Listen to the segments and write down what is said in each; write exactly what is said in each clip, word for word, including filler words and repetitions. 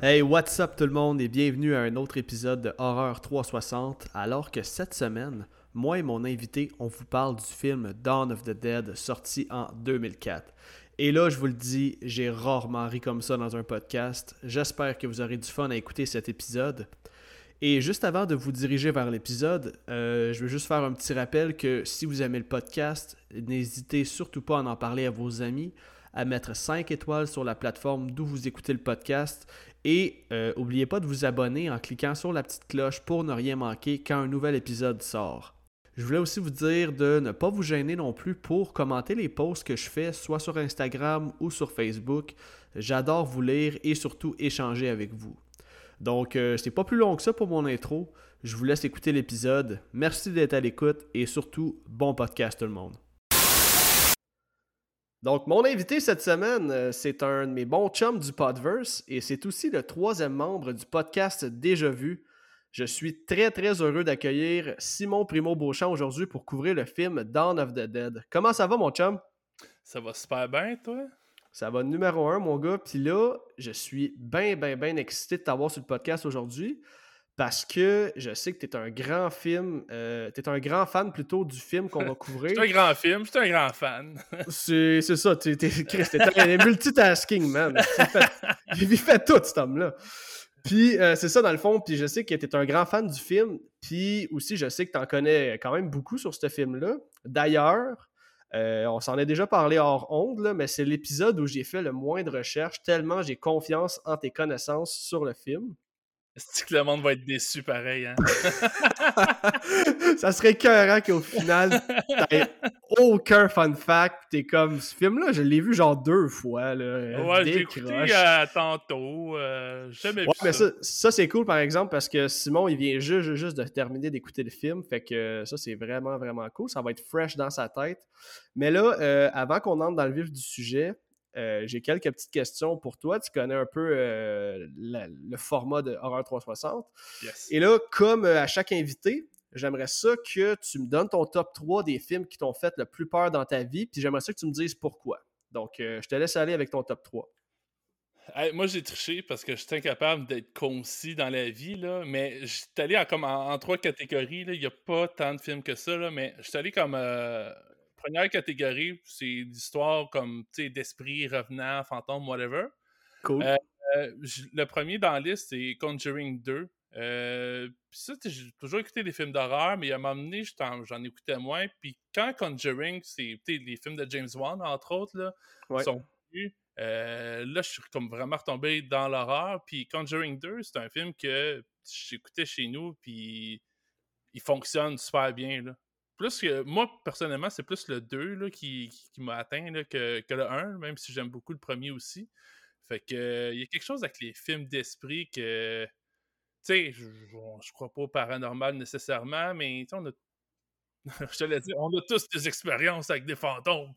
Hey, what's up tout le monde et bienvenue à un autre épisode de Horreur trois cent soixante. Alors que cette semaine, moi et mon invité, on vous parle du film Dawn of the Dead sorti en deux mille quatre. Et là, je vous le dis, j'ai rarement ri comme ça dans un podcast. J'espère que vous aurez du fun à écouter cet épisode. Et juste avant de vous diriger vers l'épisode, euh, je veux juste faire un petit rappel que si vous aimez le podcast, n'hésitez surtout pas à en parler à vos amis, à mettre cinq étoiles sur la plateforme d'où vous écoutez le podcast et euh, n'oubliez pas de vous abonner en cliquant sur la petite cloche pour ne rien manquer quand un nouvel épisode sort. Je voulais aussi vous dire de ne pas vous gêner non plus pour commenter les posts que je fais, soit sur Instagram ou sur Facebook. J'adore vous lire et surtout échanger avec vous. Donc, euh, c'est pas plus long que ça pour mon intro. Je vous laisse écouter l'épisode. Merci d'être à l'écoute et surtout, bon podcast tout le monde. Donc, mon invité cette semaine, euh, c'est un de mes bons chums du Podverse et c'est aussi le troisième membre du podcast Déjà Vu. Je suis très très heureux d'accueillir Simon Primo-Beauchamp aujourd'hui pour couvrir le film Dawn of the Dead. Comment ça va mon chum? Ça va super bien, toi? Ça va numéro un, mon gars. Puis là, je suis bien, bien, bien excité de t'avoir sur le podcast aujourd'hui parce que je sais que tu es un grand film, euh, tu es un grand fan plutôt du film qu'on va couvrir. C'est un grand film, je suis un grand fan. c'est, c'est ça, tu es, Chris, t'es un multitasking, man. Il fait tout, cet homme-là. Puis euh, c'est ça, dans le fond. Puis je sais que tu es un grand fan du film. Puis aussi, je sais que tu en connais quand même beaucoup sur ce film-là. D'ailleurs, Euh, on s'en est déjà parlé hors onde, là, mais c'est l'épisode où j'ai fait le moins de recherches, tellement j'ai confiance en tes connaissances sur le film. C'est que le monde va être déçu pareil, hein? Ça serait écœurant qu'au final, t'aies aucun fun fact. T'es comme, ce film-là, je l'ai vu genre deux fois. Là, Ouais, j'ai décroche. écouté euh, tantôt. Euh, j'ai jamais Ouais, vu mais ça. ça, ça, c'est cool, par exemple, parce que Simon, il vient juste, juste de terminer d'écouter le film. Fait que ça, c'est vraiment, vraiment cool. Ça va être fresh dans sa tête. Mais là, euh, avant qu'on entre dans le vif du sujet, euh, j'ai quelques petites questions pour toi. Tu connais un peu euh, la- le format de Horreur trois cent soixante. Yes. Et là, comme euh, à chaque invité, j'aimerais ça que tu me donnes ton top trois des films qui t'ont fait le plus peur dans ta vie. Puis j'aimerais ça que tu me dises pourquoi. Donc, euh, je te laisse aller avec ton top trois. Hey, moi, j'ai triché parce que j'étais incapable d'être concis dans la vie, là, mais j'étais allé en, comme en, en trois catégories. Il n'y a pas tant de films que ça, là, mais j'étais allé comme euh, première catégorie, c'est l'histoire comme d'esprit, revenant, fantôme, whatever. Cool. Euh, euh, j- le premier dans la liste, c'est Conjuring deux. Euh, puis ça, t'sais, j'ai toujours écouté des films d'horreur, mais à un moment donné, j'en, j'en écoutais moins. Puis quand Conjuring, c'est t'sais, les films de James Wan, entre autres, là, Ouais. sont venus, euh, là, je suis comme vraiment retombé dans l'horreur. Puis Conjuring deux, c'est un film que j'écoutais chez nous, puis il fonctionne super bien, là. Plus que, moi, personnellement, c'est plus le deux là, qui, qui, qui m'a atteint là, que, que le un, même si j'aime beaucoup le premier aussi. Fait que, euh, il y a quelque chose avec les films d'esprit que, tu sais, je, je, je crois pas au paranormal nécessairement, mais tu sais, on a, je te l'ai dit, on a tous des expériences avec des fantômes.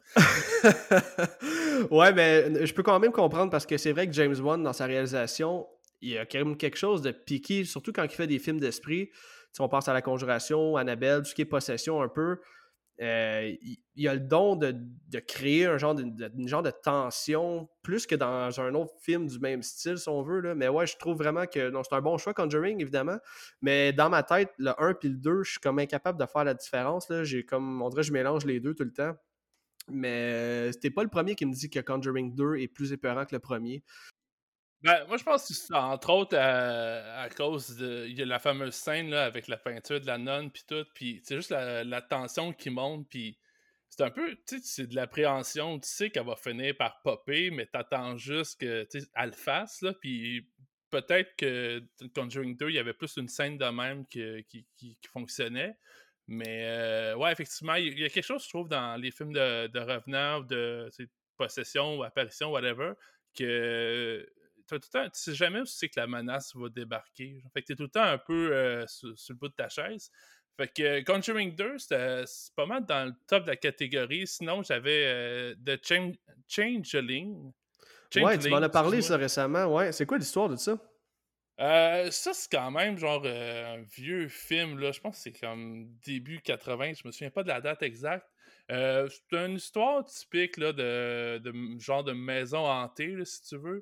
Ouais, mais je peux quand même comprendre parce que c'est vrai que James Wan, dans sa réalisation, il y a quand même quelque chose de piqué, surtout quand il fait des films d'esprit. Si on pense à La Conjuration, Annabelle, tout ce qui est possession un peu. Euh, il, il a le don de, de créer un genre de, de, une genre de tension plus que dans un autre film du même style, si on veut. Là. Mais ouais, je trouve vraiment que non, c'est un bon choix, Conjuring, évidemment. Mais dans ma tête, le un et le deux, je suis comme incapable de faire la différence. Là. J'ai comme, on dirait que je mélange les deux tout le temps. Mais euh, c'était pas le premier qui me dit que Conjuring deux est plus épeurant que le premier. Ben, moi, je pense que c'est entre autres à, à cause de. Il y a la fameuse scène là, avec la peinture de la nonne, puis tout. Puis c'est juste la, la tension qui monte, puis c'est un peu. Tu sais, c'est de l'appréhension. Tu sais qu'elle va finir par popper, mais t'attends juste que, tu sais, elle le fasse, là. Puis peut-être que Conjuring deux, il y avait plus une scène de même qui, qui, qui, qui fonctionnait. Mais euh, ouais, effectivement, il y a quelque chose, je trouve, dans les films de, de revenants, de possession ou apparition, whatever, que t'as tout le temps, tu sais jamais où c'est que la menace va débarquer. Fait que t'es tout le temps un peu euh, sur, sur le bout de ta chaise. Fait que Conjuring deux, c'est pas mal dans le top de la catégorie. Sinon, j'avais euh, The Change, Changeling. Ouais, tu m'en Changeling, as parlé excuse-moi. ça récemment. Ouais, c'est quoi l'histoire de ça? Euh, ça, c'est quand même genre euh, un vieux film, là. Je pense que c'est comme début quatre-vingts. Je me souviens pas de la date exacte. Euh, c'est une histoire typique là, de, de genre de maison hantée, là, si tu veux.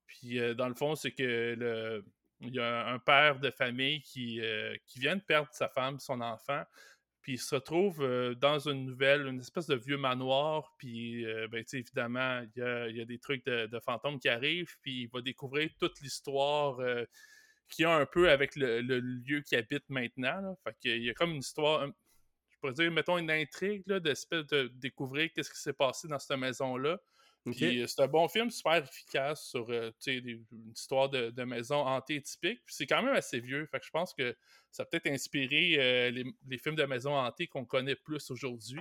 Puis euh, dans le fond, c'est que le, il y a un père de famille qui, euh, qui vient de perdre sa femme, son enfant. Puis il se retrouve euh, dans une nouvelle, une espèce de vieux manoir. Puis, euh, ben, tu sais, évidemment, il y a, il y a des trucs de, de fantômes qui arrivent. Puis il va découvrir toute l'histoire euh, qu'il y a un peu avec le, le lieu qu'il habite maintenant. Là. Fait qu'il y a comme une histoire, un- je pourrais dire, mettons, une intrigue là, d'espèce de découvrir qu'est-ce qui s'est passé dans cette maison-là. OK. Puis euh, c'est un bon film, super efficace sur euh, tu sais, des- une histoire de, de maison hantée typique. Puis c'est quand même assez vieux. Fait que je pense que ça a peut-être inspiré euh, les, les films de maison hantée qu'on connaît plus aujourd'hui.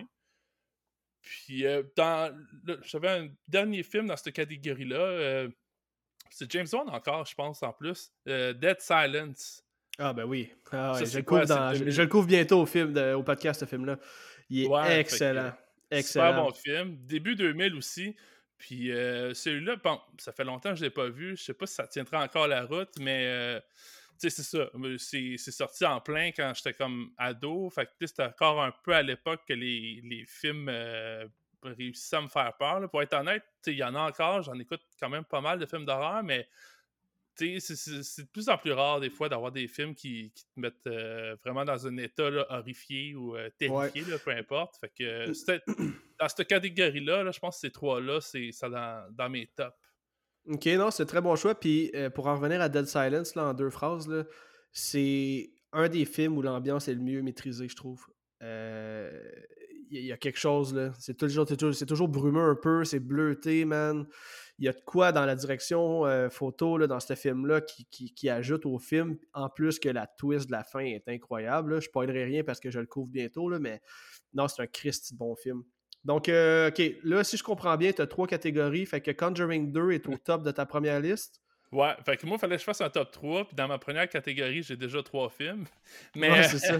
Puis euh, dans le- j'avais un dernier film dans cette catégorie-là. euh, c'est James Wan encore, je pense, en plus. euh, Dead Silence. Ah ben oui. Ah Ça, ouais, je c'est le quoi? couvre C'est dans, je, je deux mille. le couvre bientôt au film, de- au podcast, ce film-là. Il est Ouais, fait que excellent. super Excellent. bon film. Début deux mille aussi. Puis euh, celui-là, bon, ça fait longtemps que je l'ai pas vu. Je sais pas si ça tiendra encore la route, mais euh, tu sais, c'est ça. C'est, c'est sorti en plein quand j'étais comme ado. Fait que tu sais, c'était encore un peu à l'époque que les, les films euh, réussissaient à me faire peur. Là. Pour être honnête, tu sais, il y en a encore. J'en écoute quand même pas mal de films d'horreur, mais tu sais, c'est, c'est- c'est de plus en plus rare des fois d'avoir des films qui, qui te mettent euh, vraiment dans un état là, horrifié ou euh, Ouais. terrifié, là, peu importe. Fait que euh, c'était dans cette catégorie-là, là, je pense que ces trois-là, c'est ça dans, dans mes tops. OK, non, c'est un très bon choix. Puis euh, pour en revenir à Dead Silence, là, en deux phrases, là, c'est un des films où l'ambiance est le mieux maîtrisée, je trouve. Euh, Il y, y a quelque chose, là. C'est toujours, c'est toujours, c'est toujours brumeux un peu, c'est bleuté, man. Il y a de quoi dans la direction euh, photo, là, dans ce film-là, qui, qui, qui ajoute au film, en plus que la twist de la fin est incroyable. Là. Je ne spoilerai rien parce que je le couvre bientôt, là, mais non, c'est un Christ de bon film. Donc, euh, OK, là, si je comprends bien, tu as trois catégories. Fait que Conjuring deux est au top de ta première liste. Ouais, fait que moi, il fallait que je fasse un top trois, puis dans ma première catégorie, j'ai déjà trois films. Ouais, Mais c'est ça.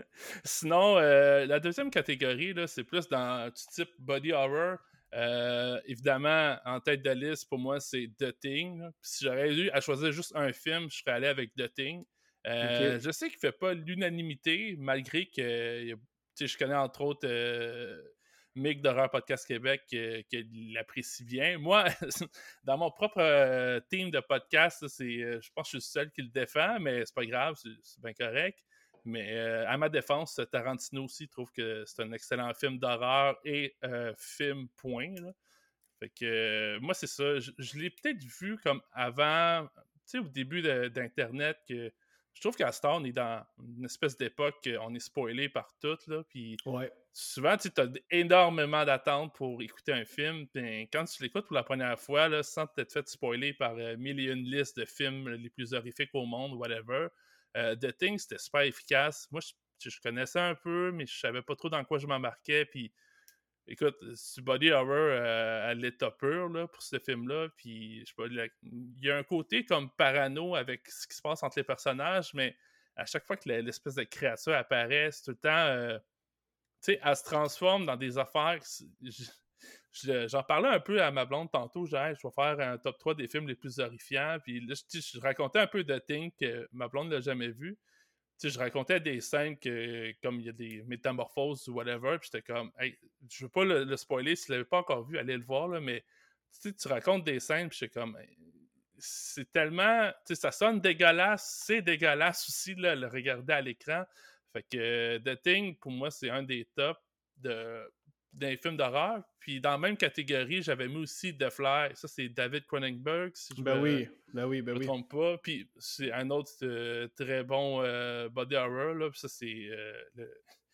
sinon, euh, la deuxième catégorie, là, c'est plus dans du type body horror. Euh, évidemment, en tête de liste, pour moi, c'est The Thing. Là. Puis si j'aurais eu à choisir juste un film, je serais allé avec The Thing. Euh, OK. je sais qu'il ne fait pas l'unanimité, malgré que euh, y a- tu sais, je connais entre autres euh, Mick d'Horreur Podcast Québec euh, qui l'apprécie bien. Moi, dans mon propre euh, team de podcast, là, c'est, euh, je pense que je suis le seul qui le défend, mais c'est pas grave, c'est, c'est bien correct. Mais euh, à ma défense, Tarantino aussi trouve que c'est un excellent film d'horreur et euh, film point. Là. Fait que euh, moi, c'est ça. Je, je l'ai peut-être vu comme avant, tu sais, au début de- d'Internet, que je trouve qu'à ce temps, on est dans une espèce d'époque qu'on est spoilé par tout, là, puis Ouais. souvent, tu as énormément d'attentes pour écouter un film, puis quand tu l'écoutes pour la première fois, là, sans t'être fait spoiler par euh, mille et une listes de films les plus horrifiques au monde, whatever, euh, The Thing, c'était super efficace. Moi, je, je connaissais un peu, mais je savais pas trop dans quoi je m'embarquais, puis écoute, c'est body horror euh, à l'état pur là, pour ce film-là. Puis, je sais pas, la- il y a un côté comme parano avec ce qui se passe entre les personnages, mais à chaque fois que la- l'espèce de créature apparaît, c'est tout le temps. euh, tu sais, elle se transforme dans des affaires. que c'est- je- je- J'en parlais un peu à ma blonde tantôt. Genre, Hey, je vais faire un top trois des films les plus horrifiants. Puis là, je, je racontais un peu de Thing que ma blonde l'a jamais vu. Tu sais, je racontais des scènes que, comme il y a des métamorphoses ou whatever, puis j'étais comme, hey, je veux pas le, le spoiler, si tu l'avais pas encore vu, allez le voir, là, mais tu sais, tu racontes des scènes, puis j'étais comme, hey, c'est tellement, tu sais, ça sonne dégueulasse, c'est dégueulasse aussi, là, le regarder à l'écran. Fait que euh, The Thing, pour moi, c'est un des tops de, d'un film d'horreur. Puis dans la même catégorie, j'avais mis aussi The Fly. Ça, c'est David Cronenberg, si je Ben me, oui. Ben oui, ben je me oui. trompe pas. Puis c'est un autre euh, très bon euh, body horror. Là. Puis ça, c'est euh, le,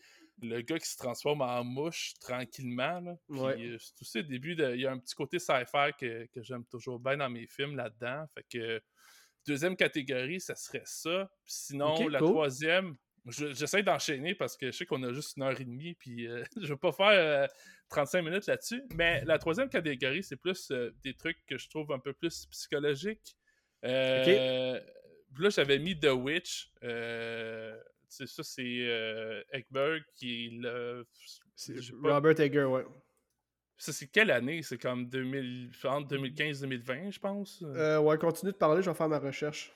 le gars qui se transforme en mouche tranquillement. Là. Ouais. Puis euh, c'est aussi au début, de- il y a un petit côté sci-fi que, que j'aime toujours bien dans mes films là-dedans. Fait que deuxième catégorie, ça serait ça. Puis sinon, OK, la cool. troisième, je- j'essaie d'enchaîner parce que je sais qu'on a juste une heure et demie, puis euh, je vais pas faire euh, trente-cinq minutes là-dessus. Mais la troisième catégorie, c'est plus euh, des trucs que je trouve un peu plus psychologiques. OK. Euh, puis là, j'avais mis The Witch. Euh, c'est ça, c'est euh, Ekberg qui est le. C'est J'ai pas. Robert Egger, ouais. Ça, c'est quelle année? C'est comme deux mille, entre deux mille quinze et deux mille vingt, je pense. Euh, ouais, continue de parler, je vais faire ma recherche.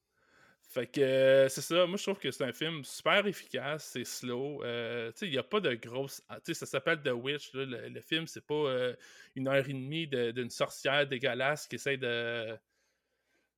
Fait que euh, c'est ça, moi je trouve que c'est un film super efficace, c'est slow. Euh, tu sais, il n'y a pas de grosse. Tu sais, ça s'appelle The Witch. Là, le, le film, c'est pas euh, une heure et demie de- d'une sorcière dégueulasse qui essaie de,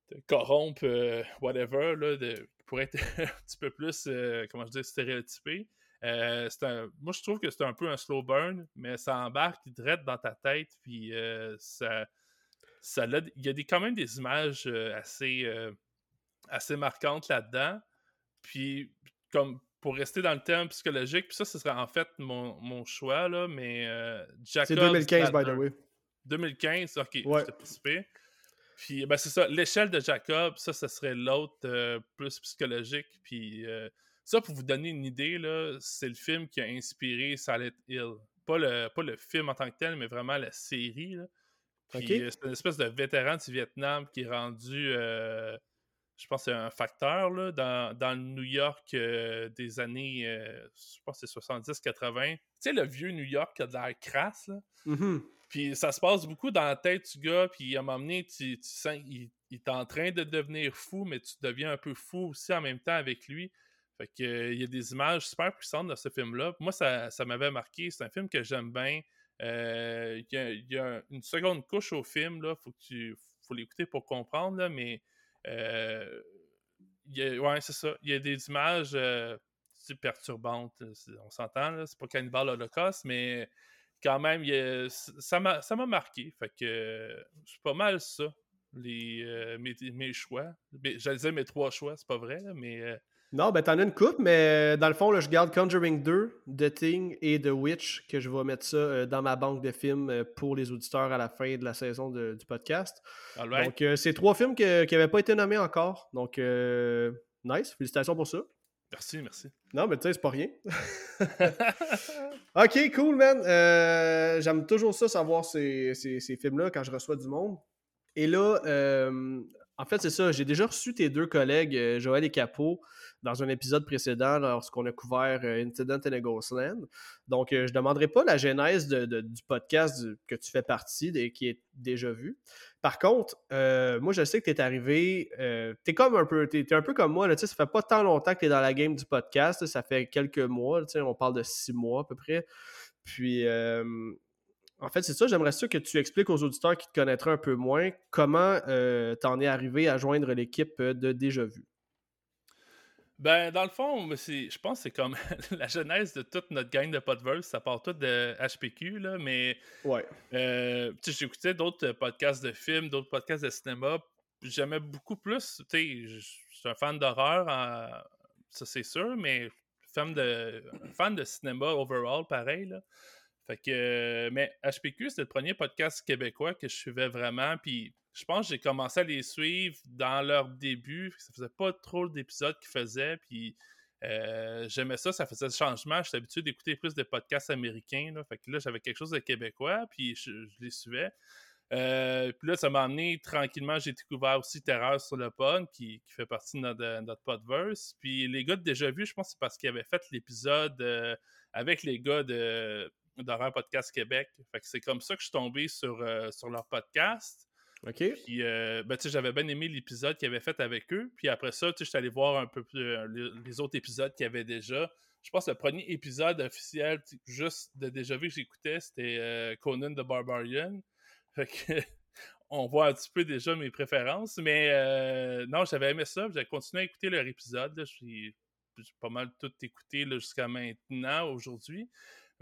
de corrompre euh, whatever, là, de, pour être un petit peu plus, euh, comment je dis, stéréotypé. Euh, c'est un, moi, je trouve que c'est un peu un slow burn, mais ça embarque direct dans ta tête, puis euh, ça, ça a, il y a des, quand même des images euh, assez, euh, assez marquantes là-dedans. Puis, comme pour rester dans le thème psychologique, puis ça, ce serait en fait mon, mon choix, là, mais euh, C'est Jacob's deux mille quinze, by the Ladder. way. deux mille quinze, ok, Ouais. j'étais pas si pire. Puis, ben, c'est ça, l'échelle de Jacob, ça, ce serait l'autre euh, plus psychologique. Puis, euh, ça, pour vous donner une idée, là, c'est le film qui a inspiré Silent Hill. Pas le, pas le film en tant que tel, mais vraiment la série. Là. Puis, OK. euh, c'est une espèce de vétéran du Vietnam qui est rendu, euh, je pense, que c'est un facteur là, dans, dans le New York euh, des années, euh, je pense que c'est soixante-dix quatre-vingts. Tu sais, le vieux New York qui a de l'air crasse, là. Mm-hmm. Puis ça se passe beaucoup dans la tête du gars, puis à un moment donné, tu, tu sens qu'il il est en train de devenir fou, mais tu deviens un peu fou aussi en même temps avec lui. Fait que euh, il y a des images super puissantes dans ce film-là. Moi, ça, ça m'avait marqué. C'est un film que j'aime bien. Euh, il y a, il y a une seconde couche au film, là. Faut que tu faut l'écouter pour comprendre, là, mais euh, il y a, ouais, c'est ça. Il y a des images euh, perturbantes. On s'entend, là. C'est pas Cannibal Holocaust, mais quand même, il a, ça, m'a, ça m'a marqué. Fait que euh, c'est pas mal ça, les, euh, mes, mes choix. Mais, j'allais dire mes trois choix, c'est pas vrai, là, mais... Euh... Non, ben t'en as une coupe, mais dans le fond, là, je garde Conjuring deux, The Thing et The Witch, que je vais mettre ça euh, dans ma banque de films euh, pour les auditeurs à la fin de la saison de, du podcast. Right. Donc, euh, c'est trois films que, qui n'avaient pas été nommés encore. Donc, euh, nice, félicitations pour ça. Merci, merci. Non, mais tu sais, c'est pas rien. Ok, cool, man. Euh, j'aime toujours ça, savoir ces, ces, ces films-là quand je reçois du monde. Et là, euh, en fait, c'est ça. J'ai déjà reçu tes deux collègues, euh, Joël et Capot, dans un épisode précédent lorsqu'on a couvert euh, Incident in a Ghostland. Donc, euh, je ne demanderai pas la genèse de, de, du podcast du, que tu fais partie et qui est déjà vu. Par contre, euh, moi, je sais que tu es arrivé, euh, tu es comme un peu, t'es, t'es un peu comme moi, là, ça fait pas tant longtemps que tu es dans la game du podcast, là, ça fait quelques mois, on parle de six mois à peu près. Puis, euh, en fait, c'est ça, j'aimerais ça que tu expliques aux auditeurs qui te connaîtraient un peu moins comment euh, t'en es arrivé à joindre l'équipe de Déjà Vu. Ben, dans le fond, c'est, je pense que c'est comme la genèse de toute notre gang de Podverse. Ça part tout de H P Q, là, mais ouais. euh, j'écoutais d'autres podcasts de films, d'autres podcasts de cinéma. J'aimais beaucoup plus, tu sais, je suis un fan d'horreur, en, ça c'est sûr, mais fan de, fan de cinéma overall, pareil, là. Fait que, mais H P Q, c'était le premier podcast québécois que je suivais vraiment, puis je pense que j'ai commencé à les suivre dans leur début, ça faisait pas trop d'épisodes qu'ils faisaient, puis euh, j'aimais ça, ça faisait le changement, j'étais habitué d'écouter plus de podcasts américains, là, fait que là, j'avais quelque chose de québécois, puis je, je les suivais. Euh, puis là, ça m'a amené tranquillement, j'ai découvert aussi Terreur sur le pod, qui, qui fait partie de notre, de notre podverse, puis les gars de Déjà Vu, je pense que c'est parce qu'ils avaient fait l'épisode euh, avec les gars de d'Horreur Podcast Québec. Fait que c'est comme ça que je suis tombé sur, euh, sur leur podcast. OK. Puis, euh, ben, tu sais, j'avais bien aimé l'épisode qu'ils avaient fait avec eux. Puis après ça, tu sais, j'étais allé voir un peu plus euh, les, les autres épisodes qu'il y avait déjà. Je pense que le premier épisode officiel, juste de Déjà Vu que j'écoutais, c'était euh, Conan the Barbarian. Fait que on voit un petit peu déjà mes préférences. Mais euh, non, j'avais aimé ça. J'ai continué à écouter leur épisode. Là. J'ai, j'ai pas mal tout écouté là, jusqu'à maintenant, aujourd'hui.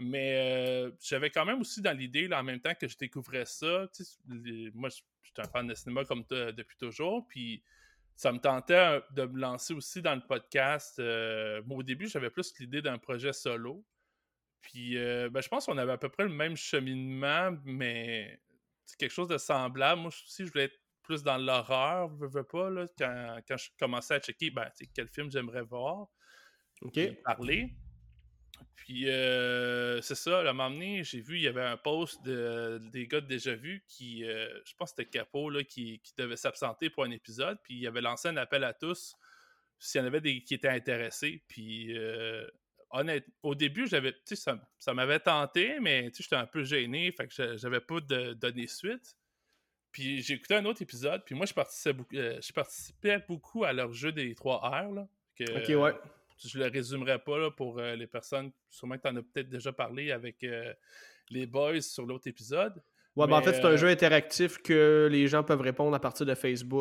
Mais euh, j'avais quand même aussi dans l'idée, là, en même temps que je découvrais ça, les, moi, je suis un fan de cinéma comme toi depuis toujours, puis ça me tentait de me lancer aussi dans le podcast. Euh, moi, au début, j'avais plus l'idée d'un projet solo, puis euh, ben, je pense qu'on avait à peu près le même cheminement, mais c'est quelque chose de semblable. Moi aussi, je voulais être plus dans l'horreur, je veux pas, là, quand, quand je commençais à checker ben, quel film j'aimerais voir, OK. parler. Puis, euh, c'est ça, à un moment donné, j'ai vu, il y avait un post de, des gars de Déjà Vu qui, euh, je pense que c'était Capot, là, qui, qui devait s'absenter pour un épisode, puis il avait lancé un appel à tous s'il y en avait des qui étaient intéressés. Puis, euh, honnêtement, au début, j'avais, tu sais, ça, ça m'avait tenté, mais tu sais, j'étais un peu gêné, fait que j'avais pas de, donné suite. Puis, j'ai écouté un autre épisode, puis moi, je participais beaucoup, euh, je participais beaucoup à leur jeu des trois R, là. Que, OK, ouais. Je le résumerai pas là, pour euh, les personnes, sûrement que tu en as peut-être déjà parlé avec euh, les boys sur l'autre épisode. Ouais, mais, ben en fait, c'est euh, un jeu interactif que les gens peuvent répondre à partir de Facebook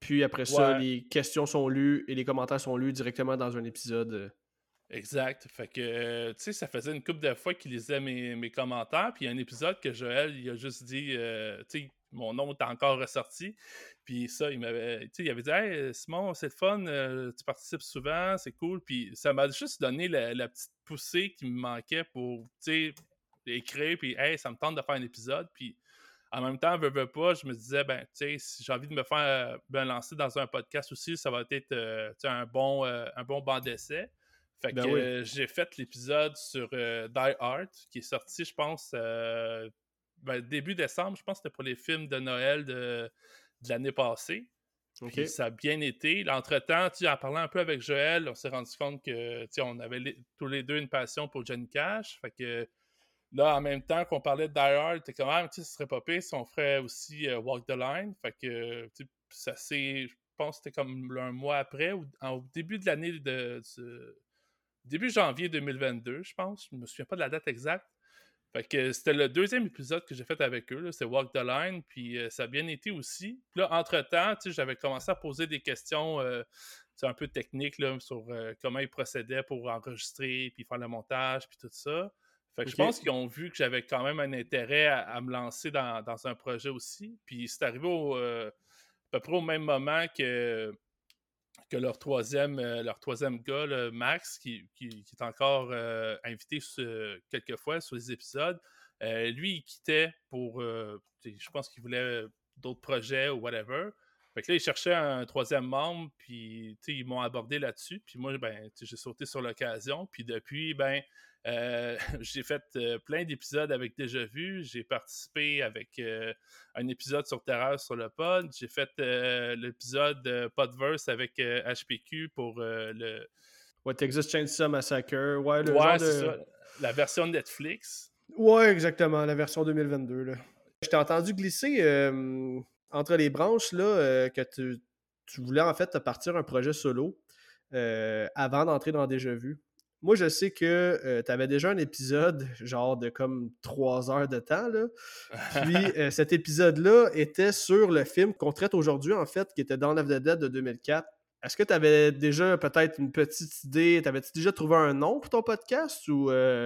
puis après ça, Ouais. les questions sont lues et les commentaires sont lus directement dans un épisode. euh. Exact. Fait que, euh, tu sais, ça faisait une couple de fois qu'il lisait mes, mes commentaires. Puis il y a un épisode que Joël, il a juste dit, euh, tu sais, mon nom est encore ressorti. Puis ça, il m'avait, tu sais, il avait dit, hey, Simon, c'est le fun, euh, tu participes souvent, c'est cool. Puis ça m'a juste donné la, la petite poussée qui me manquait pour, tu sais, écrire. Puis, hey, ça me tente de faire un épisode. Puis en même temps, veux, veux pas, je me disais, ben, tu sais, si j'ai envie de me faire ben, lancer dans un podcast aussi, ça va être euh, tu sais, un bon, euh, un bon banc d'essai. Fait Ben que oui. euh, j'ai fait l'épisode sur euh, Die Hard, qui est sorti, je pense, euh, ben, début décembre. Je pense que c'était pour les films de Noël de, de l'année passée. OK. Puis ça a bien été. Entre-temps, tu sais, en parlant un peu avec Joël, on s'est rendu compte que, tu sais, on avait les- tous les deux une passion pour Johnny Cash. Fait que là, en même temps qu'on parlait de Die Hard, t'es comme, ah, tu sais, ce serait pas pire si on ferait aussi euh, Walk the Line. Fait que, tu sais, ça c'est, je pense que c'était comme un mois après, ou en- au début de l'année de, de- début janvier deux mille vingt-deux, je pense. Je me souviens pas de la date exacte. Fait que c'était le deuxième épisode que j'ai fait avec eux, là, c'est Walk the Line, puis euh, ça a bien été aussi. Puis là, entre-temps, tu sais, j'avais commencé à poser des questions euh, c'est un peu techniques là, sur euh, comment ils procédaient pour enregistrer, puis faire le montage, puis tout ça. Fait que je OK. pense qu'ils ont vu que j'avais quand même un intérêt à, à me lancer dans, dans un projet aussi. Puis c'est arrivé au, euh, à peu près au même moment que que leur troisième, euh, leur troisième gars, là, Max, qui, qui, qui est encore euh, invité sur, quelques fois sur les épisodes, euh, lui, il quittait pour, euh, je pense qu'il voulait d'autres projets ou whatever. Fait que là, il cherchait un troisième membre, puis ils m'ont abordé là-dessus. Puis moi, ben, j'ai sauté sur l'occasion. Puis depuis, ben, euh, j'ai fait euh, plein d'épisodes avec Déjà Vu. J'ai participé avec euh, un épisode sur Terreur sur le pod. J'ai fait euh, l'épisode euh, Podverse avec euh, H P Q pour euh, le. Ouais, Texas Chainsaw Massacre. Ouais, le genre Ouais, c'est de. ça. La version Netflix. Ouais, exactement, la version deux mille vingt-deux. Là. Je t'ai entendu glisser euh, entre les branches là, euh, que tu, tu voulais en fait te partir un projet solo euh, avant d'entrer dans Déjà Vu. Moi, je sais que euh, tu avais déjà un épisode, genre de comme trois heures de temps. Là. Puis euh, cet épisode-là était sur le film qu'on traite aujourd'hui, en fait, qui était Dawn of the Dead de deux mille quatre. Est-ce que tu avais déjà peut-être une petite idée? T'avais-tu déjà trouvé un nom pour ton podcast ou. Euh...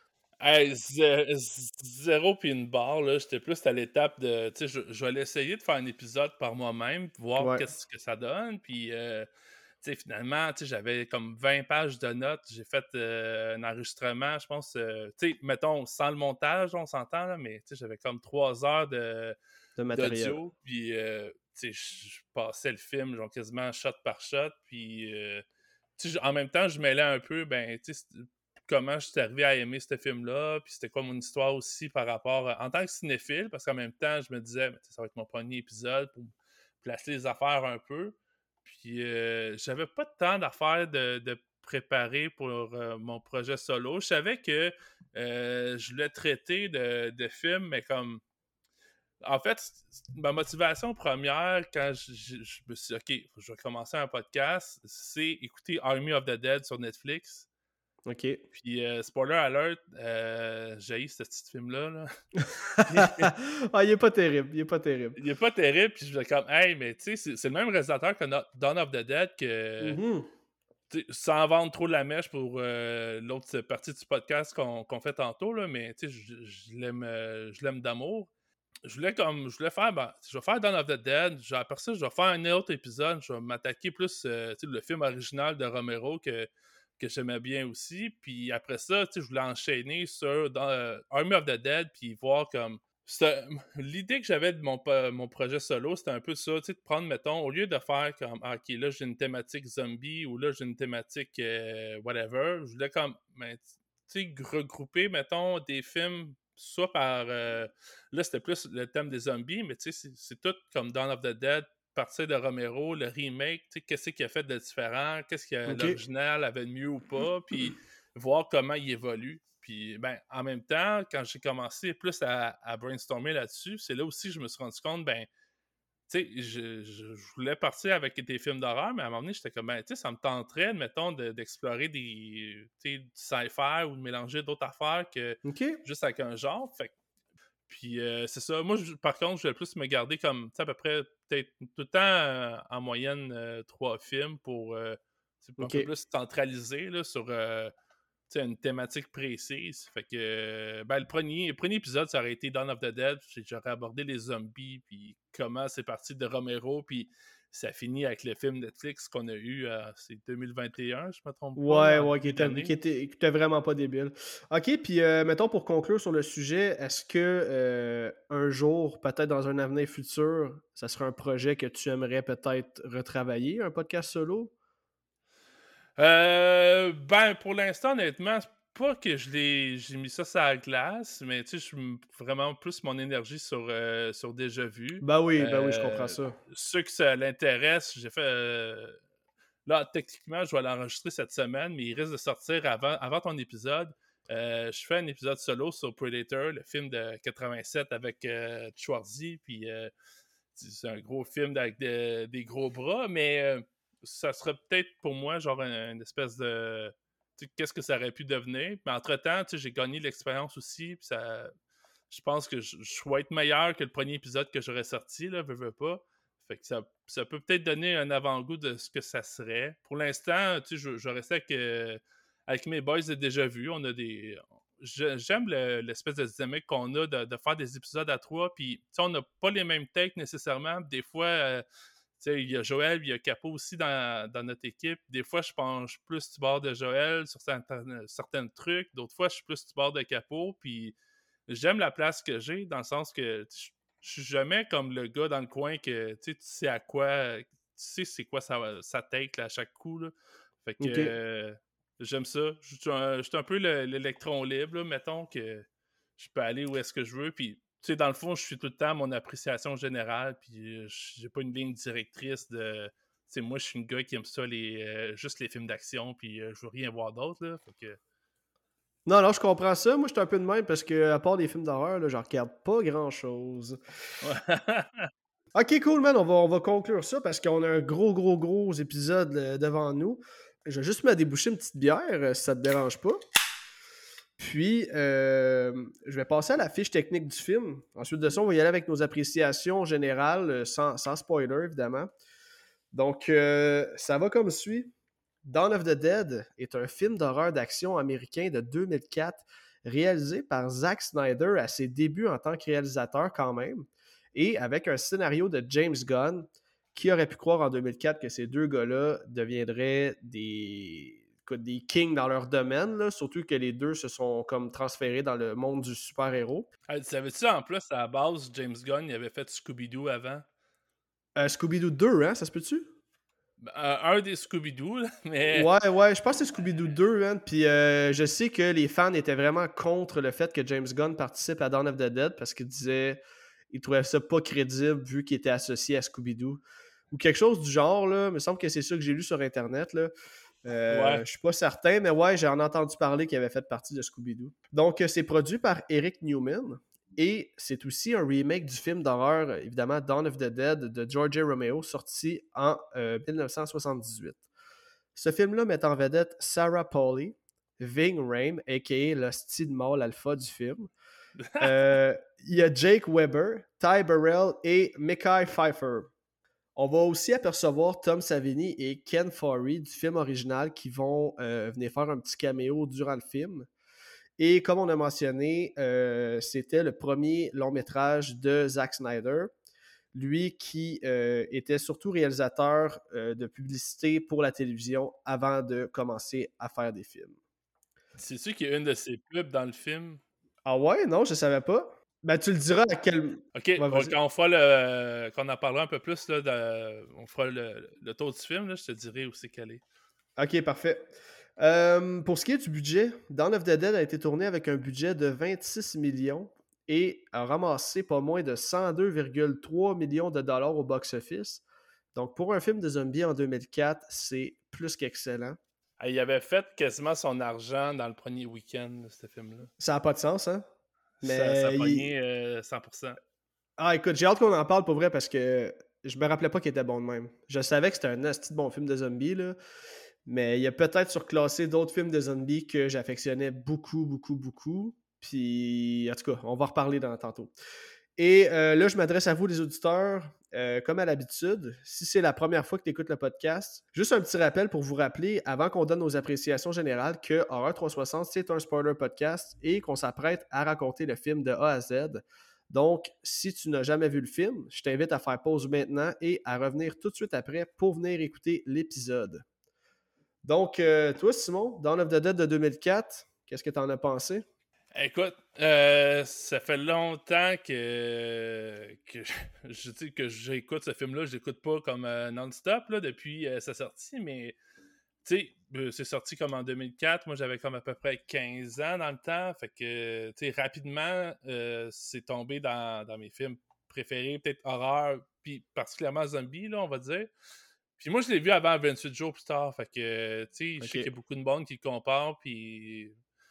Hey, zé- zéro puis une barre, là. J'étais plus à l'étape de. Tu sais, je, je vais essayer de faire un épisode par moi-même, voir Ouais. qu'est-ce que ça donne. Puis, euh, tu sais, finalement, tu sais, j'avais comme vingt pages de notes. J'ai fait euh, un enregistrement, je pense. euh, tu sais, mettons, sans le montage, on s'entend, là, mais tu sais, j'avais comme trois heures de, De matériel. d'audio. Puis, euh, tu sais, je je passais le film, genre quasiment shot par shot. Puis, euh, tu sais, en même temps, je mêlais un peu, ben, tu sais, comment je suis arrivé à aimer ce film-là, puis c'était quoi mon histoire aussi par rapport à, en tant que cinéphile, parce qu'en même temps, je me disais, ben, ça va être mon premier épisode pour placer les affaires un peu. Puis euh, j'avais pas de temps d'affaires de, de préparer pour euh, mon projet solo. Je savais que euh, je voulais traiter de, de films, mais comme. En fait, ma motivation première, quand je, je, je me suis dit, OK, je vais commencer un podcast, c'est écouter Army of the Dead sur Netflix. OK. Puis, euh, spoiler alert, euh, j'ai ce petit film-là. Là. Ah, il est pas terrible. Il est pas terrible. Il est pas terrible. Puis je me comme, hey, mais tu sais, c'est, c'est le même réalisateur que no- Dawn of the Dead, que Mhm. tu sais, sans vendre trop de la mèche pour euh, l'autre partie du podcast qu'on, qu'on fait tantôt, là, mais tu sais, je, je l'aime, euh, je l'aime d'amour. Je voulais comme, je voulais faire, ben, je vais faire Dawn of the Dead. Genre, après ça, je vais faire un autre épisode. Je vais m'attaquer plus, euh, tu sais, le film original de Romero que. que j'aimais bien aussi. Puis après ça, tu sais, je voulais enchaîner sur dans, euh, Army of the Dead, puis voir comme. C'était... L'idée que j'avais de mon, mon projet solo, c'était un peu ça, tu sais, de prendre, mettons, au lieu de faire comme, ah, ok, là, j'ai une thématique zombie, ou là, j'ai une thématique euh, whatever, je voulais comme, ben, tu sais, regrouper, mettons, des films, soit par. Euh, là, c'était plus le thème des zombies, mais tu sais, c'est, c'est tout comme Dawn of the Dead, partir de Romero, le remake, tu sais, qu'est-ce qu'il a fait de différent, qu'est-ce que OK. l'original avait de mieux ou pas, puis voir comment il évolue. Puis, ben, en même temps, quand j'ai commencé plus à, à brainstormer là-dessus, c'est là aussi que je me suis rendu compte, ben, tu sais, je, je, je voulais partir avec des films d'horreur, mais à un moment donné, j'étais comme, ben, tu sais, ça me tenterait, mettons, de, d'explorer des, tu sais, du sci-fi ou de mélanger d'autres affaires que OK. juste avec un genre. Fait que Puis euh, c'est ça. Moi, je- par contre, je vais plus me garder comme, tu sais, à peu près, peut-être tout le temps, euh, en moyenne, euh, trois films pour euh, c'est un OK. peu plus centraliser là, sur euh, tu sais, une thématique précise. Fait que, euh, ben, le premier, le premier épisode, ça aurait été Dawn of the Dead. J'ai- J'aurais abordé les zombies, puis comment c'est parti de Romero, puis ça finit avec le film Netflix qu'on a eu, euh, c'est deux mille vingt et un, je me trompe pas, Ouais, là, en ouais, qui début était, d'année. qui était, qui était vraiment pas débile. OK, puis euh, mettons pour conclure sur le sujet, est-ce que euh, un jour, peut-être dans un avenir futur, ça serait un projet que tu aimerais peut-être retravailler, un podcast solo? Euh, ben, pour l'instant, honnêtement, c'est pas que je l'ai, j'ai mis ça sur la glace, mais tu sais, je suis vraiment plus mon énergie sur, euh, sur Déjà Vu. Ben oui, ben oui, je comprends Euh, ça. Ceux que ça l'intéresse, j'ai fait. euh, Là, techniquement, je vais l'enregistrer cette semaine, mais il risque de sortir avant, avant ton épisode. Euh, je fais un épisode solo sur Predator, le film de quatre-vingt-sept avec euh, Schwarzy, puis euh, c'est un gros film avec de- des gros bras, mais euh, ça serait peut-être pour moi genre une, une espèce de tu sais, qu'est-ce que ça aurait pu devenir. Mais entre-temps, tu sais, j'ai gagné de l'expérience aussi, puis ça je pense que je, je vais être meilleur que le premier épisode que j'aurais sorti, là, veux, veux pas. Fait que ça, ça peut peut-être donner un avant-goût de ce que ça serait. Pour l'instant, tu sais, je, je restais avec, euh, avec mes boys de Déjà Vu. On a des. je- J'aime le- l'espèce de dynamique qu'on a de, de faire des épisodes à trois. Puis, tu sais, on n'a pas les mêmes takes nécessairement. Des fois, euh, tu sais, il y a Joël, il y a Capo aussi dans, dans notre équipe. Des fois, je penche plus du bord de Joël sur certains, certains trucs. D'autres fois, je suis plus du bord de Capo. Puis, j'aime la place que j'ai dans le sens que je je suis jamais comme le gars dans le coin que tu sais, tu sais à quoi, tu sais c'est quoi sa, sa take là, à chaque coup. Là. Fait que OK. euh, j'aime ça. Je suis un, je suis un peu le- l'électron libre, là, mettons que je peux aller où est-ce que je veux. Puis, tu sais, dans le fond, je suis tout le temps à mon appréciation générale. Puis, euh, j'ai pas une ligne directrice de. Tu sais, moi, je suis un gars qui aime ça, les, euh, juste les films d'action. Puis, euh, je veux rien voir d'autre. Là. Fait que. Non, non, je comprends ça. Moi, je suis un peu de même parce que, à part des films d'horreur, là, je regarde pas grand-chose. Ouais. Ok, cool, man. On va, on va conclure ça parce qu'on a un gros, gros, gros épisode euh, devant nous. Je vais juste me déboucher une petite bière, euh, si ça te dérange pas. Puis, euh, je vais passer à la fiche technique du film. Ensuite de ça, on va y aller avec nos appréciations générales, euh, sans, sans spoiler, évidemment. Donc, euh, ça va comme suit. Dawn of the Dead est un film d'horreur d'action américain de deux mille quatre réalisé par Zack Snyder à ses débuts en tant que réalisateur quand même et avec un scénario de James Gunn. Qui aurait pu croire en deux mille quatre que ces deux gars-là deviendraient des, des kings dans leur domaine, là, surtout que les deux se sont comme transférés dans le monde du super-héros. Ah, savais-tu en plus, à la base, James Gunn, il avait fait Scooby-Doo avant? Euh, Scooby-Doo deux, hein, ça se peut-tu? Ben, euh, un des Scooby-Doo, là, mais. Ouais, ouais, je pense que c'est Scooby-Doo deux, hein. Puis euh, je sais que les fans étaient vraiment contre le fait que James Gunn participe à Dawn of the Dead parce qu'ils disaient ils trouvaient ça pas crédible vu qu'il était associé à Scooby-Doo. Ou quelque chose du genre, là. Il me semble que c'est ça que j'ai lu sur Internet, là. Euh, Ouais. je suis pas certain, mais ouais, j'ai entendu parler qu'il avait fait partie de Scooby-Doo. Donc, euh, c'est produit par Eric Newman. Et c'est aussi un remake du film d'horreur, évidemment, Dawn of the Dead de George Romero, sorti en euh, dix-neuf cent soixante-dix-huit. Ce film-là met en vedette Sarah Polley, Ving Rhames, a.k.a. l'hostie de mâle alpha du film. Euh, Il y a Jake Weber, Ty Burrell et Mekhi Phifer. On va aussi apercevoir Tom Savini et Ken Foree du film original qui vont euh, venir faire un petit caméo durant le film. Et comme on a mentionné, euh, c'était le premier long métrage de Zack Snyder. Lui qui euh, était surtout réalisateur euh, de publicité pour la télévision avant de commencer à faire des films. C'est-tu qu'il y a une de ses pubs dans le film? Ah ouais? Non, je savais pas. Ben, tu le diras à quel... Ok, Ouais, bon, vas-y. quand on fera le. Quand on en parlera un peu plus, là, de- on fera le, le tour du film, là, je te dirai où c'est calé. Ok, parfait. Euh, pour ce qui est du budget, Dawn of the Dead a été tourné avec un budget de vingt-six millions et a ramassé pas moins de cent deux virgule trois millions de dollars au box-office. Donc, pour un film de zombies en deux mille quatre, c'est plus qu'excellent. Ah, il avait fait quasiment son argent dans le premier week-end, là, ce film-là. Ça n'a pas de sens, hein? Ça, ça a Mais il... pogné euh, cent pour cent. Ah, écoute, j'ai hâte qu'on en parle pour vrai parce que je me rappelais pas qu'il était bon de même. Je savais que c'était un asti de bon film de zombies, là, mais il a peut-être surclassé d'autres films de zombies que j'affectionnais beaucoup, beaucoup, beaucoup. Puis, en tout cas, on va reparler dans tantôt. Et euh, là, je m'adresse à vous, les auditeurs. Euh, comme à l'habitude, si c'est la première fois que tu écoutes le podcast, juste un petit rappel pour vous rappeler, avant qu'on donne nos appréciations générales, que Horreur trois cent soixante, c'est un spoiler podcast et qu'on s'apprête à raconter le film de A à Z. Donc, si tu n'as jamais vu le film, je t'invite à faire pause maintenant et à revenir tout de suite après pour venir écouter l'épisode. Donc, euh, toi, Simon, Dawn of the Dead de deux mille quatre, qu'est-ce que tu en as pensé? Écoute, euh, ça fait longtemps que, que, je dis que j'écoute ce film-là. Je l'écoute pas comme euh, non-stop là, depuis euh, sa sortie, mais tu sais, euh, c'est sorti comme en deux mille quatre. Moi, j'avais comme à peu près quinze ans dans le temps. Fait que, tu sais, rapidement, euh, c'est tombé dans, dans mes films préférés, peut-être horreur, puis particulièrement zombie, là, on va dire. Puis moi, je l'ai vu avant vingt-huit jours plus tard. Fait que, tu sais, je sais qu'il y a Ok. beaucoup de monde qui le comparent, puis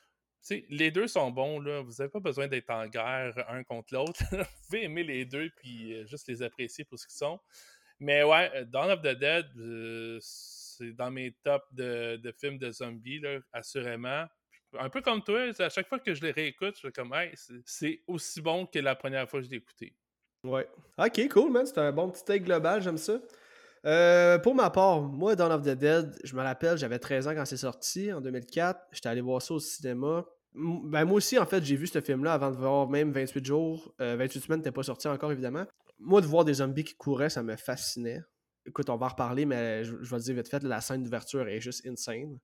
tu sais, les deux sont bons, là. Vous n'avez pas besoin d'être en guerre un contre l'autre. Vous pouvez aimer les deux puis euh, juste les apprécier pour ce qu'ils sont. Mais ouais, euh, Dawn of the Dead, euh, c'est dans mes tops de, de films de zombies, là, assurément. Un peu comme toi, à chaque fois que je les réécoute, je suis comme, hey, c'est, c'est aussi bon que la première fois que je l'ai écouté. Ouais. Ok, cool, man. C'était un bon petit take global, j'aime ça. Euh, pour ma part, moi, Dawn of the Dead, je me rappelle, j'avais treize ans quand c'est sorti, en deux mille quatre. J'étais allé voir ça au cinéma. M- Ben, moi aussi, en fait, j'ai vu ce film-là avant de voir même vingt-huit jours. Euh, vingt-huit semaines n'était pas sorti encore, évidemment. Moi, de voir des zombies qui couraient, ça me fascinait. Écoute, on va en reparler, mais je, je vais te dire vite fait, la scène d'ouverture est juste insane.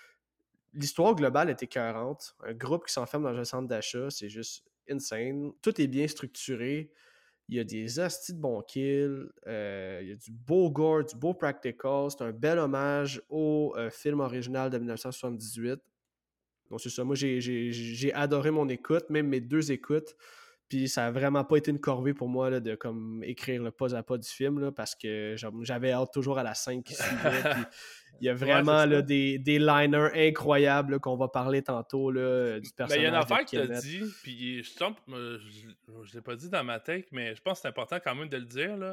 L'histoire globale est écœurante. Un groupe qui s'enferme dans un centre d'achat, c'est juste insane. Tout est bien structuré. Il y a des hosties de bons kills, euh, il y a du beau gore, du beau practical. C'est un bel hommage au euh, film original de dix-neuf cent soixante-dix-huit. Donc c'est ça, moi j'ai, j'ai, j'ai adoré mon écoute, même mes deux écoutes. Puis ça a vraiment pas été une corvée pour moi là, de comme écrire le pas à pas du film là, parce que j'avais hâte toujours à la scène qui suivait. Puis il y a Ouais, c'est vraiment ça. là, des, des liners incroyables là, qu'on va parler tantôt là, du Mais il y a une personnage de affaire que tu as Kenneth. dit, puis je trompe, euh, je ne l'ai pas dit dans ma tête, mais je pense que c'est important quand même de le dire. Là.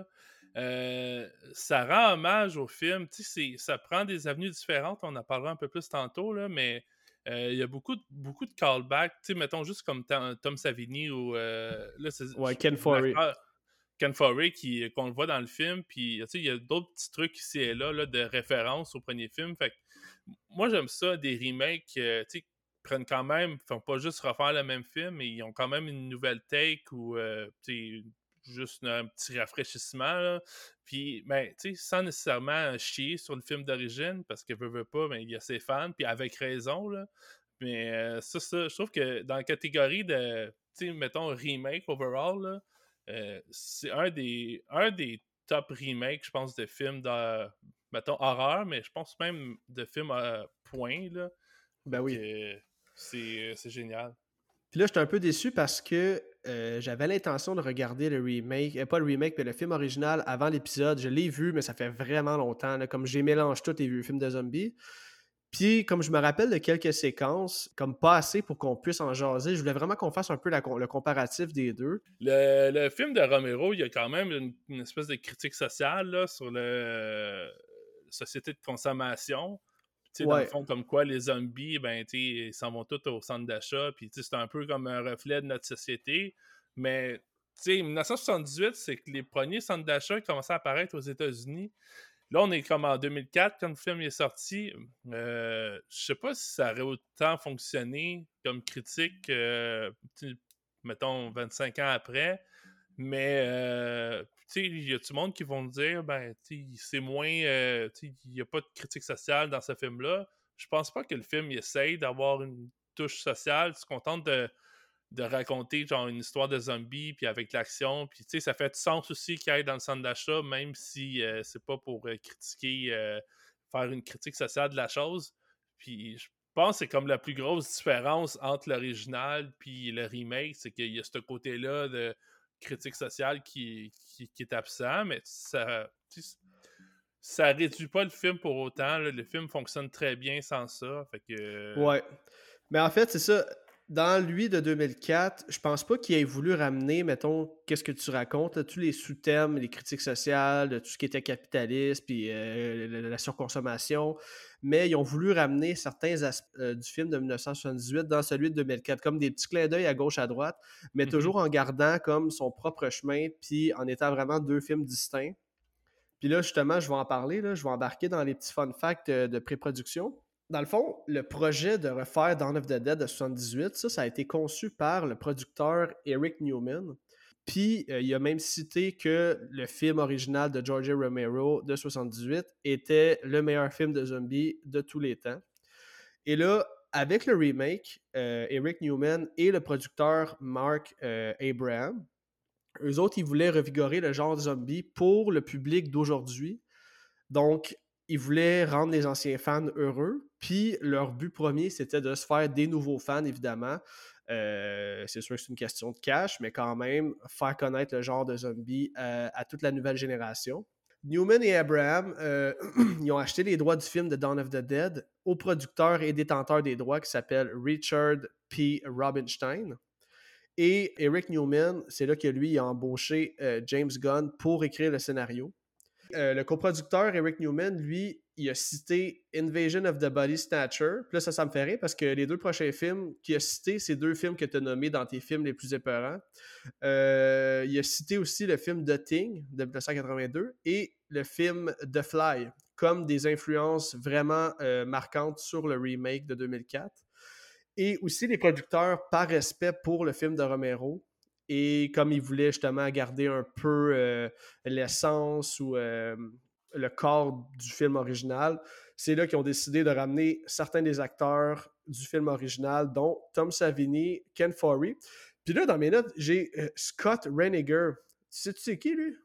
Euh, ça rend hommage au film. Tu sais, c'est- ça prend des avenues différentes. On en parlera un peu plus tantôt, là, mais euh, il y a beaucoup de, beaucoup de callbacks. Tu sais, mettons juste comme Tom, Tom Savini ou euh, là, c'est Ouais, Ken Foree. l'acteur Ken Foree qui, qu'on le voit dans le film. Puis, tu sais, il y a d'autres petits trucs ici et là, là de référence au premier film. Fait que, moi, j'aime ça, des remakes, euh, tu sais, prennent quand même, ils font pas juste refaire le même film, mais ils ont quand même une nouvelle take ou euh, juste un petit rafraîchissement. Là. Puis, ben, tu sais, sans nécessairement chier sur le film d'origine, parce que veut, veut pas, ben, il y a ses fans, puis avec raison. Là. Mais euh, ça, ça, je trouve que dans la catégorie de, tu sais, mettons, remake overall, là, euh, c'est un des, un des top remakes, je pense, de films de, mettons, horreur, mais je pense même de films à point, là. Ben Fait oui. que c'est, c'est génial. Puis là, j'étais un peu déçu parce que euh, j'avais l'intention de regarder le remake, euh, pas le remake, mais le film original avant l'épisode. Je l'ai vu, mais ça fait vraiment longtemps. Là, comme j'ai mélangé tout et vu le film de zombies. Puis, comme je me rappelle de quelques séquences, comme pas assez pour qu'on puisse en jaser, je voulais vraiment qu'on fasse un peu la, le comparatif des deux. Le, le film de Romero, il y a quand même une, une espèce de critique sociale là, sur la euh, société de consommation. Tu sais, dans le Ouais, fond, comme quoi les zombies, ben, tu sais, ils s'en vont tous au centre d'achat, puis tu sais, c'est un peu comme un reflet de notre société. Mais, tu sais, dix-neuf cent soixante-dix-huit, c'est que les premiers centres d'achat commençaient à apparaître aux États-Unis. Là, on est comme en deux mille quatre, quand le film est sorti. Euh, je sais pas si ça aurait autant fonctionné comme critique, euh, mettons, vingt-cinq ans après. Mais, euh, tu sais, il y a tout le monde qui vont dire, ben, tu sais, c'est moins, euh, tu sais, il n'y a pas de critique sociale dans ce film-là. Je pense pas que le film il essaye d'avoir une touche sociale. Tu se contente de, de raconter, genre, une histoire de zombies, puis avec l'action. Puis, tu sais, ça fait du sens aussi qu'il aille dans le centre d'achat, même si euh, c'est pas pour euh, critiquer, euh, faire une critique sociale de la chose. Puis, je pense que c'est comme la plus grosse différence entre l'original puis le remake, c'est qu'il y a ce côté-là de critique sociale qui, qui, qui est absent, mais ça, ça réduit pas le film pour autant. Là. Le film fonctionne très bien sans ça. Fait que. ouais. Mais en fait, c'est ça. dans lui de deux mille quatre, je pense pas qu'il ait voulu ramener, mettons, qu'est-ce que tu racontes, là, tous les sous-thèmes, les critiques sociales, de tout ce qui était capitaliste, puis euh, la, la surconsommation, mais ils ont voulu ramener certains aspects euh, du film de dix-neuf cent soixante-dix-huit dans celui de deux mille quatre, comme des petits clins d'œil à gauche, à droite, mais Mhm. toujours en gardant comme son propre chemin, puis en étant vraiment deux films distincts. Puis là, justement, je vais en parler, là, je vais embarquer dans les petits fun facts de, de pré-production. Dans le fond, le projet de refaire Dawn of the Dead de soixante-dix-huit, ça, ça a été conçu par le producteur Eric Newman. Puis, euh, il a même cité que le film original de George Romero de soixante-dix-huit était le meilleur film de zombies de tous les temps. Et là, avec le remake, euh, Eric Newman et le producteur Mark euh, Abraham, eux autres, ils voulaient revigorer le genre de zombie pour le public d'aujourd'hui. Donc, ils voulaient rendre les anciens fans heureux. Puis, leur but premier, c'était de se faire des nouveaux fans, évidemment. Euh, c'est sûr que c'est une question de cash, mais quand même, faire connaître le genre de zombie euh, à toute la nouvelle génération. Newman et Abraham, euh, ils ont acheté les droits du film de Dawn of the Dead au producteur et détenteur des droits qui s'appelle Richard P. Robinstein. Et Eric Newman, c'est là que lui il a embauché euh, James Gunn pour écrire le scénario. Euh, le coproducteur Eric Newman, lui, il a cité Invasion of the Body Snatcher. Puis là, ça, ça me fait rire parce que les deux prochains films qu'il a cités, c'est deux films que tu as nommés dans tes films les plus épeurants. Euh, il a cité aussi le film The Thing de dix-neuf cent quatre-vingt-deux et le film The Fly comme des influences vraiment euh, marquantes sur le remake de deux mille quatre. Et aussi les producteurs par respect pour le film de Romero. Et comme ils voulaient justement garder un peu euh, l'essence ou euh, le corps du film original, c'est là qu'ils ont décidé de ramener certains des acteurs du film original, dont Tom Savini, Ken Foree. Puis là, dans mes notes, j'ai euh, Scott Reiniger. Tu sais, tu sais qui, lui?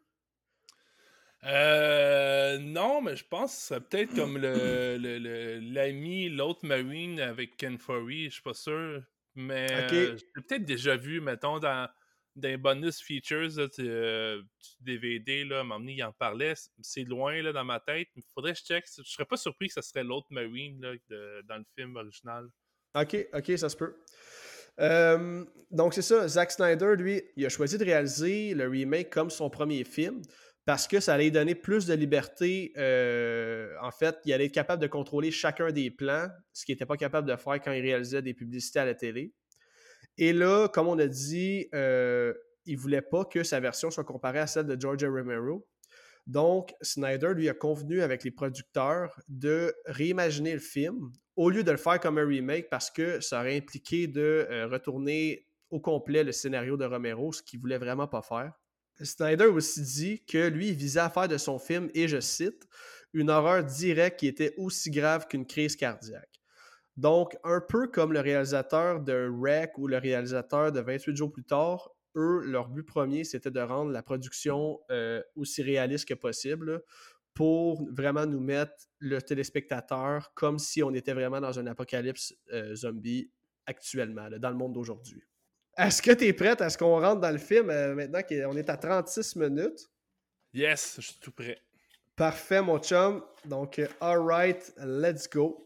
Euh, non, mais je pense que ce serait peut-être comme le, le, le- l'ami, l'autre Marine avec Ken Foree, je suis pas sûr. Mais OK. euh, je l'ai peut-être déjà vu, mettons, dans, dans les bonus features là, tu- euh, du D V D, là, à un moment donné, il en parlait. C'est- C'est loin là, dans ma tête. Il faudrait que je check. Je serais pas surpris que ce serait l'autre Marine là, de- dans le film original. OK, OK, ça se peut. Euh, donc, c'est ça. Zack Snyder, lui, il a choisi de réaliser le remake comme son premier film parce que ça allait lui donner plus de liberté. Euh, en fait, il allait être capable de contrôler chacun des plans, ce qu'il n'était pas capable de faire quand il réalisait des publicités à la télé. Et là, comme on a dit, euh, il ne voulait pas que sa version soit comparée à celle de George Romero. Donc, Snyder lui a convenu avec les producteurs de réimaginer le film au lieu de le faire comme un remake parce que ça aurait impliqué de euh, retourner au complet le scénario de Romero, ce qu'il voulait vraiment pas faire. Snyder a aussi dit que lui, il visait à faire de son film, et je cite, une horreur directe qui était aussi grave qu'une crise cardiaque. Donc, un peu comme le réalisateur de Wreck ou le réalisateur de vingt-huit jours plus tard, eux, leur but premier, c'était de rendre la production euh, aussi réaliste que possible là, pour vraiment nous mettre le téléspectateur comme si on était vraiment dans un apocalypse euh, zombie actuellement, là, dans le monde d'aujourd'hui. Est-ce que tu es prête à ce qu'on rentre dans le film euh, maintenant qu'on est à trente-six minutes? Yes, je suis tout prêt. Parfait, mon chum. Donc, euh, all right, let's go.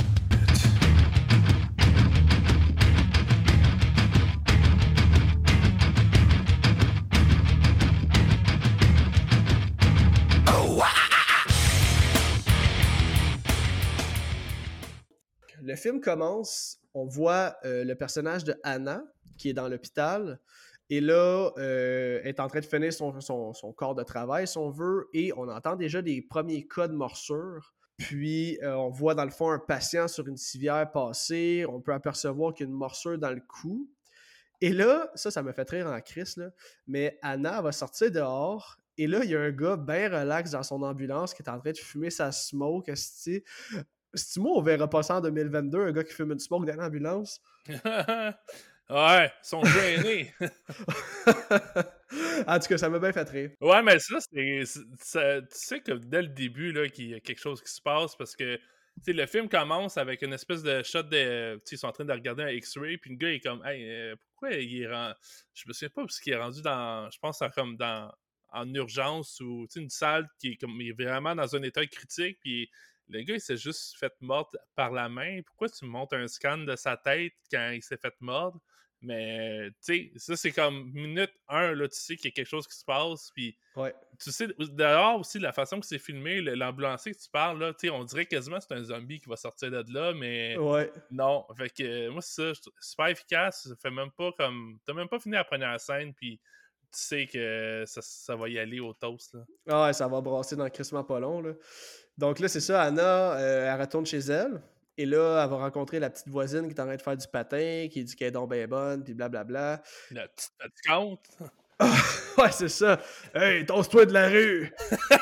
Le film commence, on voit euh, le personnage de Anna qui est dans l'hôpital et là, euh, est en train de finir son, son, son corps de travail, si on veut, et on entend déjà des premiers cas de morsure. Puis, euh, on voit dans le fond un patient sur une civière passer. On peut apercevoir qu'il y a une morsure dans le cou. Et là, ça, ça me fait rire en crise, là, mais Anna va sortir dehors. Et là, il y a un gars bien relax dans son ambulance qui est en train de fumer sa smoke. Si moi, on verra pas ça en deux mille vingt-deux, un gars qui fume une smoke dans l'ambulance. Ouais, ils sont gênés. En tout cas, ça m'a bien fait rire. Ouais, mais ça, c'est. c'est- ça- Tu sais que dès le début, là, qu'il y a quelque chose qui se passe parce que. Tu sais, le film commence avec une espèce de shot de. Tu sais, ils sont en train de regarder un X-ray, puis le gars est comme, hey, euh, pourquoi il est rendu. Je me souviens pas parce qu'il est rendu dans. Je pense, en, comme dans. En urgence ou, tu sais, une salle qui est comme. Il est vraiment dans un état critique, puis le gars, il s'est juste fait mordre par la main. Pourquoi tu me montres un scan de sa tête quand il s'est fait mordre? Mais, tu sais, ça, c'est comme minute un, là, tu sais qu'il y a quelque chose qui se passe, puis Ouais. tu sais, d'ailleurs aussi, la façon que c'est filmé, l'ambulancier que tu parles, là, tu sais, on dirait quasiment que c'est un zombie qui va sortir de là, mais Ouais. non. Fait que, euh, moi, c'est ça, je trouve super efficace, ça fait même pas comme... T'as même pas fini la première scène, puis tu sais que ça, ça va y aller au toast, là. Ah ouais, ça va brasser dans le crissement pas long, là. Donc là, c'est ça, Anna, euh, elle retourne chez elle. Et là, elle va rencontrer la petite voisine qui est en train de faire du patin, qui dit qu'elle est donc bien bonne, puis blablabla. La petite fatigante. Ouais, c'est ça. Hey, tosse-toi de la rue!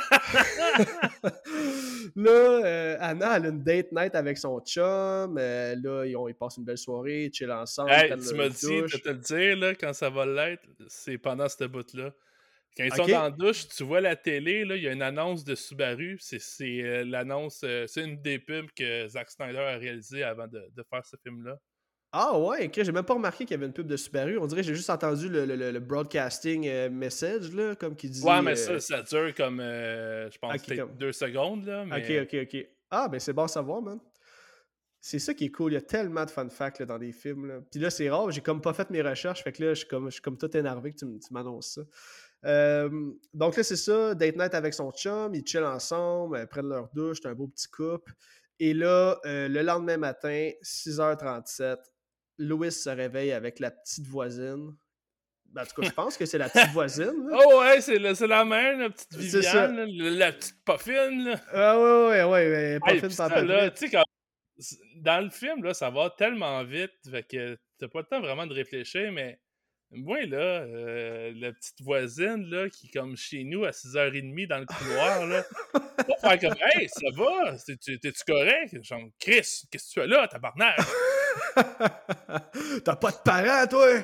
Là, euh, Anna, elle a une date night avec son chum. Euh, là, ils, ont, ils passent une belle soirée, ils chillent ensemble, ils Hey, prennent tu leur m'as dit de douche. te le dire, là, quand ça va l'être, c'est pendant cette bout-là. Quand ils sont OK? dans la douche, tu vois la télé, là, il y a une annonce de Subaru. C'est, c'est euh, l'annonce, euh, c'est une des pubs que Zack Snyder a réalisé avant de, de faire ce film-là. Ah ouais, ok, j'ai même pas remarqué qu'il y avait une pub de Subaru. On dirait que j'ai juste entendu le, le, le- le broadcasting euh, message, là, comme qui Ouais, dit... mais euh, ça, ça dure comme, euh, je pense, Ok, peut-être comme... deux secondes, là, ok, mais... ok, ok. Ah, ben c'est bon à savoir, man. C'est ça qui est cool. Il y a tellement de fun facts là, dans des films. Là. Puis là, c'est rare. J'ai comme pas fait mes recherches. Fait que là, je suis comme, je suis comme tout énervé que tu, m- tu m'annonces ça. Euh, donc là, c'est ça. Date night avec son chum. Ils chillent ensemble. Ils prennent leur douche. C'est un beau petit couple. Et là, euh, le lendemain matin, six heures trente-sept, Louis se réveille avec la petite voisine. Ben, en tout cas, je pense que c'est la petite voisine. Là. Oh ouais, c'est, la- c'est la même, la petite C'est ça. Viviane, là, la, la petite poffine, là. Ah ouais, ouais, ouais. ouais pas Hey, fine, pis pas à ça, peu là, près. tu sais, quand... dans le film, là, ça va tellement vite, fait que t'as pas le temps vraiment de réfléchir, mais moi, là, euh, la petite voisine, là, qui est comme chez nous à six heures trente dans le couloir, là, pas faire comme « Hey, ça va? T'es-tu, t'es-tu correct? » Genre « Chris, qu'est-ce que tu fais là, tabarnak? » T'as pas de parents, toi?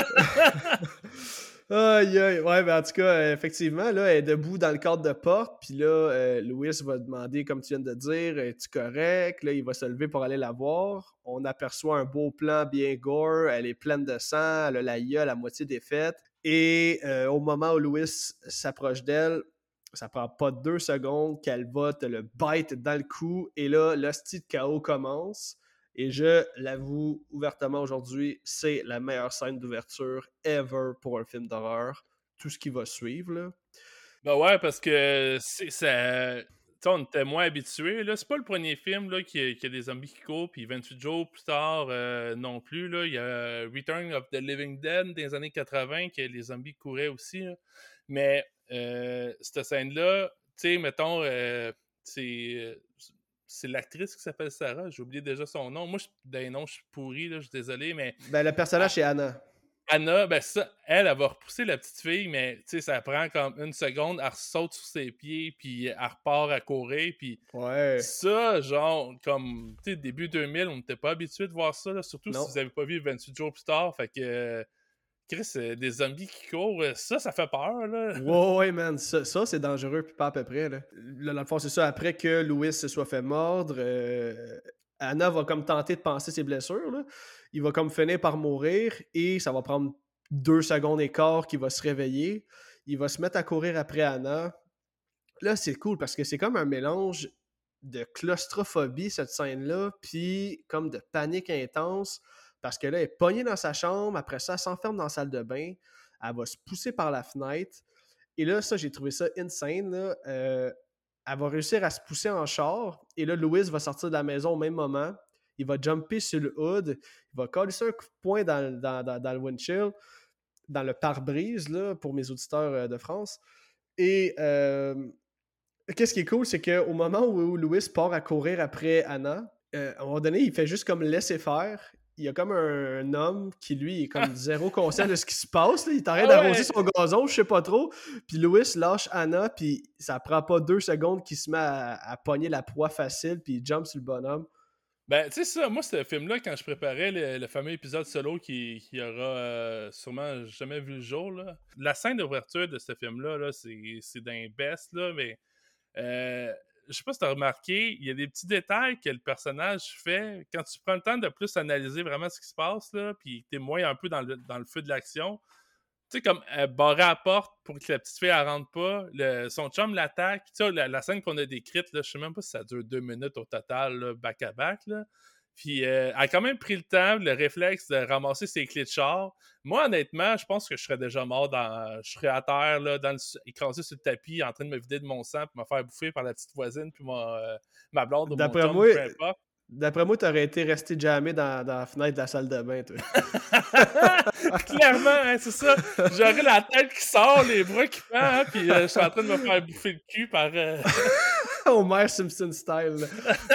Aïe, aïe. Ouais, ben en tout cas, euh, effectivement, là, elle est debout dans le cadre de porte, puis là, euh, Louis va demander, comme tu viens de dire, es-tu correct? Là, il va se lever pour aller la voir. On aperçoit un beau plan bien gore, elle est pleine de sang, elle a la gueule à moitié défaite. Et euh, au moment où Louis s'approche d'elle, ça prend pas deux secondes qu'elle va te le bite dans le cou, et là, l'hostie de chaos commence. Et je l'avoue ouvertement aujourd'hui, c'est la meilleure scène d'ouverture ever pour un film d'horreur. Tout ce qui va suivre, là. Ben ouais, parce que c'est ça. Tu sais, on était moins habitués, là. C'est pas le premier film, là, qui a, qui a des zombies qui courent, puis vingt-huit jours plus tard, euh, non plus, là. Il y a Return of the Living Dead des années quatre-vingts, que les zombies couraient aussi, là. Mais euh, cette scène-là, tu sais, mettons, euh, c'est... C'est l'actrice qui s'appelle Sarah, j'ai oublié déjà son nom. Moi, je, d'un nom, je suis pourri, là, je suis désolé, mais Ben, le personnage, c'est Anna. Anna, ben ça, elle, elle va repousser la petite fille, mais tu sais, ça prend comme une seconde, elle saute sur ses pieds, puis elle repart à courir, puis Ouais. ça, genre, comme, tu sais, début deux mille, on n'était pas habitué de voir ça, là, surtout si Non. vous avez pas vu vingt-huit jours plus tard, fait que, euh, Chris, euh, des zombies qui courent, euh, ça, ça fait peur, là. Ouais, ouais, man. Ça, ça, c'est dangereux, puis pas à peu près, là. Là, dans le fond, c'est ça. Après que Louis se soit fait mordre, euh, Anna va comme tenter de panser ses blessures, là. Il va comme finir par mourir, et ça va prendre deux secondes et quart qu'il va se réveiller. Il va se mettre à courir après Anna. Là, c'est cool parce que c'est comme un mélange de claustrophobie, cette scène-là, puis comme de panique intense, parce que là, elle est pognée dans sa chambre, après ça, elle s'enferme dans la salle de bain, elle va se pousser par la fenêtre, et là, ça, j'ai trouvé ça insane, là. Euh, elle va réussir à se pousser en char, et là, Louis va sortir de la maison au même moment, il va jumper sur le hood, il va coller un coup de poing dans, dans, dans, dans le windshield, dans le pare-brise, là, pour mes auditeurs euh, de France, et... Euh, Qu'est-ce qui est cool, c'est qu'au moment où Louis part à courir après Anna, euh, à un moment donné, il fait juste comme laisser faire. Il y a comme un, un homme qui, lui, est comme zéro conscient de ce qui se passe. Là. Il t'arrête Ah d'arroser ouais! son gazon, je sais pas trop. Puis Louis lâche Anna, puis ça prend pas deux secondes qu'il se met à, à pogner la proie facile, puis il jump sur le bonhomme. Ben, tu sais ça, moi, ce film-là, quand je préparais le, le fameux épisode solo qui, qui aura euh, sûrement jamais vu le jour, là, la scène d'ouverture de ce film-là, là, c'est, c'est d'un best, là, mais euh, je sais pas si t'as remarqué, il y a des petits détails que le personnage fait. Quand tu prends le temps de plus analyser vraiment ce qui se passe, là, puis t'es moins un peu dans le, dans le feu de l'action, tu sais, comme elle barrait la porte pour que la petite fille, elle rentre pas. Le, son chum l'attaque. Tu sais, la, la scène qu'on a décrite, là, je sais même pas si ça dure deux minutes au total, là, back-à-back, là. Puis euh, elle a quand même pris le temps, le réflexe de ramasser ses clés de char. Moi, honnêtement, je pense que je serais déjà mort dans... Je serais à terre, là, dans le... écrasé sur le tapis, en train de me vider de mon sang, puis me faire bouffer par la petite voisine, puis ma, euh, ma blonde ou mon D'après chum, moi, peu importe. D'après moi, t'aurais été resté jamais dans, dans la fenêtre de la salle de bain, toi. Clairement, hein, c'est ça. J'aurais la tête qui sort, les bras qui pendent, hein, puis euh, je suis en train de me faire bouffer le cul par... Euh... Homer Simpson style.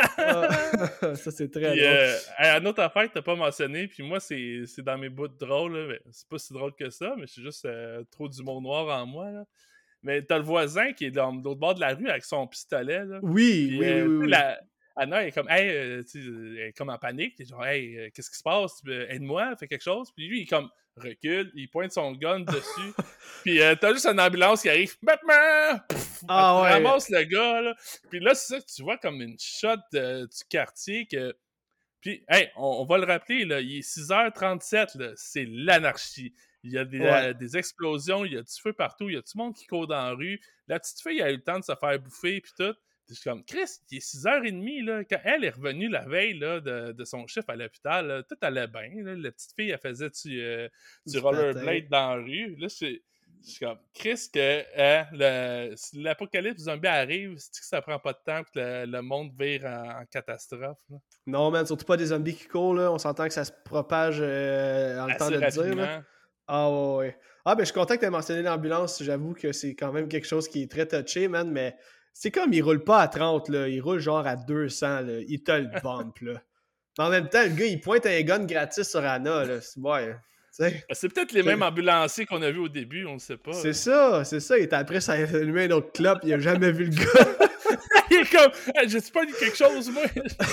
Ah, ça, c'est très puis, drôle. Euh, un autre affaire que t'as pas mentionné, puis moi, c'est, c'est dans mes bouts de drôle, là, mais c'est pas si drôle que ça, mais c'est juste euh, trop d'humour noir en moi, là. Mais t'as le voisin qui est dans l'autre bord de la rue avec son pistolet, là. Oui, Puis, oui, euh, oui, oui. la... Anna elle est comme, hey, euh, tu sais, elle est comme en panique. Elle est genre, hey, euh, qu'est-ce qui se passe? Euh, Aide-moi, fais quelque chose. Puis lui, il est comme, recule, il pointe son gun dessus. Puis euh, t'as juste une ambulance qui arrive, Batman! Pff, Ah elle ouais. ramasse le gars, là. Puis là, c'est ça que tu vois comme une shot euh, du quartier que. Puis, hey, on, on va le rappeler, là, il est six heures trente-sept, là, c'est l'anarchie. Il y a des, Ouais. euh, des explosions, il y a du feu partout, il y a tout le monde qui court dans la rue. La petite fille a eu le temps de se faire bouffer, puis tout. Puis je suis comme, Chris, il est six heures trente, là. Quand elle est revenue la veille là, de, de son chiffre à l'hôpital, là, tout allait bien. Là. La petite fille, elle faisait du, euh, du, Du rollerblade dans la rue. Là, je je suis comme, Chris, que hein, le, si l'apocalypse zombie arrive, c'est que ça prend pas de temps que le, le monde vire en, en catastrophe. Là. Non, man, surtout pas des zombies qui courent, là. On s'entend que ça se propage euh, en le temps de le dire, là. Ah ouais, ouais. Ah, ben je suis content que tu aies mentionné l'ambulance. J'avoue que c'est quand même quelque chose qui est très touché, man, mais c'est comme, il roule pas à trente, là. Il roule genre à deux cents, là. Il te le bump, là. Mais en même temps, le gars, il pointe un gun gratis sur Anna, là. C'est, ouais, t'sais. C'est peut-être les C'est... mêmes ambulanciers qu'on a vus au début, on ne sait pas. C'est hein. ça, c'est ça. Il est après, ça a allumé un autre clope, il a jamais vu le gars. Il est comme, hey, j'ai-tu pas dit quelque chose, moi?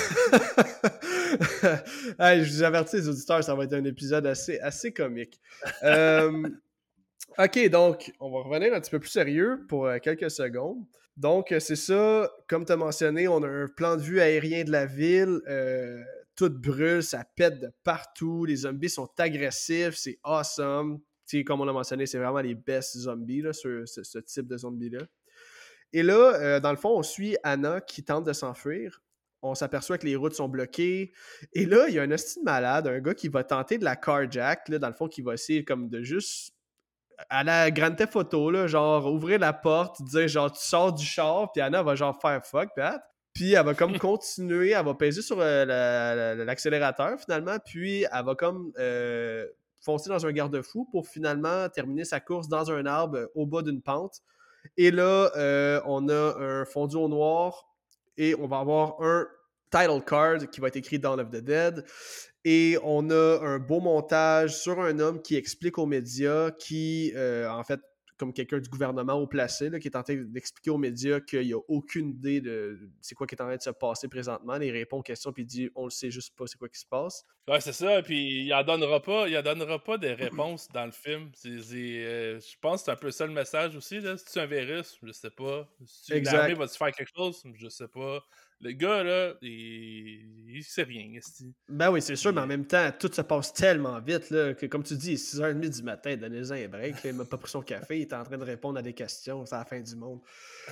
Hey, je vous avertis, les auditeurs, ça va être un épisode assez, assez comique. Euh, ok, donc, on va revenir un petit peu plus sérieux pour euh, quelques secondes. Donc, euh, c'est ça, comme tu as mentionné, on a un plan de vue aérien de la ville. Euh, tout brûle, ça pète de partout. Les zombies sont agressifs, c'est awesome. T'sais, comme on a mentionné, c'est vraiment les best zombies, là, ce, ce, ce type de zombies-là. Et là, euh, dans le fond, on suit Anna qui tente de s'enfuir. On s'aperçoit que les routes sont bloquées. Et là, il y a un hostie de malade, un gars qui va tenter de la carjack, là, dans le fond, qui va essayer comme de juste, à la Grand Theft Auto, là, genre ouvrir la porte, dire genre tu sors du char, puis Anna va genre faire fuck, Pat. Puis elle va comme continuer, elle va peser sur euh, la, la, l'accélérateur finalement, puis elle va comme euh, foncer dans un garde-fou pour finalement terminer sa course dans un arbre euh, au bas d'une pente. Et là, euh, on a un fondu au noir et on va avoir un title card qui va être écrit Dawn of the Dead. Et on a un beau montage sur un homme qui explique aux médias, qui, euh, en fait, comme quelqu'un du gouvernement haut placé, là, qui est en train d'expliquer aux médias qu'il n'y a aucune idée de c'est quoi qui est en train de se passer présentement. Il répond aux questions puis il dit on le sait juste pas c'est quoi qui se passe. Ouais, c'est ça, puis il en donnera pas, il en donnera pas des réponses dans le film. C'est, c'est, euh, je pense que c'est un peu ça le message aussi. Là. Si tu un virus, je sais pas. Si l'armée va-tu faire quelque chose, je sais pas. Le gars, là, il, il sait rien. Esti. Ben oui, c'est sûr, Et... mais en même temps, tout se passe tellement vite là, que, comme tu dis, six heures trente du matin, donnez-en un break. Là, il m'a pas pris son café, il est en train de répondre à des questions, c'est la fin du monde.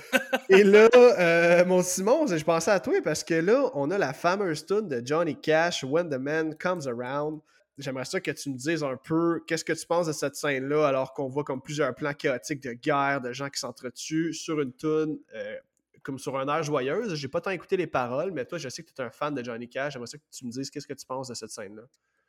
Et là, euh, mon Simon, je pensais à toi parce que là, on a la fameuse tune de Johnny Cash, When the Man Comes Around. J'aimerais ça que tu me dises un peu qu'est-ce que tu penses de cette scène-là, alors qu'on voit comme plusieurs plans chaotiques de guerre, de gens qui s'entretuent sur une tune euh, comme sur un air joyeuse. J'ai pas tant écouté les paroles, mais toi, je sais que tu es un fan de Johnny Cash. J'aimerais ça que tu me dises qu'est-ce que tu penses de cette scène-là.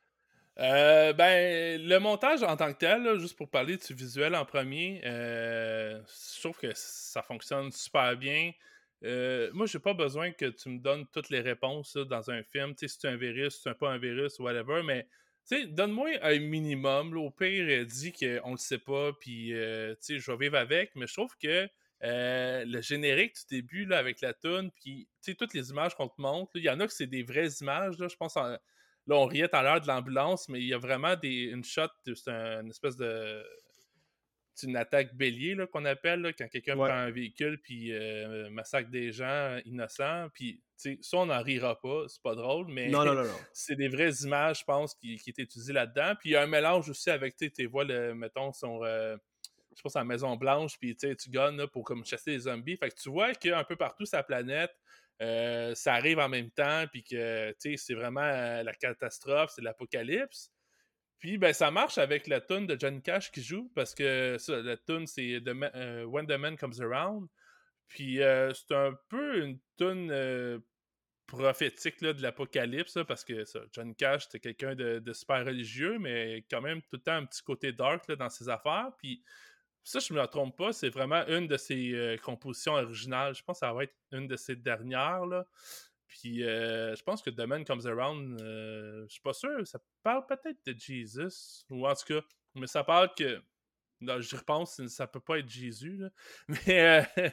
Euh, ben, le montage en tant que tel, là, juste pour parler du visuel en premier, euh, je trouve que ça fonctionne super bien. Euh, moi, j'ai pas besoin que tu me donnes toutes les réponses là, dans un film. Tu sais, si c'est un virus, si c'est pas un virus, whatever, mais tu sais, donne-moi un minimum. Là, au pire, euh, dis qu'on le sait pas, puis euh, tu sais, je vais vivre avec, mais je trouve que euh, le générique du début là, avec la toune, puis tu sais, toutes les images qu'on te montre, il y en a que c'est des vraies images, là, je pense en. Là, on riait tout à l'heure de l'ambulance, mais il y a vraiment des, une shot, c'est un, une espèce de c'est une attaque bélier là, qu'on appelle, là, quand quelqu'un Ouais. prend un véhicule puis euh, massacre des gens innocents. Puis, tu sais, ça, on n'en rira pas, c'est pas drôle, mais Non, non, non, non. c'est des vraies images, je pense, qui, qui étaient utilisées là-dedans. Puis il y a un mélange aussi avec, tu sais, tu vois, le, mettons, son... euh, je pense à la Maison Blanche, puis tu gunnes là, pour comme chasser les zombies. Fait que tu vois qu'un peu partout sur la planète, euh, ça arrive en même temps, puis que c'est vraiment euh, la catastrophe, c'est l'apocalypse. Puis ben ça marche avec la tune de Johnny Cash qui joue, parce que ça, la tune c'est The Ma- euh, When the Man Comes Around. Puis euh, c'est un peu une tune euh, prophétique là, de l'apocalypse, là, parce que ça, Johnny Cash, c'était quelqu'un de, de super religieux, mais quand même tout le temps un petit côté dark là, dans ses affaires. Puis ça, je me trompe pas, c'est vraiment une de ses euh, compositions originales. Je pense que ça va être une de ses dernières, là. Puis euh, je pense que The Man Comes Around, euh, je suis pas sûr, ça parle peut-être de Jesus, ou en tout cas, mais ça parle que, là, j'y repense, ça peut pas être Jésus, là. Mais, euh,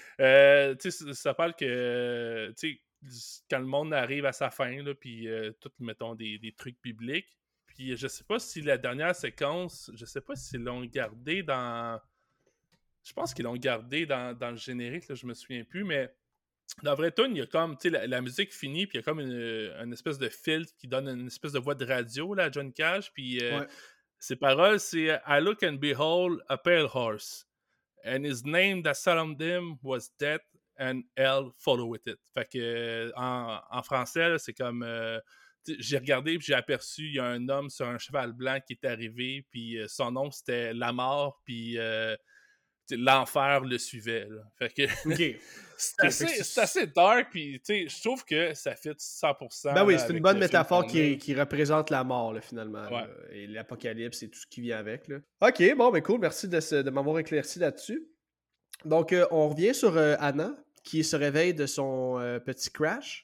euh, tu sais, ça parle que, tu sais, quand le monde arrive à sa fin, là, puis euh, tout, mettons, des, des trucs bibliques. Puis je sais pas si la dernière séquence, je sais pas s'ils l'ont gardé dans... Je pense qu'ils l'ont gardé dans, dans le générique, là, je me souviens plus, mais dans la vraie tune, il y a comme, tu sais, la, la musique finit, puis il y a comme une, une espèce de filtre qui donne une espèce de voix de radio là, à John Cash, puis euh, Ouais. ses paroles, c'est I look and behold a pale horse, and his name that surrounded him was death, and hell follow with it. Fait que, euh, en, en français, là, c'est comme, euh, j'ai regardé, puis j'ai aperçu, il y a un homme sur un cheval blanc qui est arrivé, puis euh, son nom, c'était la mort, puis euh, l'enfer le suivait. Là. Fait que OK. c'est Okay, assez, c'est... c'est assez dark, puis je trouve que ça fit cent pour cent Ben oui, là, c'est une avec bonne le film métaphore qu'on a. qui, qui représente la mort, là, finalement, Ouais. là, et l'apocalypse et tout ce qui vient avec. Là. OK, bon, ben cool, merci de, se, de m'avoir éclairci là-dessus. Donc, euh, on revient sur euh, Anna, qui se réveille de son euh, petit crash,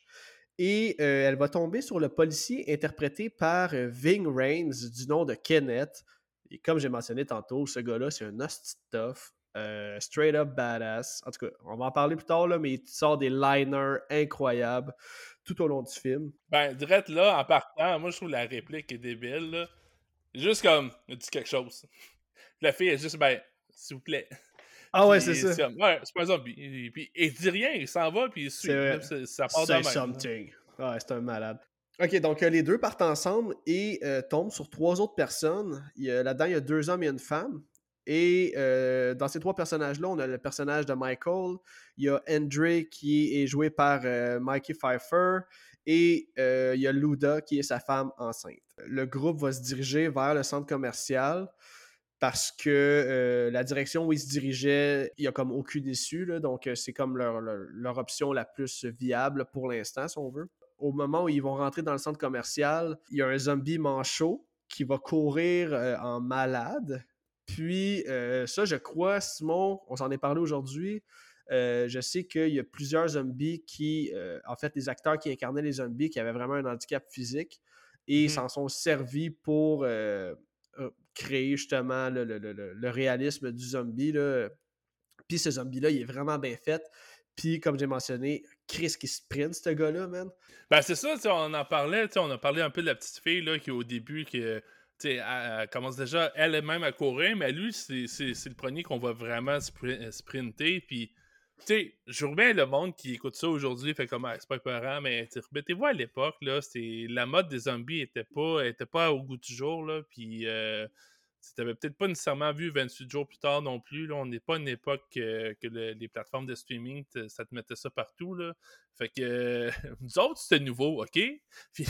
et euh, elle va tomber sur le policier interprété par euh, Ving Rhames, du nom de Kenneth. Et comme j'ai mentionné tantôt, ce gars-là, c'est un hostie de tough. Euh, straight up badass. En tout cas, on va en parler plus tard, là, mais il sort des liners incroyables tout au long du film. Ben, direct là, en partant, moi je trouve la réplique est débile. Là. Juste comme, il dit quelque chose. La fille est juste, ben, s'il vous plaît. Ah ouais, c'est Puis ça. c'est comme, ouais, c'est pas un zombie. Et puis il dit rien, il s'en va, puis il suit. C'est, Là, ça part de c'est même. something. Là. Ouais, c'est un malade. OK, donc euh, les deux partent ensemble et euh, tombent sur trois autres personnes. Il y a, là-dedans, il y a deux hommes et une femme. Et euh, dans ces trois personnages-là, on a le personnage de Michael, il y a Andre qui est joué par euh, Mikey Pfeiffer et euh, il y a Luda qui est sa femme enceinte. Le groupe va se diriger vers le centre commercial parce que euh, la direction où ils se dirigeaient, il n'y a comme aucune issue, là, donc euh, c'est comme leur, leur, leur option la plus viable pour l'instant, si on veut. Au moment où ils vont rentrer dans le centre commercial, il y a un zombie manchot qui va courir euh, en malade. Puis euh, ça, je crois, Simon, on s'en est parlé aujourd'hui, euh, je sais qu'il y a plusieurs zombies qui, euh, en fait, les acteurs qui incarnaient les zombies qui avaient vraiment un handicap physique et mm-hmm. s'en sont servis pour euh, créer justement le, le, le, le réalisme du zombie. Là. Puis ce zombie-là, il est vraiment bien fait. Puis, comme j'ai mentionné, Chris qui sprint, ce gars-là, man. Ben, c'est ça, on en parlait, on a parlé un peu de la petite fille, là, qui au début, qui, elle, elle commence déjà elle-même à courir, mais lui, c'est, c'est, c'est le premier qu'on va vraiment spr- sprinter, puis, tu sais, je remets le monde qui écoute ça aujourd'hui, fait comme, ah, c'est pas épeurant, mais remettez-vous à l'époque, là, c'est, la mode des zombies était pas, était pas au goût du jour, là, puis... Euh, tu n'avais peut-être pas nécessairement vu vingt-huit jours plus tard non plus. Là. On n'est pas une époque euh, que le, les plateformes de streaming, te, ça te mettait ça partout. Là. Fait que euh, nous autres, c'était nouveau, OK? Puis,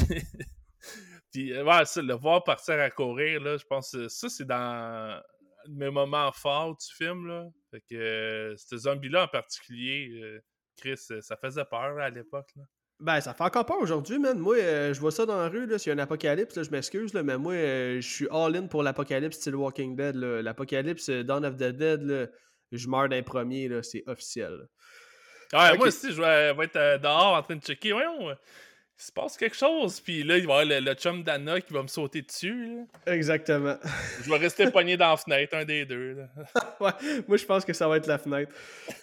puis ouais, ça, le voir partir à courir, là, je pense que ça, c'est dans mes moments forts du film. Là. Fait que euh, ce zombie-là en particulier, euh, Chris, ça faisait peur là, à l'époque. Là. Ben, ça fait encore peur aujourd'hui, man. Moi, euh, je vois ça dans la rue, là, s'il y a un apocalypse, là, je m'excuse, là, mais moi, euh, je suis all-in pour l'apocalypse style Walking Dead. Là. L'apocalypse euh, Dawn of the Dead, là, je meurs d'un premier, là, c'est officiel. Là. Ouais, okay. Moi aussi, je vais, vais être euh, dehors en train de checker. Voyons, euh, il se passe quelque chose, puis là, il va y avoir le, le chum d'Anna qui va me sauter dessus. Là. Exactement. Je vais rester pogné dans la fenêtre, un des deux. Là. Ouais, moi, je pense que ça va être la fenêtre.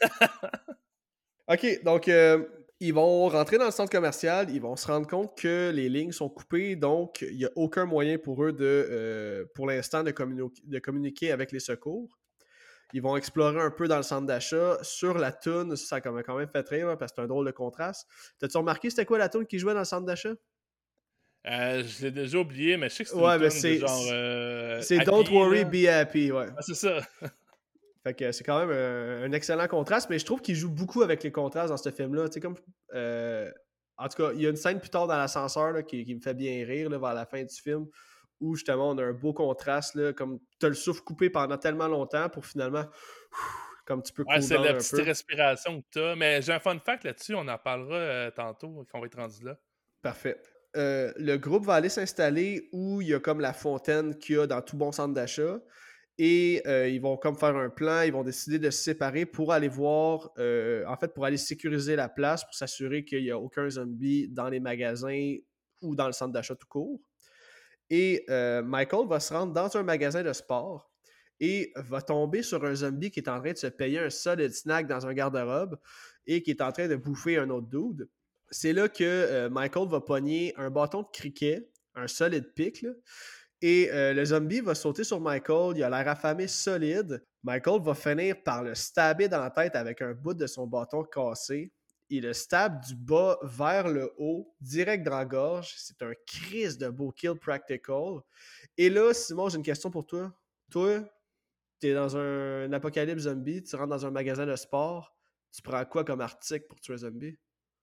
OK, donc... Euh... Ils vont rentrer dans le centre commercial, ils vont se rendre compte que les lignes sont coupées, donc il n'y a aucun moyen pour eux de, euh, pour l'instant, de, communi- de communiquer avec les secours. Ils vont explorer un peu dans le centre d'achat. Sur la toune, ça m'a quand même fait rire là, parce que c'est un drôle de contraste. T'as-tu remarqué c'était quoi la toune qui jouait dans le centre d'achat? Euh, je l'ai déjà oublié, mais je sais que c'est une Ouais, mais tune de c'est genre euh, c'est Don't Happy, Worry, là. Be Happy, ouais. Ah, c'est ça. Fait que c'est quand même un, un excellent contraste, mais je trouve qu'il joue beaucoup avec les contrastes dans ce film-là. Tu sais, comme. Euh, en tout cas, il y a une scène plus tard dans l'ascenseur là, qui, qui me fait bien rire là, vers la fin du film, où justement on a un beau contraste, là, comme t'as le souffle coupé pendant tellement longtemps pour finalement, comme tu peux Ouais, cool c'est down la un petite peu. respiration que t'as. Mais j'ai un fun fact là-dessus, on en parlera euh, tantôt, quand on va être rendu là. Parfait. Euh, le groupe va aller s'installer où il y a comme la fontaine qu'il y a dans tout bon centre d'achat. Et euh, ils vont comme faire un plan, ils vont décider de se séparer pour aller voir, euh, en fait, pour aller sécuriser la place, pour s'assurer qu'il n'y a aucun zombie dans les magasins ou dans le centre d'achat tout court. Et euh, Michael va se rendre dans un magasin de sport et va tomber sur un zombie qui est en train de se payer un solid snack dans un garde-robe et qui est en train de bouffer un autre dude. C'est là que euh, Michael va pogner un bâton de cricket, un solid pick, là, et euh, le zombie va sauter sur Michael. Il a l'air affamé solide. Michael va finir par le stabber dans la tête avec un bout de son bâton cassé. Il le stab du bas vers le haut, direct dans la gorge. C'est un crise de beau kill practical. Et là, Simon, j'ai une question pour toi. Toi, t'es dans un, un apocalypse zombie, tu rentres dans un magasin de sport. Tu prends quoi comme article pour tuer un zombie?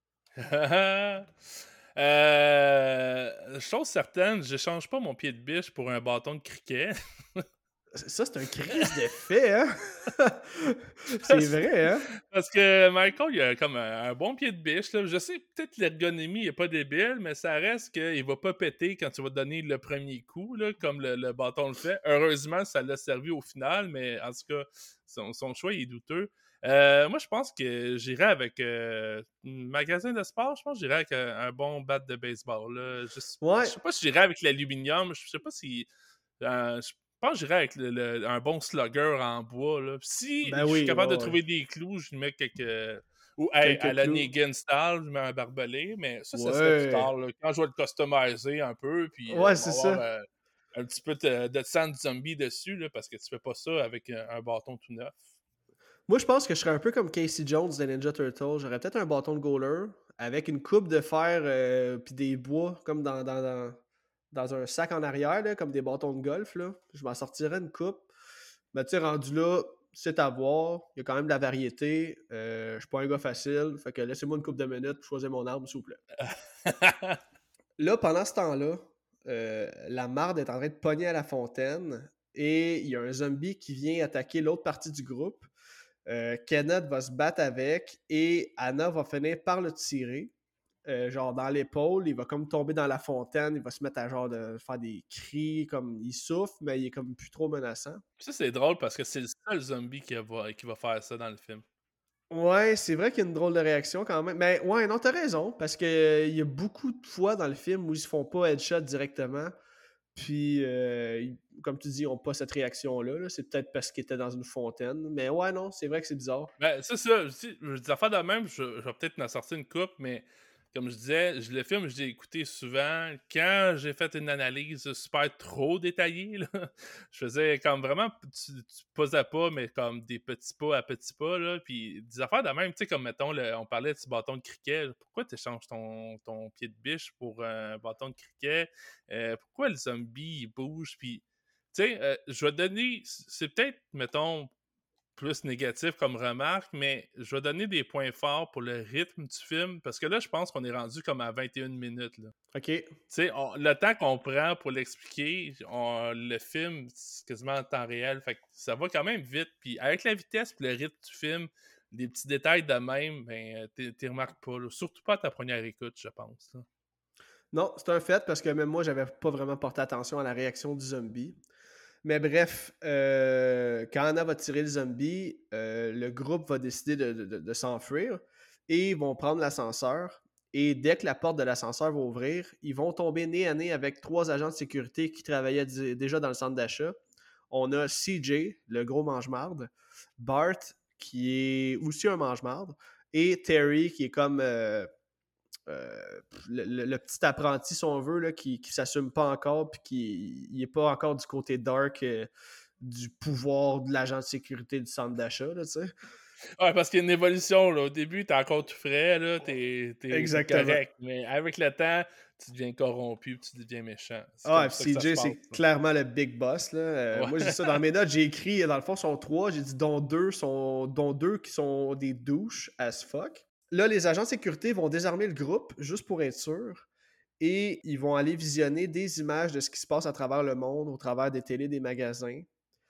euh, chose certaine, je change pas mon pied de biche pour un bâton de cricket. Ça, c'est un crise de fait, hein? C'est parce, vrai, hein? parce que Michael, il a comme un, un bon pied de biche. Là. Je sais, peut-être l'ergonomie n'est pas débile, mais ça reste qu'il va pas péter quand tu vas donner le premier coup, là, comme le, le bâton le fait. Heureusement, ça l'a servi au final, mais en tout cas, son, son choix il est douteux. Euh, moi, je pense que j'irais avec euh, un magasin de sport. Je pense que j'irais avec un, un bon bat de baseball. Là. Je, je Ouais. sais pas si j'irais avec l'aluminium. Je sais pas si. Euh, je pense que j'irais avec le, le- un bon slugger en bois. Là. Si Ben je suis oui, capable ouais, de ouais. trouver des clous, je lui mets quelques. Ou hey, à Quelques la clous. Negan style, je mets un barbelé. Mais ça, ça serait plus Ouais. tard. Là, quand je vais le customiser un peu. Puis Ouais, euh, on c'est va avoir ça. euh, un petit peu de, de sang de zombie dessus. Là, parce que tu fais pas ça avec un, un bâton tout neuf. Moi, je pense que je serais un peu comme Casey Jones de Ninja Turtle. J'aurais peut-être un bâton de goaler avec une coupe de fer euh, puis des bois comme dans, dans, dans, dans un sac en arrière, là, comme des bâtons de golf. Là. Je m'en sortirais une coupe. Mais tu sais, rendu là, c'est à voir. Il y a quand même de la variété. Euh, je suis pas un gars facile. Fait que laissez-moi une coupe de minutes pour choisir mon arme, s'il vous plaît. Là, pendant ce temps-là, euh, la marde est en train de pogner à la fontaine et il y a un zombie qui vient attaquer l'autre partie du groupe. Euh, Kenneth va se battre avec et Anna va finir par le tirer. Euh, genre dans l'épaule, il va comme tomber dans la fontaine, il va se mettre à genre de faire des cris, comme il souffle, mais il est comme plus trop menaçant. Ça, c'est drôle parce que c'est le seul zombie qui va, qui va faire ça dans le film. Ouais, c'est vrai qu'il y a une drôle de réaction quand même. Mais ouais, non, t'as raison, parce que euh, il y a beaucoup de fois dans le film où ils se font pas headshot directement. Puis, euh, ils- comme tu dis, ils n'ont pas cette réaction-là. Là. C'est peut-être parce qu'ils étaient dans une fontaine. Mais ouais, non, c'est vrai que c'est bizarre. Ben, c'est ça. Je dis, je dis affaires de même, je, je vais peut-être en sortir une coupe, mais comme je disais, je, le film, je l'ai écouté souvent. Quand j'ai fait une analyse super trop détaillée, là, je faisais comme vraiment, tu, tu pas à pas, mais comme des petits pas à petits pas, là, puis des affaires de même, tu sais, comme mettons, le- on parlait de ce bâton de cricket. Pourquoi tu échanges ton, ton pied de biche pour un bâton de cricket? Euh, pourquoi le zombie, il bouge? Puis, tu sais, euh, je vais te donner, c'est peut-être, mettons, plus négatif comme remarque, mais je vais donner des points forts pour le rythme du film, parce que là, je pense qu'on est rendu comme à vingt et une minutes. Là. OK. Tu sais, on- le temps qu'on prend pour l'expliquer, on- le film, c'est quasiment en temps réel, fait que ça va quand même vite. Puis avec la vitesse et le rythme du film, des petits détails de même, ben, t'y t'y remarques pas. Là. Surtout pas à ta première écoute, je pense. Là. Non, c'est un fait parce que même moi, j'avais pas vraiment porté attention à la réaction du zombie. Mais bref, euh, quand Anna va tirer le zombie, euh, le groupe va décider de, de- de s'enfuir et ils vont prendre l'ascenseur. Et dès que la porte de l'ascenseur va ouvrir, ils vont tomber nez à nez avec trois agents de sécurité qui travaillaient d- déjà dans le centre d'achat. On a C J, le gros mange-marde, Bart, qui est aussi un mange-marde, et Terry, qui est comme euh, euh, le, le- le petit apprenti, si on veut, là, qui ne s'assume pas encore, puis qui n'est pas encore du côté dark. euh, du pouvoir de l'agent de sécurité du centre d'achat, là, tu sais. Ouais, parce qu'il y a une évolution, là. Au début, t'es encore tout frais, là, t'es es tu Exactement. correct, mais avec le temps, tu deviens corrompu, puis tu deviens méchant. C'est Ah, comme puis ça que ça se C J, passe, c'est là. clairement le big boss, là. Euh, Ouais. moi, j'ai ça dans mes notes. J'ai écrit, dans le fond, sont trois. J'ai dit dont deux, sont, dont deux qui sont des douches as fuck. Là, les agents de sécurité vont désarmer le groupe, juste pour être sûr. Et ils vont aller visionner des images de ce qui se passe à travers le monde, au travers des télés, des magasins.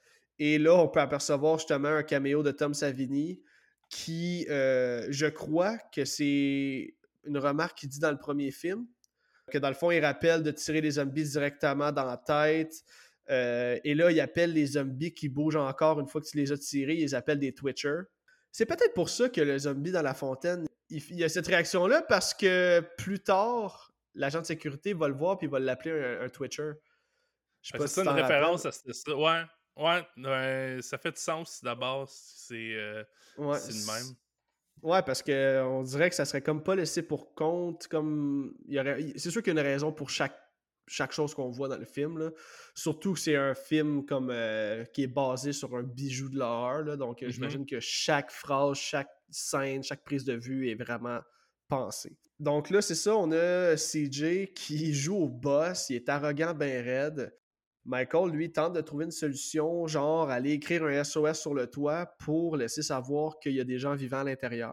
Et là, on peut apercevoir justement un caméo de Tom Savini qui, euh, je crois que c'est une remarque qu'il dit dans le premier film, que dans le fond, il rappelle de tirer les zombies directement dans la tête. Euh, et là, il appelle les zombies qui bougent encore une fois que tu les as tirés, il les appelle des Twitchers. C'est peut-être pour ça que le zombie dans la fontaine, il, il y a cette réaction-là, parce que plus tard, l'agent de sécurité va le voir puis il va l'appeler un, un Twitcher. Je sais Ben, pas c'est si ça tu une t'en rappelles. référence à c'est ça. Ouais. Ouais, ouais, ça fait du sens d'abord, c'est euh, Ouais, c'est le même. ouais, parce que on dirait que ça serait comme pas laissé pour compte, comme il y aurait, c'est sûr qu'il y a une raison pour chaque chaque chose qu'on voit dans le film, là. Surtout que c'est un film comme euh, qui est basé sur un bijou de l'horreur, là. Donc euh, Mhm. j'imagine que chaque phrase, chaque scène, chaque prise de vue est vraiment pensée. Donc là, c'est ça, on a C J qui joue au boss, il est arrogant, ben raide. Michael, lui, tente de trouver une solution, genre aller écrire un S O S sur le toit pour laisser savoir qu'il y a des gens vivants à l'intérieur.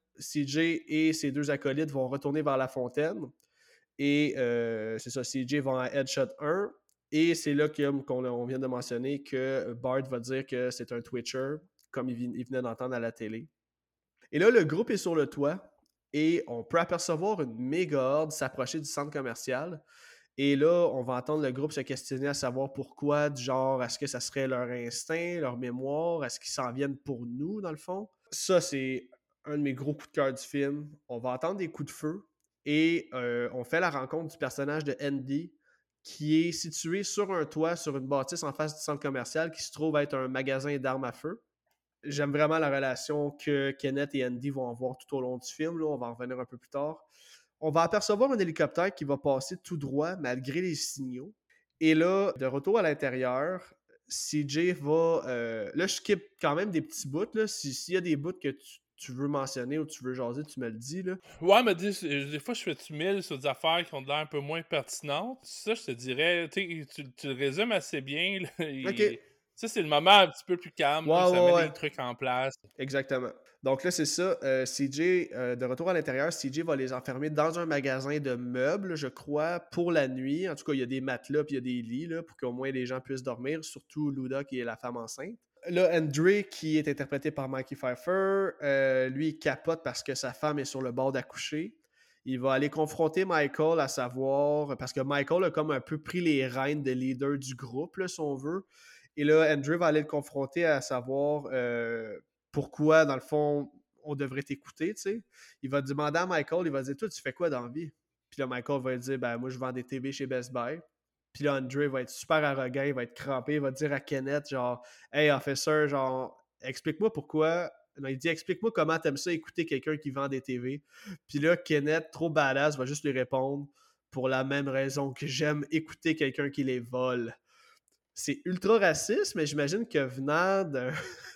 C J et ses deux acolytes vont retourner vers la fontaine. Et euh, c'est ça, C J va à Headshot un. Et c'est là qu'on on vient de mentionner que Bart va dire que c'est un Twitcher, comme il, il venait d'entendre à la télé. Et là, le groupe est sur le toit. Et on peut apercevoir une méga horde s'approcher du centre commercial. Et là, on va entendre le groupe se questionner à savoir pourquoi, du genre, est-ce que ça serait leur instinct, leur mémoire, est-ce qu'ils s'en viennent pour nous, dans le fond? Ça, c'est un de mes gros coups de cœur du film. On va entendre des coups de feu et euh, on fait la rencontre du personnage de Andy qui est situé sur un toit, sur une bâtisse en face du centre commercial qui se trouve être un magasin d'armes à feu. J'aime vraiment la relation que Kenneth et Andy vont avoir tout au long du film. Là. On va en revenir un peu plus tard. On va apercevoir un hélicoptère qui va passer tout droit malgré les signaux. Et là, de retour à l'intérieur, C J va... Euh, là, je skip quand même des petits bouts. Là. Si, s'il y a des bouts que tu, tu veux mentionner ou tu veux jaser, tu me le dis. Là. Ouais, mais des, des fois, je fais du mille sur des affaires qui ont l'air un peu moins pertinentes. Ça, je te dirais, tu, tu le résumes assez bien. Là, OK. et, ça, c'est le moment un petit peu plus calme, là, Ouais, où ça ouais, met ouais. des trucs en place. Exactement. Donc là, c'est ça. Euh, C J, euh, de retour à l'intérieur, C J va les enfermer dans un magasin de meubles, je crois, pour la nuit. En tout cas, il y a des matelas puis il y a des lits là, pour qu'au moins les gens puissent dormir, surtout Luda qui est la femme enceinte. Là, Andre, qui est interprété par Mikey Pfeiffer, euh, lui, il capote parce que sa femme est sur le bord d'accoucher. Il va aller confronter Michael à savoir, parce que Michael a comme un peu pris les rênes de leader du groupe, là, si on veut. Et là, Andre va aller le confronter à savoir euh, pourquoi, dans le fond, on devrait t'écouter, tu sais. Il va demander à Michael, il va dire, toi, tu fais quoi dans la vie? Puis là, Michael va dire, ben, moi, je vends des T V chez Best Buy. Puis là, Andre va être super arrogant, il va être crampé, il va dire à Kenneth, genre, hey, officer, genre, explique-moi pourquoi. Non, il dit, explique-moi comment t'aimes ça écouter quelqu'un qui vend des T V. Puis là, Kenneth, trop badass, va juste lui répondre, pour la même raison que j'aime écouter quelqu'un qui les vole. C'est ultra raciste, mais j'imagine que venant de,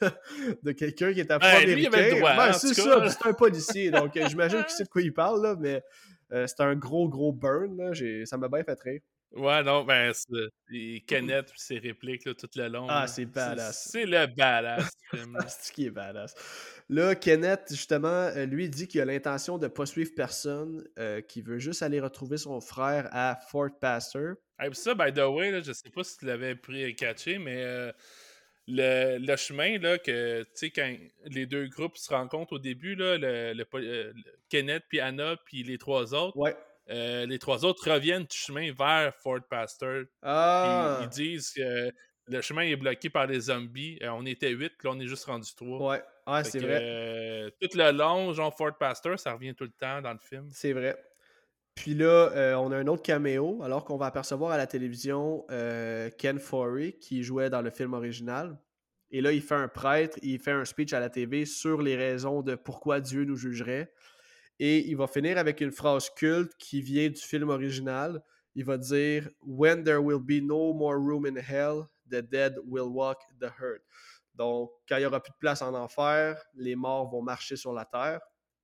de quelqu'un qui est Ben, lui, il avait le afro-américain, droit, ben hein, en c'est tout ça, cas. c'est un policier, donc euh, j'imagine qu'il sait de quoi il parle, là, mais euh, c'est un gros, gros burn, là. J'ai, ça m'a bien fait rire. Ouais, non, ben, c'est, et Kenneth, ses répliques, là, tout le long, Ah, là. c'est C'est, badass. c'est le badass du film, là. C'est ce qui est badass. Là, Kenneth, justement, euh, lui dit qu'il a l'intention de ne pas suivre personne, euh, qu'il veut juste aller retrouver son frère à Fort Pastor. Hey, pis ça, by the way, là, je sais pas si tu l'avais pris catché, mais euh, le, le chemin, là, que, tu sais, quand les deux groupes se rencontrent au début, là, le, le, le- le- Kenneth, puis Anna, puis les trois autres, Ouais. euh, les trois autres reviennent du chemin vers Fort Pastor, puis ils Ah! disent que le chemin est bloqué par les zombies. Euh, on était huit, là, on est juste rendu trois. Ouais. Ah, Fait c'est que vrai. euh, tout le long, genre Fort Pastor, ça revient tout le temps dans le film. C'est vrai. Puis là, euh, on a un autre caméo, alors qu'on va apercevoir à la télévision euh, Ken Foree, qui jouait dans le film original. Et là, il fait un prêtre, il fait un speech à la T V sur les raisons de pourquoi Dieu nous jugerait. Et il va finir avec une phrase culte qui vient du film original. Il va dire « When there will be no more room in hell, the dead will walk the earth. Donc, quand il n'y aura plus de place en enfer, les morts vont marcher sur la terre.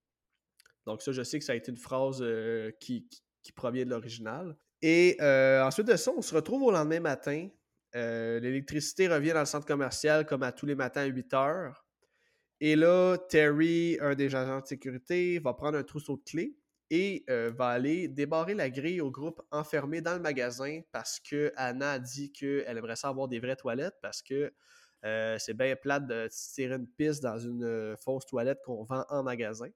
Donc ça, je sais que ça a été une phrase euh, qui, qui, qui provient de l'original. Et euh, ensuite de ça, on se retrouve au lendemain matin. Euh, l'électricité revient dans le centre commercial comme à tous les matins à huit heures. Et là, Terry, un des agents de sécurité, va prendre un trousseau de clés et euh, va aller débarrer la grille au groupe enfermé dans le magasin parce que Anna a dit qu'elle aimerait ça avoir des vraies toilettes parce que euh, c'est bien plate de tirer une piste dans une euh, fausse toilette qu'on vend en magasin.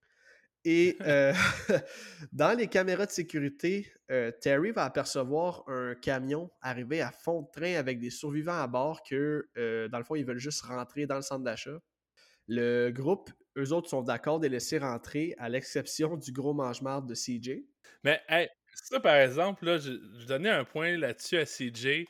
Et euh, dans les caméras de sécurité, euh, Terry va apercevoir un camion arriver à fond de train avec des survivants à bord que, euh, dans le fond, ils veulent juste rentrer dans le centre d'achat. Le groupe, eux autres, sont d'accord de les laisser rentrer, à l'exception du gros mange-marde de C J. Mais, hey, ça, par exemple, là, je, je donnais un point là-dessus à C J.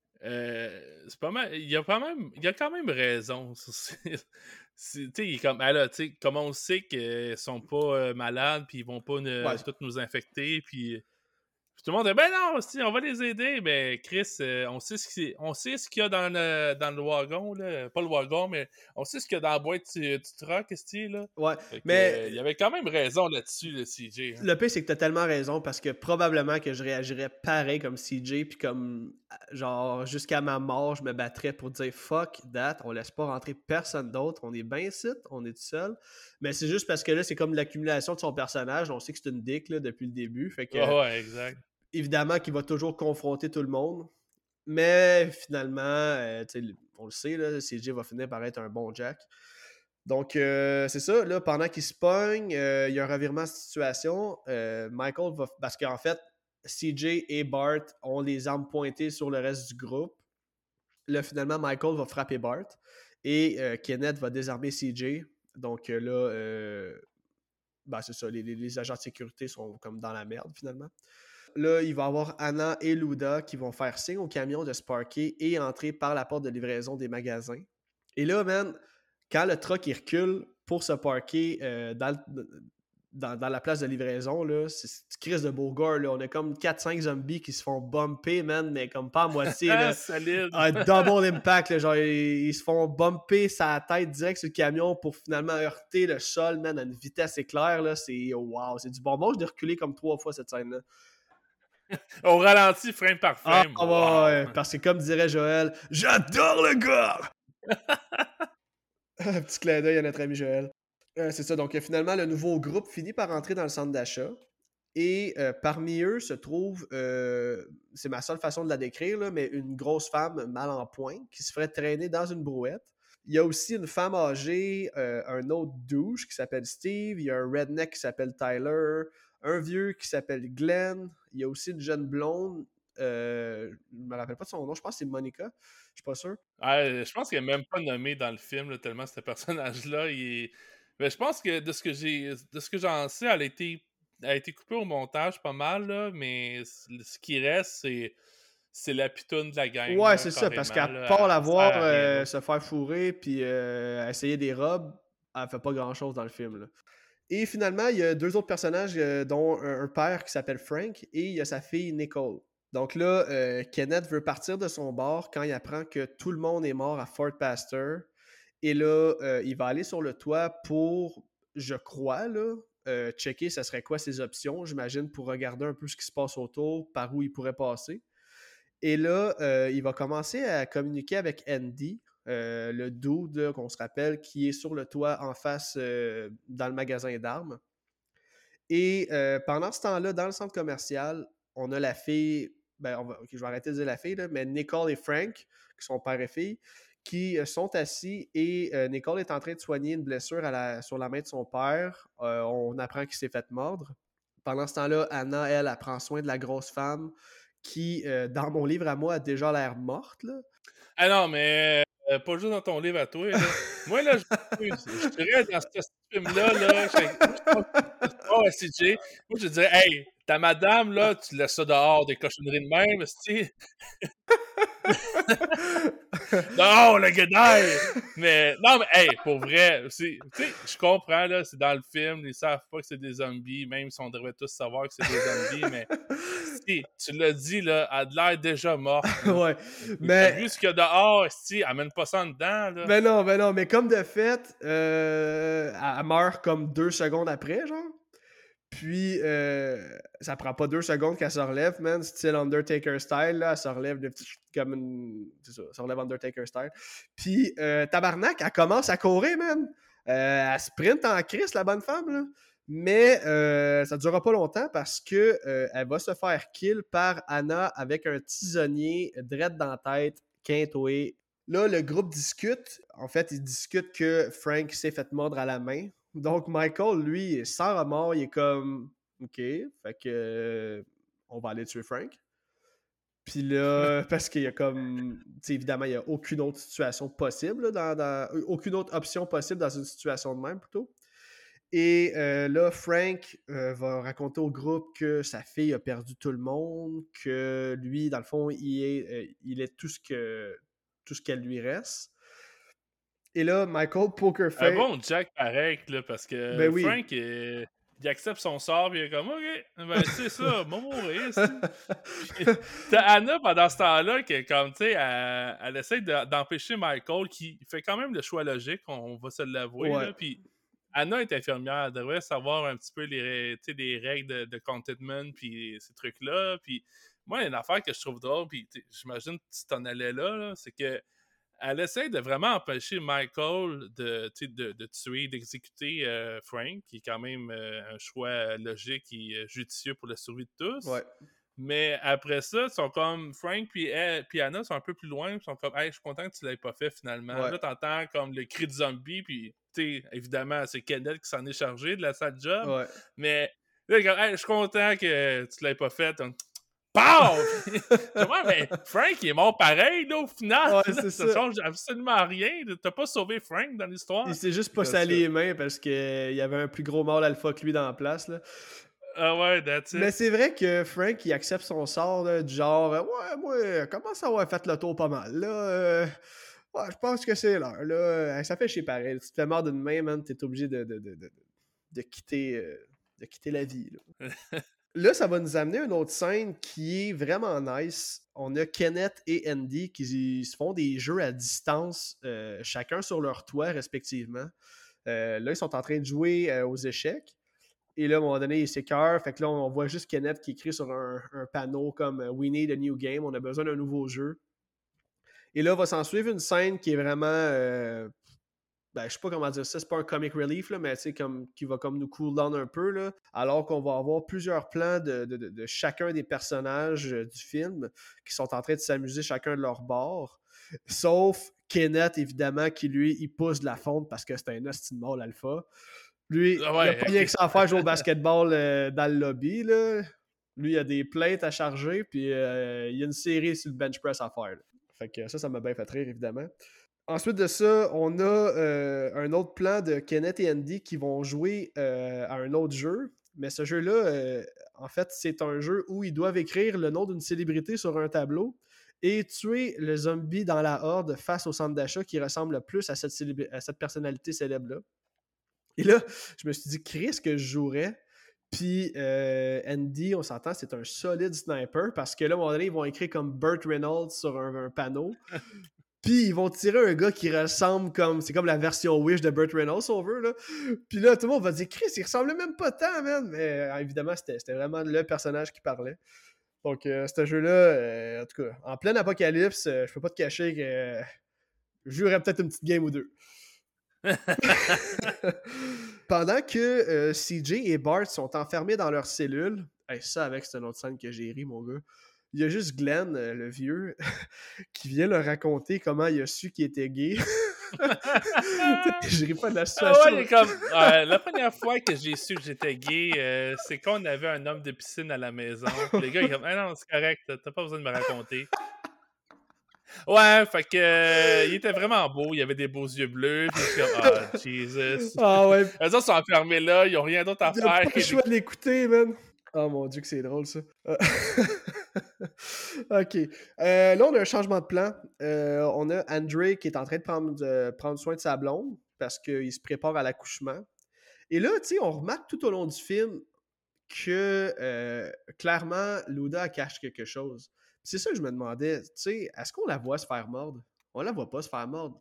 Euh, c'est pas mal. Il y a pas même. Il y a quand même raison. C'est, c'est, il est comme. Alors, comme on sait qu'ils sont pas euh, malades, puis ils vont pas ne, Ouais. tous nous infecter, puis. Puis tout le monde dit, ben non, si, on va les aider. Mais Chris, euh, on sait ce qu'il on sait ce qu'il y a dans le, dans le wagon, là. Pas le wagon, mais on sait ce qu'il y a dans la boîte du, du truck, là. Ouais, Fait que, mais euh, il y avait quand même raison là-dessus, le C J. Hein. le pire, c'est que t'as tellement raison parce que probablement que je réagirais pareil comme C J, puis comme, genre, jusqu'à ma mort, je me battrais pour dire fuck that, on laisse pas rentrer personne d'autre, on est bien ici, on est tout seul. Mais c'est juste parce que là, c'est comme l'accumulation de son personnage, on sait que c'est une dick là, depuis le début, fait que. Oh, ouais, exact. Évidemment qu'il va toujours confronter tout le monde, mais finalement, euh, on le sait, là, C J va finir par être un bon Jack. Donc, euh, c'est ça, là, pendant qu'il se pogne, euh, il y a un revirement de situation. Euh, Michael va... Parce qu'en fait, C J et Bart ont les armes pointées sur le reste du groupe. Là, finalement, Michael va frapper Bart et euh, Kenneth va désarmer C J. Donc euh, là, euh, ben, c'est ça, les, les, les agents de sécurité sont comme dans la merde, finalement. Là, il va y avoir Anna et Luda qui vont faire signe au camion de se parker et entrer par la porte de livraison des magasins. Et là, man, quand le truck il recule pour se parker euh, dans, dans, dans la place de livraison, là, c'est, c'est crise de Beauregard. Là. On a comme quatre cinq zombies qui se font bumper, man, mais comme pas à moitié. Là. Solide. Un double impact. Là, genre, ils, ils se font bumper sa tête direct sur le camion pour finalement heurter le sol, man, à une vitesse éclair. Là. C'est wow, c'est du bonbon. Je l'ai reculé comme trois fois cette scène-là. On ralentit frame par frame. Ah, wow. ouais, parce que comme dirait Joël, j'adore le gars! Un petit clin d'œil à notre ami Joël. Euh, c'est ça, donc finalement, le nouveau groupe finit par entrer dans le centre d'achat. Et euh, parmi eux se trouve, euh, c'est ma seule façon de la décrire, là, mais une grosse femme mal en point qui se ferait traîner dans une brouette. Il y a aussi une femme âgée, euh, un autre douche qui s'appelle Steve, il y a un redneck qui s'appelle Tyler, un vieux qui s'appelle Glenn, il y a aussi une jeune blonde, euh, je ne me rappelle pas de son nom, je pense que c'est Monica, je suis pas sûr. Ouais, je pense qu'elle n'est même pas nommée dans le film, là, tellement ce personnage-là, il est... Mais je pense que de ce que j'ai de ce que j'en sais, elle a été, elle a été coupée au montage pas mal, là, mais ce qui reste, c'est... c'est la pitoune de la gang. Ouais, là, c'est ça, parce qu'à là, part la elle voir sert à rien, euh, là. se faire fourrer puis euh, essayer des robes, elle fait pas grand-chose dans le film. Là. Et finalement, il y a deux autres personnages, euh, dont un, un père qui s'appelle Frank et il y a sa fille Nicole. Donc là, euh, Kenneth veut partir de son bar quand il apprend que tout le monde est mort à Fort Pastor. Et là, euh, il va aller sur le toit pour, je crois, là, euh, checker ce serait quoi ses options, j'imagine, pour regarder un peu ce qui se passe autour, par où il pourrait passer. Et là, euh, il va commencer à communiquer avec Andy, euh, le dude là, qu'on se rappelle, qui est sur le toit en face euh, dans le magasin d'armes. Et euh, pendant ce temps-là, dans le centre commercial, on a la fille, ben, on va, okay, je vais arrêter de dire la fille, là, mais Nicole et Frank, qui sont père et fille, qui euh, sont assis et euh, Nicole est en train de soigner une blessure à la, sur la main de son père. Euh, on apprend qu'il s'est fait mordre. Pendant ce temps-là, Anna, elle, elle prend soin de la grosse femme qui, euh, dans mon livre à moi, a déjà l'air morte. Là. Ah non, mais euh, pas juste dans ton livre à toi. Là. Moi, là, je, je dirais dans ce film-là, là, je, moi, je pense que oh, C J, moi, je dirais, hey, ta madame, là, tu laisses ça dehors, des cochonneries de même, tu non, le guédaille! Mais, non, mais, hey, pour vrai, tu sais, je comprends, là, c'est dans le film, ils savent pas que c'est des zombies, même si on devrait tous savoir que c'est des zombies, mais esti, tu l'as dit, là, elle a de l'air déjà morte. Ouais, T'as mais... vu ce qu'il y a dehors, esti, amène pas ça en dedans, là. Ben non, ben non, mais comme de fait, euh, elle meurt comme deux secondes après, genre. Puis, euh, ça prend pas deux secondes qu'elle se relève, man. Style Undertaker style, là. Elle se relève de, comme une. C'est ça, elle se relève Undertaker style. Puis, euh, tabarnak, elle commence à courir, man. Euh, elle sprint en crise, la bonne femme, là. Mais euh, ça ne durera pas longtemps parce que euh, elle va se faire kill par Anna avec un tisonnier dread dans la tête, quintoué. Là, le groupe discute. En fait, ils discutent que Frank s'est fait mordre à la main. Donc, Michael, lui, sans remords, il est comme OK, fait que euh, on va aller tuer Frank. Puis là, parce qu'il y a comme. Tu sais, évidemment, il n'y a aucune autre situation possible, là, dans, dans, aucune autre option possible dans une situation de même, plutôt. Et euh, là, Frank euh, va raconter au groupe que sa fille a perdu tout le monde, que lui, dans le fond, il est, euh, il est tout ce que tout ce qu'elle lui reste. Et là, Michael Pokerface... Un bon Jack pareil, là, parce que ben oui. Frank, il, il accepte son sort, puis il est comme, OK, ben c'est ça, moi mourir. T'as Anna, pendant ce temps-là, qui est comme, tu sais, elle, elle essaie de, d'empêcher Michael, qui fait quand même le choix logique, on va se l'avouer, ouais. là, puis Anna est infirmière, elle devrait savoir un petit peu les, les règles de, de containment, puis ces trucs-là, puis moi, il y a une affaire que je trouve drôle, puis j'imagine que tu t'en allais là, là c'est que elle essaie de vraiment empêcher Michael de, de, de tuer, d'exécuter euh, Frank, qui est quand même euh, un choix logique et euh, judicieux pour la survie de tous. Ouais. Mais après ça, ils sont comme Frank puis, elle, puis Anna sont un peu plus loin, ils sont comme hey, je suis content que tu l'aies pas fait finalement. Ouais. Là, t'entends comme le cri de zombie, puis évidemment, c'est Kenneth qui s'en est chargé de la sale job. Ouais. Mais là, comme, hey, je suis content que tu l'aies pas fait. Pow! Comment, mais Frank, il est mort pareil, là, au final. Ouais, là, c'est ça, ça change absolument rien. T'as pas sauvé Frank dans l'histoire. Il s'est juste pas salé les mains parce qu'il y avait un plus gros mâle alpha que lui dans la place, là. Ah ouais, that's it. Mais c'est vrai que Frank, il accepte son sort, là, du genre, ouais, moi, comment ça va fait le tour pas mal, là. Euh, ouais, je pense que c'est l'heure, là. Ça fait chier pareil. Tu te fais mort d'une main, man, t'es obligé de, de, de, de, de, quitter, euh, de quitter la vie, là. Là, ça va nous amener à une autre scène qui est vraiment nice. On a Kenneth et Andy qui se font des jeux à distance, euh, chacun sur leur toit, respectivement. Euh, là, ils sont en train de jouer euh, aux échecs. Et là, à un moment donné, ils s'écœurent. Fait que là, on voit juste Kenneth qui écrit sur un, un panneau comme « We need a new game », on a besoin d'un nouveau jeu. Et là, va s'en suivre une scène qui est vraiment... Euh, ben, je sais pas comment dire ça, c'est pas un comic relief, là, mais comme, qui va comme nous cool down un peu, là, alors qu'on va avoir plusieurs plans de, de, de, de chacun des personnages euh, du film qui sont en train de s'amuser chacun de leur bord. Sauf Kenneth, évidemment, qui lui, il pousse de la fonte parce que c'est un hostie de mort, alpha. Lui, ah ouais, il a pas okay. rien que ça à faire jouer au basketball euh, dans le lobby, là. Lui, il a des plaintes à charger, puis euh, il y a une série sur le bench press à faire, là. Fait que ça, ça m'a bien fait rire, évidemment. Ensuite de ça, on a euh, un autre plan de Kenneth et Andy qui vont jouer euh, à un autre jeu. Mais ce jeu-là, euh, en fait, c'est un jeu où ils doivent écrire le nom d'une célébrité sur un tableau et tuer le zombie dans la horde face au centre d'achat qui ressemble le plus à cette, célébr- à cette personnalité célèbre-là. Et là, je me suis dit, Chris, que je jouerais. Puis euh, Andy, on s'entend, c'est un solide sniper parce que là, à un moment donné, ils vont écrire comme Burt Reynolds sur un, un panneau. Puis ils vont tirer un gars qui ressemble comme... C'est comme la version Wish de Burt Reynolds, si on veut, là. Puis là, tout le monde va dire « Chris, il ressemblait même pas tant, man! » Mais euh, évidemment, c'était, c'était vraiment le personnage qui parlait. Donc, euh, ce jeu-là, euh, en tout cas, en plein apocalypse, euh, je peux pas te cacher que euh, je jouerais peut-être une petite game ou deux. Pendant que euh, C J et Bart sont enfermés dans leur cellule... Hey, ça, avec, c'est une autre scène que j'ai ri, mon gars. Il y a juste Glenn, euh, le vieux, qui vient leur raconter comment il a su qu'il était gay. Je ris pas de la situation. Ah ouais, comme, euh, la première fois que j'ai su que j'étais gay, euh, c'est quand on avait un homme de piscine à la maison. Puis le gars, il est comme, ah non, c'est correct, t'as pas besoin de me raconter. Ouais, fait que euh, il était vraiment beau, il avait des beaux yeux bleus, puis je suis comme, ah, Jesus. Ah ouais. Eux autres sont enfermés là, ils ont rien d'autre à il faire. Il pas le choix de l'écouter, man. Oh mon Dieu que c'est drôle, ça. OK. Euh, là, on a un changement de plan. Euh, on a André qui est en train de prendre, de prendre soin de sa blonde parce qu'il se prépare à l'accouchement. Et là, tu sais, on remarque tout au long du film que euh, clairement, Luda cache quelque chose. C'est ça que je me demandais, tu sais, est-ce qu'on la voit se faire mordre? On la voit pas se faire mordre.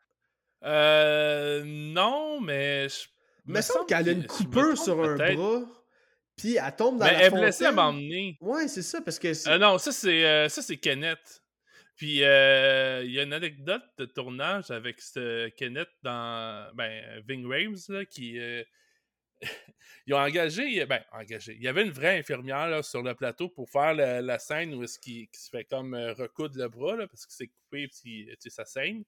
Euh, non, mais je Il me me semble semble qu'elle a que une je me coupure trompe sur un peut-être. bras, puis elle tombe dans Mais la elle est blessée à fontaine. m'emmener. Ouais, c'est ça, parce que... Euh, c'est... non, ça c'est euh, ça c'est Kenneth. Puis euh, il y a une anecdote de tournage avec ce Kenneth dans ben Ving Rhames là, qui euh, ils ont engagé, ben engagé. Il y avait une vraie infirmière là, sur le plateau pour faire la, la scène où est-ce qu'il, qu'il se fait comme euh, recoudre le bras là, parce que c'est coupé puis tu sais ça saigne.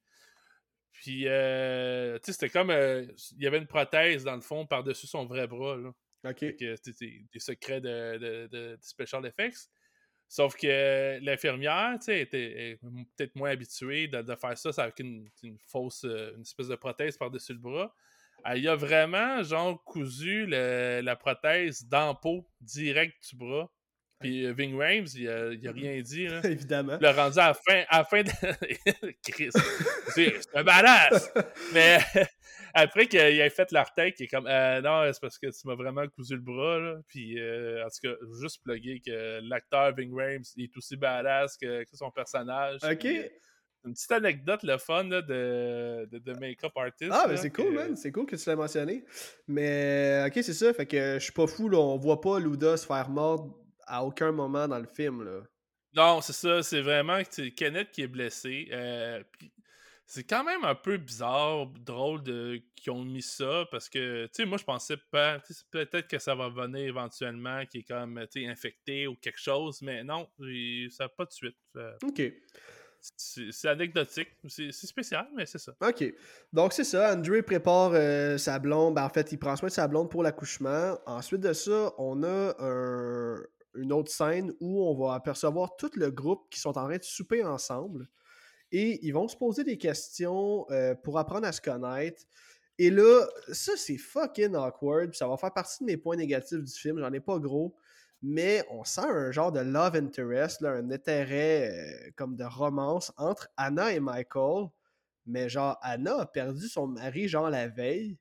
Puis euh, tu sais c'était comme euh, il y avait une prothèse dans le fond par-dessus son vrai bras là. OK. Fait que c'était des secrets de, de, de, de special effects. Sauf que l'infirmière, tu sais, était est peut-être moins habituée de, de faire ça avec une, une fausse, une espèce de prothèse par-dessus le bras. Elle y a vraiment, genre, cousu le, la prothèse dans la peau, direct du bras. Puis Ving Rhames, il a, il a rien dit, là. Évidemment. Il l'a rendu à la fin, à la fin de... Chris, c'est, c'est un badass! Mais après qu'il ait fait leur take, il est comme euh, non, c'est parce que tu m'as vraiment cousu le bras, là. Puis euh, en tout cas, juste plugger que l'acteur Ving Rhames est aussi badass que, que son personnage. OK. Puis, euh, une petite anecdote, le fun là, de, de, de make-up artist. Ah, là, ben c'est que... cool, man. C'est cool que tu l'aies mentionné. Mais, OK, c'est ça. Fait que je suis pas fou, là. On voit pas Luda se faire mordre à aucun moment dans le film, là. Non, c'est ça. C'est vraiment c'est Kenneth qui est blessé. Euh, puis c'est quand même un peu bizarre, drôle de qu'ils ont mis ça parce que, tu sais, moi je pensais pas, tu sais, peut-être que ça va venir éventuellement, qui est comme, tu sais, infecté ou quelque chose, mais non, il- ça n'a pas de suite. Ça- OK. C'est c'est anecdotique, c'est c'est spécial, mais c'est ça. OK. Donc, c'est ça. Andrew prépare euh, sa blonde. Ben, en fait, il prend soin de sa blonde pour l'accouchement. Ensuite de ça, on a un- une autre scène où on va apercevoir tout le groupe qui sont en train de souper ensemble. Et ils vont se poser des questions euh, pour apprendre à se connaître. Et là, ça, c'est fucking awkward. Puis ça va faire partie de mes points négatifs du film. J'en ai pas gros. Mais on sent un genre de love interest, là, un intérêt euh, comme de romance entre Anna et Michael. Mais genre, Anna a perdu son mari, genre, la veille.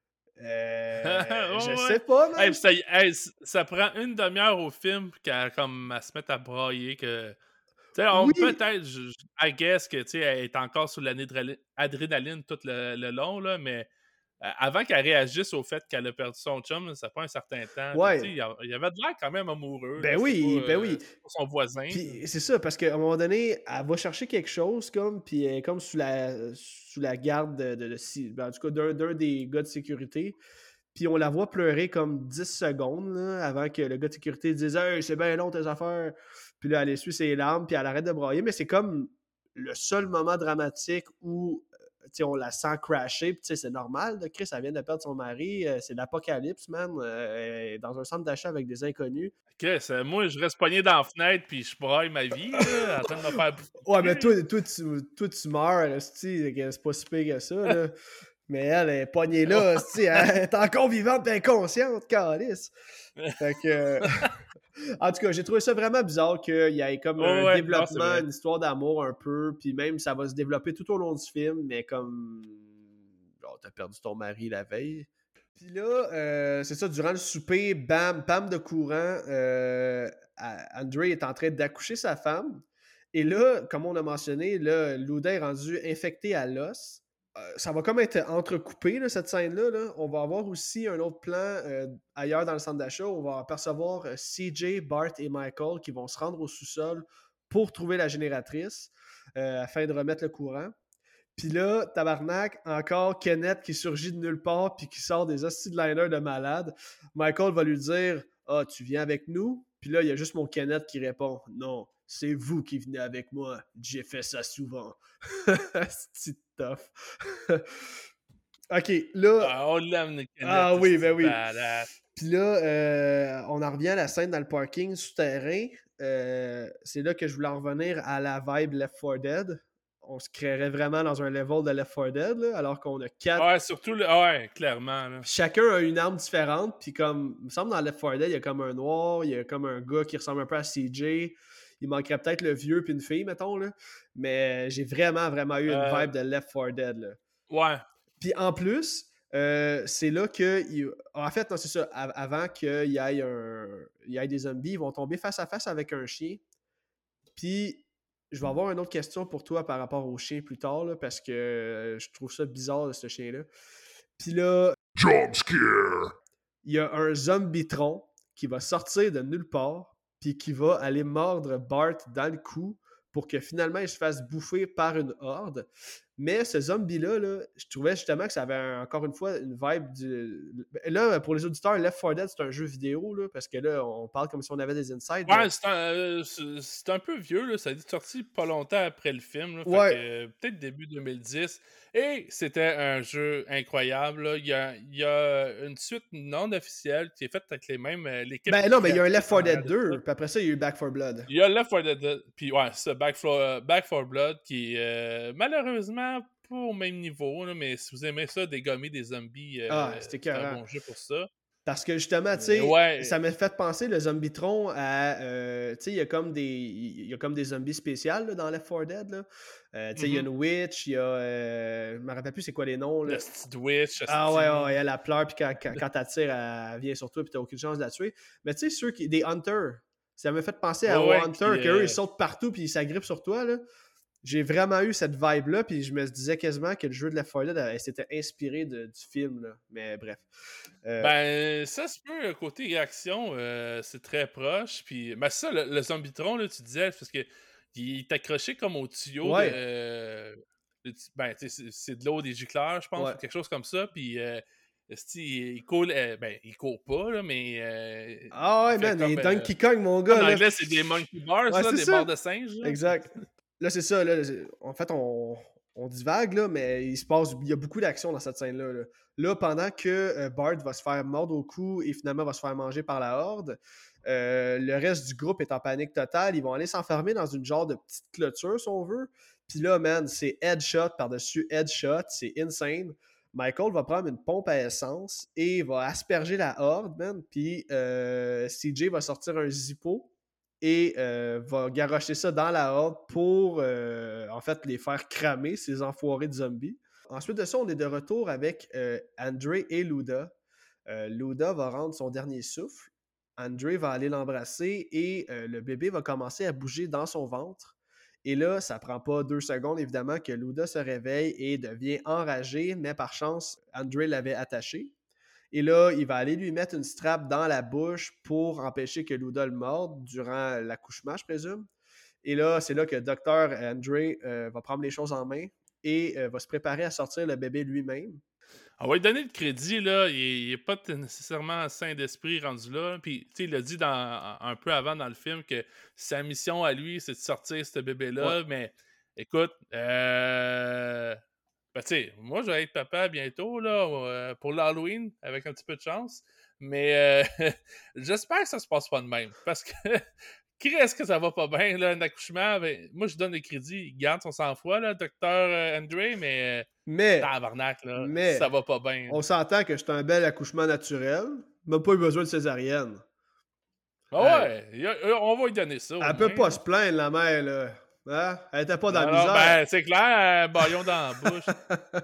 Euh, je Ouais, sais ouais. pas, man. Hey, ça, hey, c- ça prend une demi-heure au film qu'à comme à se mettre à brailler que. Tu sais, on Oui, peut-être, je, je- I guess que tu sais, elle est encore sous l'adrénaline tout le, le long, là, mais euh, avant qu'elle réagisse au fait qu'elle a perdu son chum, là, ça prend un certain temps. Puis, tu sais, ouais. il y a- il y avait de l'air quand même amoureux. Là, Ben c'était pas, oui, ben euh, oui. c'était pas son voisin. Puis c'est ça, parce qu'à un moment donné, elle va chercher quelque chose, comme, puis elle est comme sous la, sous la garde de, de, de- ben, en tout cas, d'un, d'un des gars de sécurité. Puis on la voit pleurer comme dix secondes là, avant que le gars de sécurité dise « Hey, c'est bien long tes affaires! » Puis là, elle essuie ses larmes, puis elle arrête de brailler. Mais c'est comme le seul moment dramatique où euh, tu sais, on la sent crasher. Puis tu sais, c'est normal, là, Chris, elle vient de perdre son mari. euh, c'est l'apocalypse, man. euh, elle est dans un centre d'achat avec des inconnus. Chris, euh, moi, je reste pogné dans la fenêtre puis je braille ma vie, là, en train de me faire Ouais, mais bouffer. toi, toi, tu, toi, tu meurs, esti, c'est pas si pire que ça, là. Mais elle est pognée là, esti, elle est encore vivante et inconsciente, calice. Fait que... En tout cas, j'ai trouvé ça vraiment bizarre qu'il y ait comme Oh, un ouais, non, c'est développement, vrai. une histoire d'amour un peu, puis même ça va se développer tout au long du film, mais comme... Genre, t'as perdu ton mari la veille. Puis là, euh, c'est ça, durant le souper, bam, bam de courant, euh, André est en train d'accoucher sa femme. Et là, comme on a mentionné, là, Luda est rendu infecté à l'os. Euh, ça va comme être entrecoupé, là, cette scène-là. Là. On va avoir aussi un autre plan euh, ailleurs dans le centre d'achat. On va apercevoir euh, C J, Bart et Michael qui vont se rendre au sous-sol pour trouver la génératrice euh, afin de remettre le courant. Puis là, tabarnak, encore Kenneth qui surgit de nulle part puis qui sort des hosties de liner de malade. Michael va lui dire « Ah, tu viens avec nous? » Puis là, il y a juste mon Kenneth qui répond « Non, c'est vous qui venez avec moi. J'ai fait ça souvent. » C'est tough. OK, là... Ah, on l'aime, le Kenneth, Ah oui, c'est ben oui. badass. Puis là, euh, on en revient à la scène dans le parking souterrain. Euh, c'est là que je voulais en revenir à la vibe Left four Dead. On se créerait vraiment dans un level de Left four Dead, là, alors qu'on a quatre... Ouais, surtout, le... ouais, clairement. Là. Chacun a une arme différente, puis comme... Il me semble dans Left four Dead, il y a comme un noir, il y a comme un gars qui ressemble un peu à C J. Il manquerait peut-être le vieux puis une fille, mettons, là. Mais j'ai vraiment, vraiment eu une Euh, vibe de Left four Dead, là. ouais. Puis en plus, Euh, c'est là que... il- En fait, non, c'est ça. Av- avant qu'il y ait, un... il y ait des zombies, ils vont tomber face à face avec un chien. Puis, je vais avoir une autre question pour toi par rapport au chien plus tard, là, parce que euh, je trouve ça bizarre, ce chien-là. Puis là, Jump scare! il y a un zombie-tron qui va sortir de nulle part, puis qui va aller mordre Bart dans le cou pour que finalement il se fasse bouffer par une horde. Mais ce zombie-là, là, je trouvais justement que ça avait un- encore une fois une vibe du. Là, pour les auditeurs, Left four Dead, c'est un jeu vidéo, là, parce que là, on parle comme si on avait des insides. Ouais, mais- c'est un, euh, c'est- c'est un peu vieux, là. Ça a été sorti pas longtemps après le film. Là, fait Ouais. que, euh, peut-être début deux mille dix. Et c'était un jeu incroyable. Là. Il, y a, il y a une suite non officielle qui est faite avec les mêmes. euh, l'équipe Ben non, mais il y a un Left four créative Dead en arrière de deux, ça. puis après ça, il y a eu Back four Blood. Il y a Left four Dead, puis ouais, c'est ça, Back four, euh, Back four Blood, qui est euh, malheureusement pas au même niveau, là, mais si vous aimez ça, dégommer des zombies, euh, Ah, c'était c'est un écœurant. bon jeu pour ça. Parce que justement, tu Mais sais, ouais. ça m'a fait penser le Zombie-tron à. euh, tu sais, il y a comme des. Il y a comme des zombies spéciales là, dans Left four Dead. Là. Euh, tu sais, il y a Mhm. une witch, il y a. euh, je me rappelle plus c'est quoi les noms. Là. Le petit Witch, Ah esti. ouais, ouais, elle a pleure, puis quand, quand, quand elle tire, elle vient sur toi, puis t'as aucune chance de la tuer. Mais tu sais, ceux qui. Des hunters. Ça m'a fait penser à Ouais, aux ouais, hunters, qui, qu'eux, euh, ils sautent partout, puis ils s'agrippent sur toi. Là. J'ai vraiment eu cette vibe-là, puis je me disais quasiment que le jeu de Left four Dead elle, s'était inspiré de- du film. Là. Mais bref. Euh, Ben, ça se peut, côté réaction, euh, c'est très proche. Puis, ben, ça, le, le Zombitron, là, tu disais, c'est parce que il est accroché comme au tuyau Ouais. de. euh, le ti- ben, tu sais, c'est c'est de l'eau des gicleurs, je pense, Ouais. ou quelque chose comme ça. Puis, euh, esti, il, il coule. euh, ben, il court pas, là, mais. euh, Ah ouais, il fait man, des comme. euh, Donkey Kong, mon en gars. Là. anglais, c'est des monkey bars, Ouais, là, c'est des ça. barres de singe. Là. Exact. Là, c'est ça. Là, c'est- en fait, on, on divague, là, mais il se passe. Il y a beaucoup d'action dans cette scène-là. Là, Là, pendant que euh, Bart va se faire mordre au cou et finalement va se faire manger par la horde, euh, le reste du groupe est en panique totale. Ils vont aller s'enfermer dans une genre de petite clôture, si on veut. Puis là, man, c'est headshot par-dessus headshot. C'est insane. Michael va prendre une pompe à essence et va asperger la horde, man. Puis euh, C J va sortir un zippo et euh, va garrocher ça dans la horde pour, euh, en fait, les faire cramer, ces enfoirés de zombies. Ensuite de ça, on est de retour avec euh, André et Luda. Euh, Luda va rendre son dernier souffle. André va aller l'embrasser et euh, le bébé va commencer à bouger dans son ventre. Et là, ça prend pas deux secondes, évidemment, que Luda se réveille et devient enragé, mais par chance, André l'avait attaché. Et là, il va aller lui mettre une strap dans la bouche pour empêcher que Luda le morde durant l'accouchement, je présume. Et là, c'est là que Docteur André euh, va prendre les choses en main et euh, va se préparer à sortir le bébé lui-même. On va lui donner le crédit, là. Il n'est pas t- nécessairement sain d'esprit rendu là. Puis, tu sais, il a dit dans, un peu avant dans le film que sa mission à lui, c'est de sortir ce bébé-là. Ouais. Mais, écoute, euh... ben, tu sais, moi, je vais être papa bientôt, là, euh, pour l'Halloween, avec un petit peu de chance. Mais euh, j'espère que ça se passe pas de même. Parce que, qui est-ce que ça va pas bien, là, un accouchement? Ben, moi, je donne le crédit. Il garde son sang-froid, là, docteur euh, André, mais... euh, Mais, Tabarnak, là, mais ça va pas bien. on s'entend que c'est un bel accouchement naturel. Même pas eu besoin de césarienne. Ah Hey, ouais, y a- y a- on va lui donner ça. au elle peut moins, pas là. se plaindre, la mère, là. Hein? Elle était pas dans la Non, non, misère. ben, c'est clair, un baillon dans la bouche.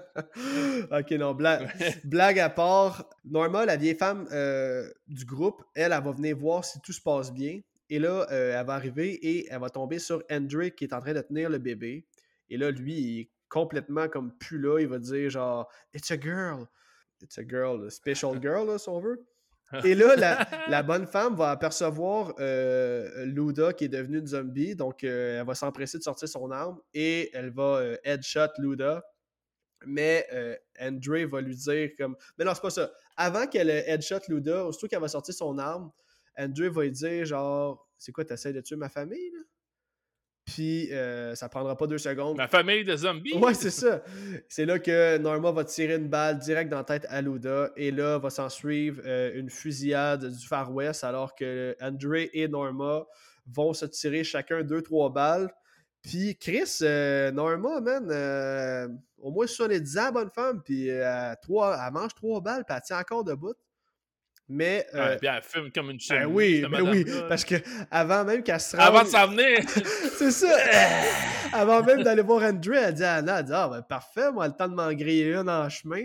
Ok, non, blague, blague à part. Norma, la vieille femme euh, du groupe, elle, elle va venir voir si tout se passe bien. Et là, euh, elle va arriver et elle va tomber sur Hendrick qui est en train de tenir le bébé. Et là, lui, il est complètement comme plus là. Il va dire genre « It's a girl ». It's a girl, a special girl, là, si on veut. Et là, la, la bonne femme va apercevoir euh, Luda qui est devenue une zombie. Donc, euh, elle va s'empresser de sortir son arme et elle va euh, headshot Luda. Mais euh, André va lui dire comme... Mais non, c'est pas ça. Avant qu'elle headshot Luda, aussitôt qu'elle va sortir son arme, André va lui dire genre... C'est quoi, t'essaies de tuer ma famille, là? Puis, euh, ça prendra pas deux secondes. Ma famille de zombies. Ouais, c'est ça. C'est là que Norma va tirer une balle direct dans la tête à Luda. Et là, va s'en suivre euh, une fusillade du Far West alors que André et Norma vont se tirer chacun deux, trois balles. Puis Chris, euh, Norma, man, euh, au moins soixante-dix ans, bonne femme. Puis euh, trois, elle mange trois balles, puis elle tient encore debout. Mais... Ouais, Euh, puis elle fume comme une ben chimney, oui, cette ben oui, madame-là. parce que avant même qu'elle se rende... Avant de s'en venir! C'est ça! Avant même d'aller voir Andrew, elle dit à Anna, elle dit, ah ben parfait, moi, le temps de m'en griller une en chemin.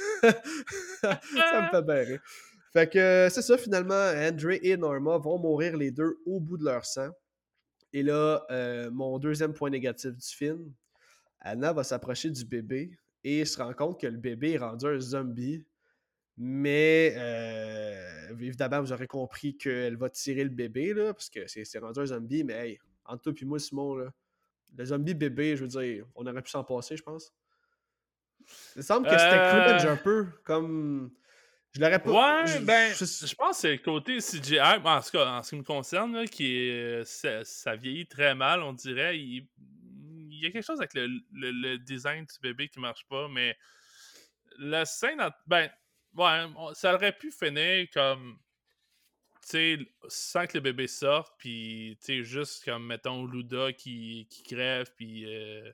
Ça me fait bien rire. Fait que c'est ça, finalement, Andrew et Norma vont mourir les deux au bout de leur sang. Et là, euh, mon deuxième point négatif du film, Anna va s'approcher du bébé et se rend compte que le bébé est rendu un zombie. Mais euh, évidemment, vous aurez compris qu'elle va tirer le bébé, là, parce que c'est, c'est rendu un zombie. Mais hey, entre toi et moi, Simon, là, le zombie bébé, je veux dire, on aurait pu s'en passer, je pense. Il me semble que c'était cringe Euh... un peu, comme... Je l'aurais pas... Ouais, Je, ben, je- je pense que c'est le côté C G I, en tout cas, en ce qui me concerne, là, qui est, ça, ça vieillit très mal, on dirait. Il, il y a quelque chose avec le, le, le design du bébé qui marche pas, mais la scène, en- ben, ouais, on- ça aurait pu finir comme, tu sais, sans que le bébé sorte, puis, tu sais, juste comme, mettons, Luda qui, qui crève, puis... euh,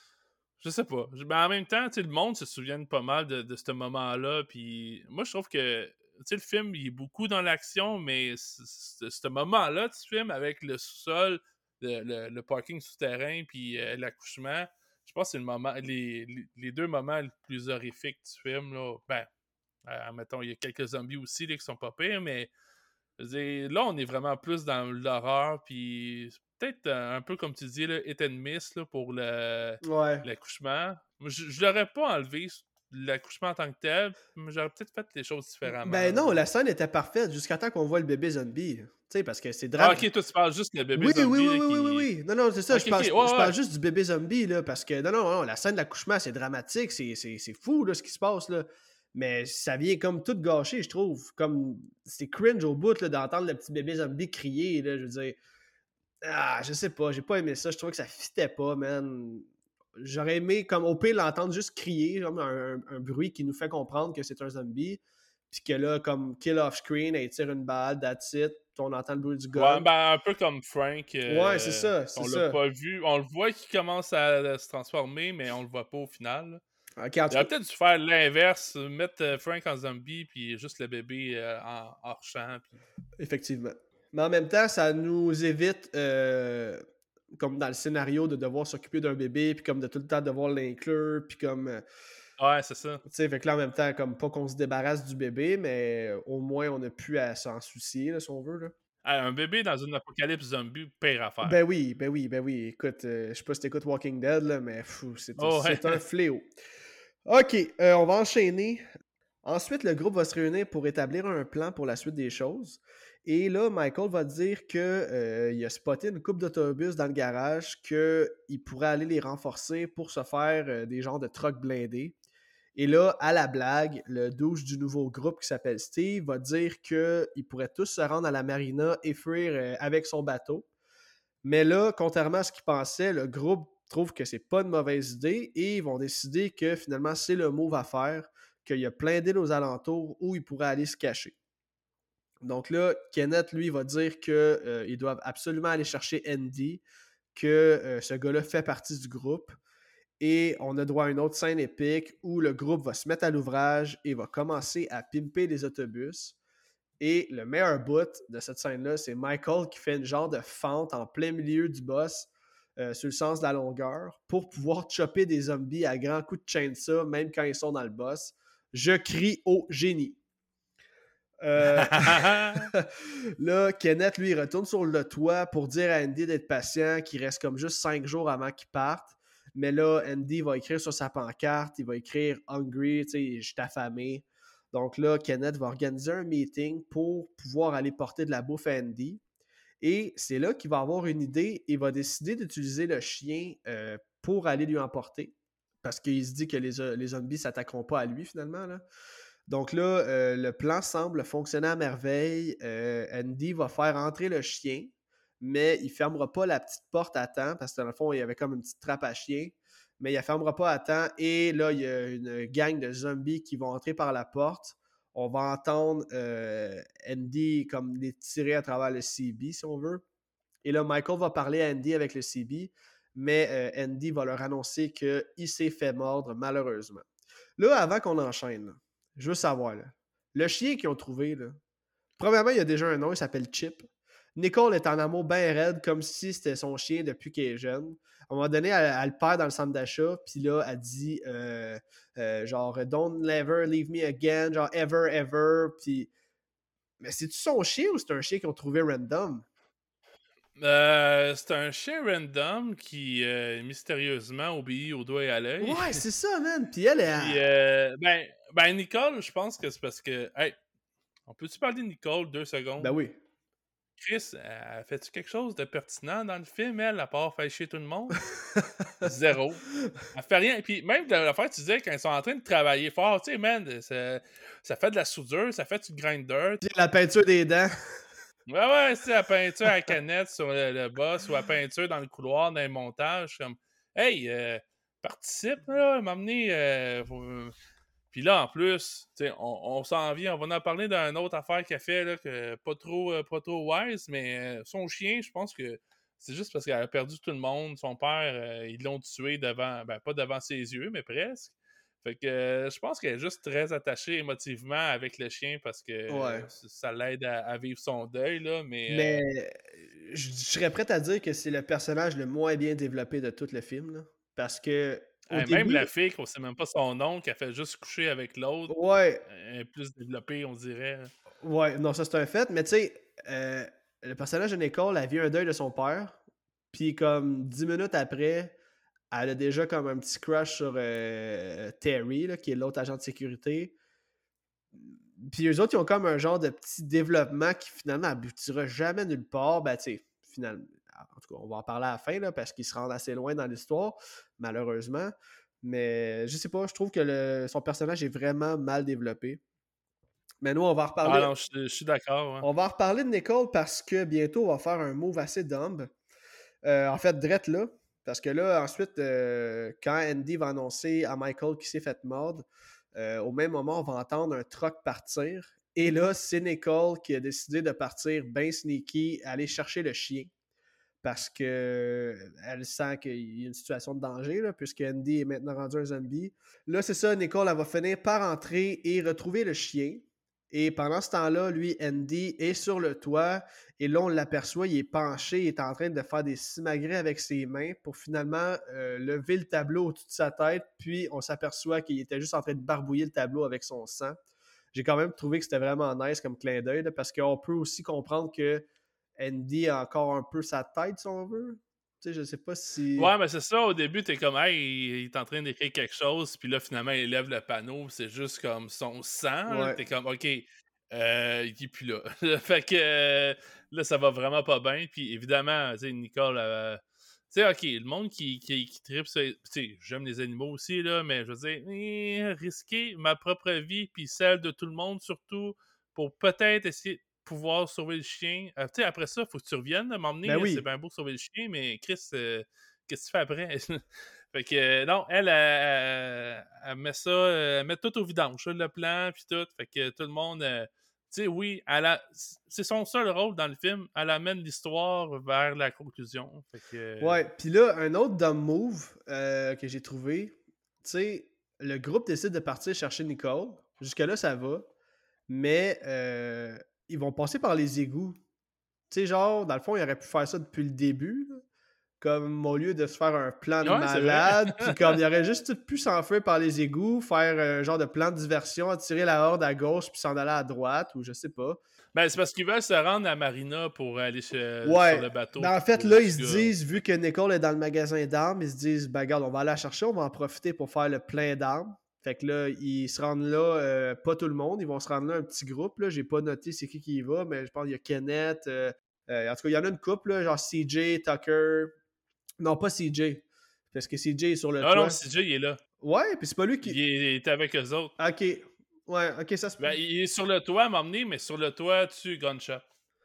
je sais pas. Je- Ben, en même temps, tu sais, le monde se souvient pas mal de, de ce moment-là. Puis moi, je trouve que tu sais, le film, il est beaucoup dans l'action, mais c- c- ce moment-là du film, avec le sous-sol, le, le- le parking souterrain, puis euh, l'accouchement, je pense que c'est le moment, les, les, les deux moments les plus horrifiques du film. Là. Ben, euh, mettons, il y a quelques zombies aussi là, qui sont pas pires, mais je veux dire, là, on est vraiment plus dans l'horreur, puis peut-être euh, un peu comme tu dis, là, hit and miss là, pour le, Ouais. l'accouchement. Je, je l'aurais pas enlevé, l'accouchement en tant que tel, mais j'aurais peut-être fait les choses différemment. Ben non, Là. la scène était parfaite jusqu'à temps qu'on voit le bébé zombie. Tu sais, parce que c'est Ah, drame. ok, toi, tu parles juste le bébé Oui, oui, oui, zombie oui, là, oui, oui, qui. oui. Non, non, c'est ça. Ok, Je ok, parle, je, ouais, je ouais. parle juste du bébé zombie, là, parce que non, non, non, la scène d'accouchement, c'est dramatique, c'est, c'est, c'est fou, là, ce qui se passe, là. Mais ça vient comme tout gâcher, je trouve. Comme, c'est cringe au bout, là, d'entendre le petit bébé zombie crier, là, je veux dire. Ah, je sais pas, j'ai pas aimé ça, je trouvais que ça fitait pas, man. J'aurais aimé, comme au pire, l'entendre juste crier, comme un, un- un bruit qui nous fait comprendre que c'est un zombie, puis que là, comme kill off screen, elle tire une balle, that's it, puis on entend le bruit du Ouais, gun. ben un peu comme Frank. Ouais, c'est Euh, ça, c'est on l'a ça. pas vu. On le voit qu'il commence à, à se transformer, mais on le voit pas au final. Là. Ok, en Il tout aurait cas, peut-être dû faire l'inverse, mettre euh, Frank en zombie, puis juste le bébé euh, en hors champ. Puis... effectivement. Mais en même temps, ça nous évite, euh, comme dans le scénario, de devoir s'occuper d'un bébé, puis comme de tout le temps devoir l'inclure, puis comme... euh, Ouais, c'est ça. Tu sais, fait que là, en même temps, comme pas qu'on se débarrasse du bébé, mais au moins, on n'a plus à s'en soucier, là, si on veut, là. Ah, un bébé dans une apocalypse zombie, pire affaire. Ben oui, ben oui, ben oui. Écoute, euh, je sais pas si t'écoutes Walking Dead, là, mais fou, c'est, Oh, ouais. c'est un fléau. OK, euh, on va enchaîner. Ensuite, le groupe va se réunir pour établir un plan pour la suite des choses. Et là, Michael va dire qu'il euh, a spoté une coupe d'autobus dans le garage, qu'il pourrait aller les renforcer pour se faire euh, des genres de trucks blindés. Et là, à la blague, le douche du nouveau groupe qui s'appelle Steve va dire qu'ils pourraient tous se rendre à la marina et fuir euh, avec son bateau. Mais là, contrairement à ce qu'ils pensaient, le groupe trouve que c'est pas une mauvaise idée et ils vont décider que finalement c'est le move à faire, qu'il y a plein d'îles aux alentours où ils pourraient aller se cacher. Donc là, Kenneth, lui, va dire qu'ils euh, doivent absolument aller chercher Andy, que euh, ce gars-là fait partie du groupe. Et on a droit à une autre scène épique où le groupe va se mettre à l'ouvrage et va commencer à pimper les autobus. Et le meilleur bout de cette scène-là, c'est Michael qui fait une genre de fente en plein milieu du boss euh, sur le sens de la longueur pour pouvoir chopper des zombies à grands coups de chainsaw, même quand ils sont dans le boss. Je crie au génie. Euh... là, Kenneth, lui, il retourne sur le toit pour dire à Andy d'être patient, qu'il reste comme juste cinq jours avant qu'il parte. Mais là, Andy va écrire sur sa pancarte, il va écrire « Hungry », tu sais, « Je suis affamé ». Donc là, Kenneth va organiser un meeting pour pouvoir aller porter de la bouffe à Andy. Et c'est là qu'il va avoir une idée et va décider d'utiliser le chien euh, pour aller lui emporter. Parce qu'il se dit que les, les zombies ne s'attaqueront pas à lui, finalement, là. Donc là, euh, le plan semble fonctionner à merveille. Euh, Andy va faire entrer le chien, mais il ne fermera pas la petite porte à temps, parce que dans le fond, il y avait comme une petite trappe à chien, mais il ne fermera pas à temps. Et là, il y a une gang de zombies qui vont entrer par la porte. On va entendre euh, Andy comme les tirer à travers le C B, si on veut. Et là, Michael va parler à Andy avec le C B, mais euh, Andy va leur annoncer qu'il s'est fait mordre, malheureusement. Là, avant qu'on enchaîne, là, je veux savoir, là, Le chien qu'ils ont trouvé, là. Premièrement, il y a déjà un nom, il s'appelle Chip. Nicole est en amour bien raide, comme si c'était son chien depuis qu'elle est jeune. À un moment donné, elle, elle le perd dans le centre d'achat, puis là, elle dit euh, euh, genre « Don't never leave me again », genre « ever, ever », puis... Mais c'est-tu son chien ou c'est un chien qu'ils ont trouvé random? Euh, c'est un chien random qui euh, mystérieusement obéit au doigt et à l'œil. Ouais, c'est ça, man! Puis elle, Puis, elle... euh, ben, ben, Nicole, je pense que c'est parce que... Hey, on peut-tu parler de Nicole deux secondes? Ben oui. Chris, elle fait-tu quelque chose de pertinent dans le film, elle, à part faire chier tout le monde? Zéro. Elle fait rien. Puis même de l'affaire, tu disais, quand ils sont en train de travailler fort, tu sais, man, ça, ça fait de la soudure, ça fait du grinder. Puis la peinture des dents. Ouais, ouais, c'est la peinture à la canette sur le, le boss ou la peinture dans le couloir, dans les montages. Comme, hey, euh, participe, là, m'amener. Euh, faut... Puis là, en plus, on, on s'en vient, on va en parler d'une autre affaire qu'elle fait, là, que pas trop, euh, pas trop wise, mais euh, son chien, je pense que c'est juste parce qu'elle a perdu tout le monde. Son père, euh, ils l'ont tué devant, ben pas devant ses yeux, mais presque. Fait que euh, je pense qu'elle est juste très attachée émotivement avec le chien parce que Ouais. euh, ça l'aide à, à vivre son deuil, là, mais... Mais euh, je, je serais prêt à dire que c'est le personnage le moins bien développé de tout le film, là. Parce que au hey, même début... la fille, qu'on sait même pas son nom, qui a fait juste coucher avec l'autre, Ouais, elle est plus développée, on dirait. ouais, non, ça c'est un fait, mais tu sais, euh, le personnage de Nicole, elle vit un deuil de son père, puis comme dix minutes après, elle a déjà comme un petit crush sur euh, Terry, là, qui est l'autre agent de sécurité. Puis eux autres, ils ont comme un genre de petit développement qui finalement aboutira jamais nulle part. Ben, tu sais, finalement, en tout cas, on va en parler à la fin, là, parce qu'ils se rendent assez loin dans l'histoire, malheureusement. Mais je sais pas, je trouve que le, son personnage est vraiment mal développé. Mais nous, on va en Ah reparler. non, je, je suis d'accord. Ouais. On va en reparler de Nicole parce que bientôt, on va faire un move assez dumb. Euh, en fait, drette là. Parce que là, ensuite, euh, quand Andy va annoncer à Michael qu'il s'est fait mordre, euh, au même moment, on va entendre un truck partir. Et là, c'est Nicole qui a décidé de partir bien sneaky, aller chercher le chien. Parce qu'elle sent qu'il y a une situation de danger, là, puisque Andy est maintenant rendu un zombie. Là, c'est ça, Nicole, elle va finir par entrer et retrouver le chien. Et pendant ce temps-là, lui, Andy, est sur le toit. Et là, on l'aperçoit, il est penché, il est en train de faire des simagrées avec ses mains pour finalement euh, lever le tableau au-dessus de sa tête. Puis, on s'aperçoit qu'il était juste en train de barbouiller le tableau avec son sang. J'ai quand même trouvé que c'était vraiment nice comme clin d'œil, là, parce qu'on peut aussi comprendre que Andy a encore un peu sa tête, si on veut. Tu sais, je sais pas si... Ouais, mais c'est ça, au début, t'es comme, hey, il est en train d'écrire quelque chose, puis là, finalement, il lève le panneau, c'est juste comme son sang. Là, Ouais. t'es comme, ok, euh, il est plus là. Fait que euh, là, ça va vraiment pas bien. Puis évidemment, tu sais, Nicole, euh, tu sais, ok, le monde qui, qui, qui tripe, tu sais, j'aime les animaux aussi, là, mais je veux dire, eh, risquer ma propre vie, puis celle de tout le monde, surtout, pour peut-être essayer de pouvoir sauver le chien. Euh, tu sais, après ça, faut que tu reviennes, m'emmener. Ben oui. C'est bien beau sauver le chien, mais Chris, euh, qu'est-ce que tu fais après? Fait que, euh, non, elle, elle, elle, elle met ça, elle met tout au vidange, le plan, puis tout. Fait que tout le monde, euh, tu sais, oui, elle a, c'est son seul rôle dans le film. Elle amène l'histoire vers la conclusion. Fait que, euh, Ouais, puis là, un autre dumb move euh, que j'ai trouvé, tu sais, le groupe décide de partir chercher Nicole. Jusque-là, ça va. Mais euh, ils vont passer par les égouts. Tu sais, genre, dans le fond, ils auraient pu faire ça depuis le début, là. Comme au lieu de se faire un plan de ouais, c'est vrai. malade, puis comme il aurait juste tout pu s'enfuir par les égouts, faire un genre de plan de diversion, attirer la horde à gauche, puis s'en aller à droite, ou je sais pas. Ben, c'est parce qu'ils veulent se rendre à Marina pour aller sur, Ouais. sur le bateau. Ben, en fait, pour là, le ils se gars. disent, vu que Nicole est dans le magasin d'armes, ils se disent, ben, regarde, on va aller la chercher, on va en profiter pour faire le plein d'armes. Fait que là, ils se rendent là, euh, pas tout le monde, ils vont se rendre là un petit groupe. Là. J'ai pas noté c'est qui qui y va, mais je pense qu'il y a Kenneth. Euh, euh, en tout cas, il y en a une couple, là, genre C J, Tucker. Non, pas C J. Parce que C J est sur le Ah non, toit. C J, il est là. Ouais, puis c'est pas lui qui. Il est, il est avec eux autres. Ok. Ouais, ok, ça se peut. Ben, il est sur le toit à m'emmener, mais sur le toit, tu gunshot.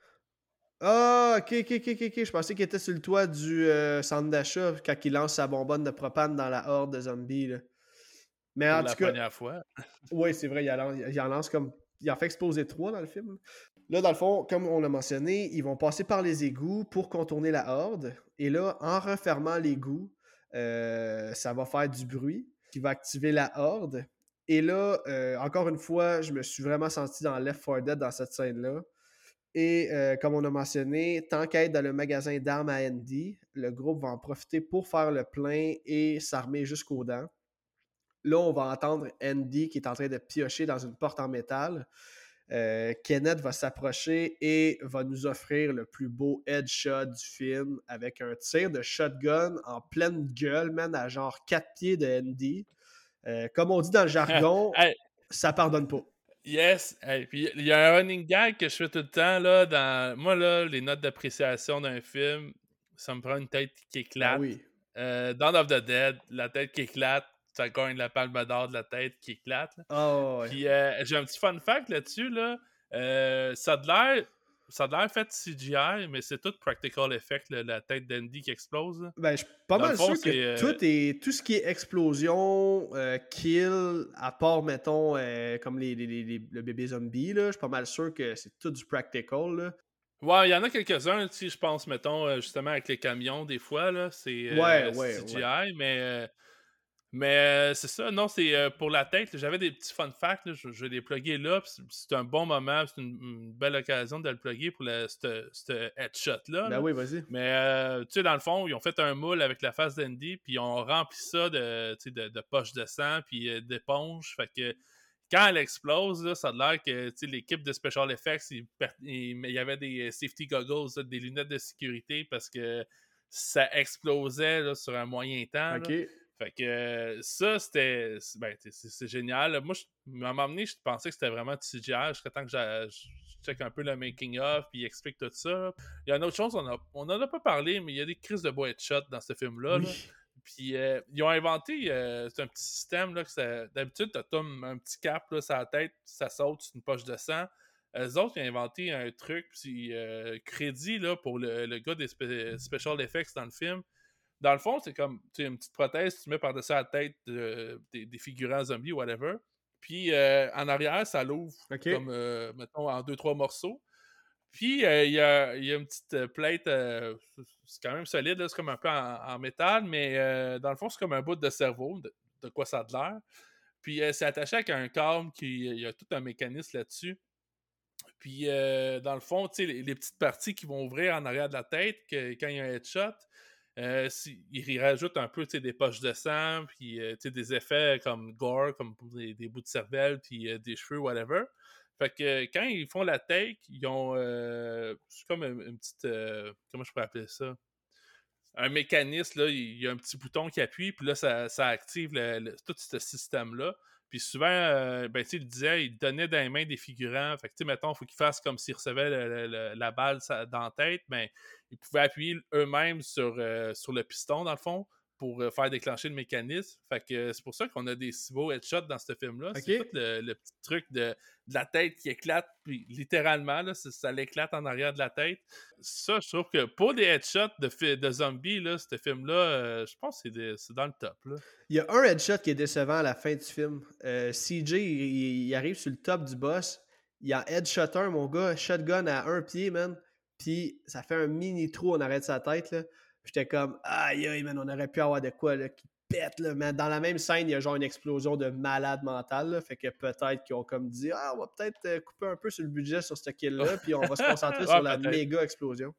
Ah, ok, ok, ok, ok. Je pensais qu'il était sur le toit du euh, centre d'achat quand il lance sa bonbonne de propane dans la horde de zombies. Là. Mais Pour en la tout cas, première fois. oui, c'est vrai, il en, il en lance comme. Il en fait exploser trois dans le film. Là, dans le fond, comme on l'a mentionné, ils vont passer par les égouts pour contourner la horde. Et là, en refermant l'égout, euh, ça va faire du bruit qui va activer la horde. Et là, euh, encore une fois, je me suis vraiment senti dans Left four Dead dans cette scène-là. Et euh, comme on a mentionné, tant qu'à être dans le magasin d'armes à Andy, le groupe va en profiter pour faire le plein et s'armer jusqu'aux dents. Là, on va entendre Andy qui est en train de piocher dans une porte en métal. Euh, Kenneth va s'approcher et va nous offrir le plus beau headshot du film avec un tir de shotgun en pleine gueule, man, à genre quatre pieds de Andy. Euh, comme on dit dans le jargon, Hey, ça pardonne pas. yes! Hey, puis il y a un running gag que je fais tout le temps, là, dans... Moi, là, les notes d'appréciation d'un film, ça me prend une tête qui Ben éclate. oui. Euh, Dawn of the Dead, la tête qui éclate, ça gagne la palme d'or de la tête qui éclate. Là. Oh, ouais. Puis euh, j'ai un petit fun fact là-dessus, là. Euh, ça a de l'air... Ça a l'air fait C G I, mais c'est tout practical effect, là, la tête d'Andy qui explose. Là. Ben, je suis pas Dans le mal fond, sûr que c'est... euh, tout, est, tout ce qui est explosion, euh, kill, à part, mettons, euh, comme les, les, les- les- le bébé zombie, là, je suis pas mal sûr que c'est tout du practical. Là. Ouais, il y en a quelques-uns, tu sais, je pense, mettons, euh, justement, avec les camions, des fois, là, c'est Ouais, euh, ouais, C G I, ouais. mais, euh, mais euh, c'est ça, non, c'est euh, pour la tête, là, j'avais des petits fun facts, là, je, je vais les plugger là, pis c'est c'est un bon moment, c'est une, une belle occasion de le plugger pour le, ce ce headshot-là, Ben là. oui, vas-y. Mais, euh, tu sais, dans le fond, ils ont fait un moule avec la face d'Andy, puis ils ont rempli ça de, tu sais, de, de poches de sang, puis euh, d'éponges, fait que quand elle explose, là, ça a l'air que l'équipe de Special Effects, il, il, il y avait des safety goggles, là, des lunettes de sécurité parce que ça explosait là, sur un moyen temps. OK. Là. Fait que euh, ça, c'était. Ben, c'est génial. Moi, je, à un moment donné, je pensais que c'était vraiment du C G I jusqu'à temps que je, je check un peu le making-of puis il explique tout ça. Il y a une autre chose, on, a, on en a pas parlé, mais il y a des crises de bois headshot dans ce film-là. Là. Oui. Puis euh, ils ont inventé euh, c'est un petit système là, que ça, d'habitude, tu as un petit cap là, sur la tête, ça saute, c'est une poche de sang. Eux autres, ils ont inventé un truc, puis euh, crédit là, pour le, le gars des spe- special effects dans le film. Dans le fond, c'est comme une petite prothèse que tu mets par-dessus la tête de, des, des figurants zombies ou whatever. Puis euh, en arrière, ça l'ouvre OK. comme, euh, mettons, en deux, trois morceaux. Puis, il euh, y, a, y a une petite euh, plate, euh, c'est quand même solide, là, c'est comme un peu en, en métal, mais euh, dans le fond, c'est comme un bout de cerveau, de, de quoi ça a de l'air. Puis, euh, c'est attaché avec un câble, qui, il y a tout un mécanisme là-dessus. Puis, euh, dans le fond, tu sais, les, les petites parties qui vont ouvrir en arrière de la tête, que, quand il y a un headshot, euh, si, il rajoute un peu des poches de sang, puis euh, des effets comme gore, comme des, des bouts de cervelle, puis euh, des cheveux, whatever. Fait que quand ils font la take, ils ont. Euh, c'est comme une, une petite. Euh, comment je pourrais appeler ça? Un mécanisme, là, il y a un petit bouton qui appuie, puis là, ça, ça active le, le, tout ce système-là. Puis souvent, euh, ben, tu sais, il disait, il donnait dans les mains des figurants. Fait que, tu sais, mettons, il faut qu'ils fassent comme s'ils recevaient le, le, la balle dans la tête. Ben, ils pouvaient appuyer eux-mêmes sur, euh, sur le piston, dans le fond, pour euh, faire déclencher le mécanisme. Fait que euh, c'est pour ça qu'on a des si beaux headshots dans ce film-là. OK. C'est tout le, le petit truc de, de la tête qui éclate, puis littéralement, là, ça, ça l'éclate en arrière de la tête. Ça, je trouve que pour des headshots de, de zombies, là, ce film-là, euh, je pense que c'est, c'est dans le top. Là. Il y a un headshot qui est décevant à la fin du film. Euh, C J, il, il arrive sur le top du boss. Il y a headshot un, mon gars, shotgun à un pied, man. Puis ça fait un mini trou en arrêt de sa tête, là. J'étais comme, aïe, aïe, man, on aurait pu avoir de quoi, là, qui pète, là. Mais dans la même scène, il y a genre une explosion de malade mental, là. Fait que peut-être qu'ils ont comme dit, ah, on va peut-être euh, couper un peu sur le budget sur ce kill-là, puis on va se concentrer Ouais, sur la peut-être. méga explosion.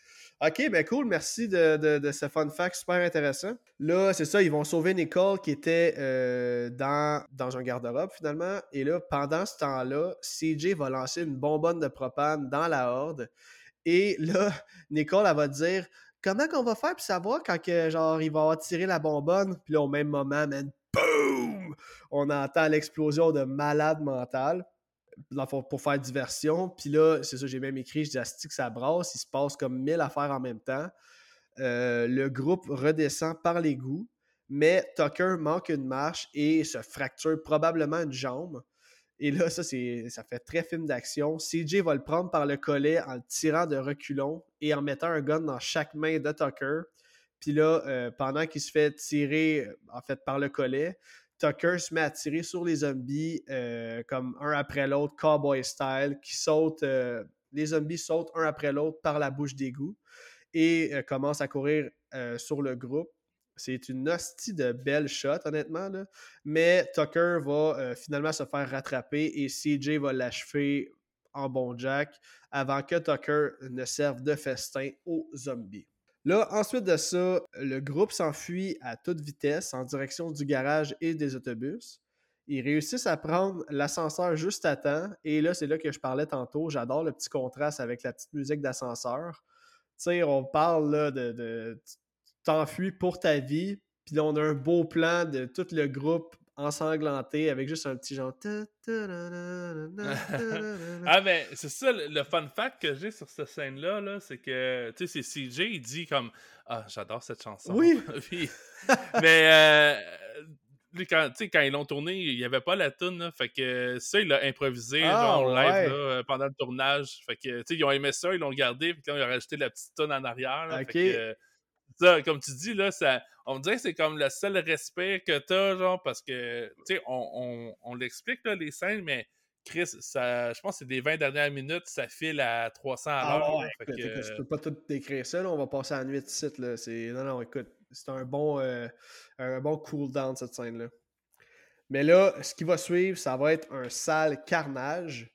OK, ben cool, merci de, de, de ce fun fact super intéressant. Là, c'est ça, ils vont sauver Nicole qui était euh, dans, dans un garde-robe finalement. Et là, pendant ce temps-là, C J va lancer une bonbonne de propane dans la horde. Et là, Nicole, elle va dire comment qu'on va faire pour savoir quand que, genre, il va avoir tiré la bonbonne. Puis là, au même moment, man, boum! On entend l'explosion de malade mental pour faire diversion. Puis là, c'est ça, j'ai même écrit, je dis, asti que ça brasse, il se passe comme mille affaires en même temps. Euh, le groupe redescend par l'égout, mais Tucker manque une marche et se fracture probablement une jambe. Et là, ça, c'est, ça fait très film d'action. C J va le prendre par le collet en le tirant de reculons et en mettant un gun dans chaque main de Tucker. Puis là, euh, pendant qu'il se fait tirer, en fait, par le collet, Tucker se met à tirer sur les zombies euh, comme un après l'autre, cowboy style, qui sautent, euh, les zombies sautent un après l'autre par la bouche d'égout et euh, commencent à courir euh, sur le groupe. C'est une hostie de belle shot, honnêtement. Là. Mais Tucker va euh, finalement se faire rattraper et C J va l'achever en bon jack avant que Tucker ne serve de festin aux zombies. Là, ensuite de ça, le groupe s'enfuit à toute vitesse en direction du garage et des autobus. Ils réussissent à prendre l'ascenseur juste à temps. Et là, c'est là que je parlais tantôt. J'adore le petit contraste avec la petite musique d'ascenseur. Tu sais, on parle là, de, de t'enfuis pour ta vie. Puis là, on a un beau plan de tout le groupe ensanglanté avec juste un petit genre. Ah, mais c'est ça, le, le fun fact que j'ai sur cette scène-là, -là, c'est que, tu sais, c'est C J, il dit comme ah, j'adore cette chanson. Oui! Puis, mais, euh, quand, quand ils l'ont tourné, il n'y avait pas la toune, là, fait que ça, il l'a improvisé, Ah, genre, live, ouais. là, pendant le tournage. Fait que, tu sais, ils ont aimé ça, ils l'ont gardé, puis là, ils ont rajouté la petite toune en arrière. Là, OK. fait que, ça, comme tu dis, là, ça, on dirait que c'est comme le seul respect que t'as, genre, parce que, tu sais, on, on, on l'explique, là, les scènes, mais Chris, ça, je pense que c'est des vingt dernières minutes, ça file à trois cents à Ah l'heure. ouais, là, fait écoute, que, écoute, je peux pas tout décrire ça, là, on va passer à la nuit ici. Là. C'est... Non, non, écoute, c'est un bon, euh, un bon cool-down, cette scène-là. Mais là, ce qui va suivre, ça va être un sale carnage.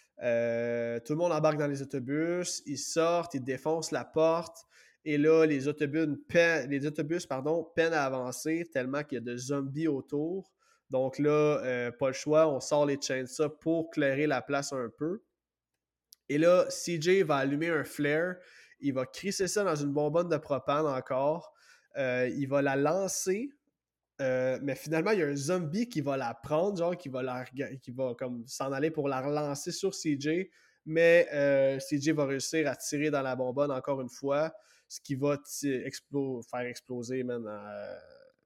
Euh, tout le monde embarque dans les autobus, ils sortent, ils défoncent la porte. Et là, les autobus, peinent, les autobus pardon, peinent à avancer tellement qu'il y a de zombies autour. Donc là, euh, pas le choix, on sort les chainsaws pour clairer la place un peu. Et là, C J va allumer un flare, il va crisser ça dans une bonbonne de propane encore. Euh, il va la lancer, euh, mais finalement, il y a un zombie qui va la prendre, genre qui va, la, qui va comme s'en aller pour la relancer sur C J. Mais euh, C J va réussir à tirer dans la bonbonne encore une fois, ce qui va t- explo- faire exploser, man. Euh,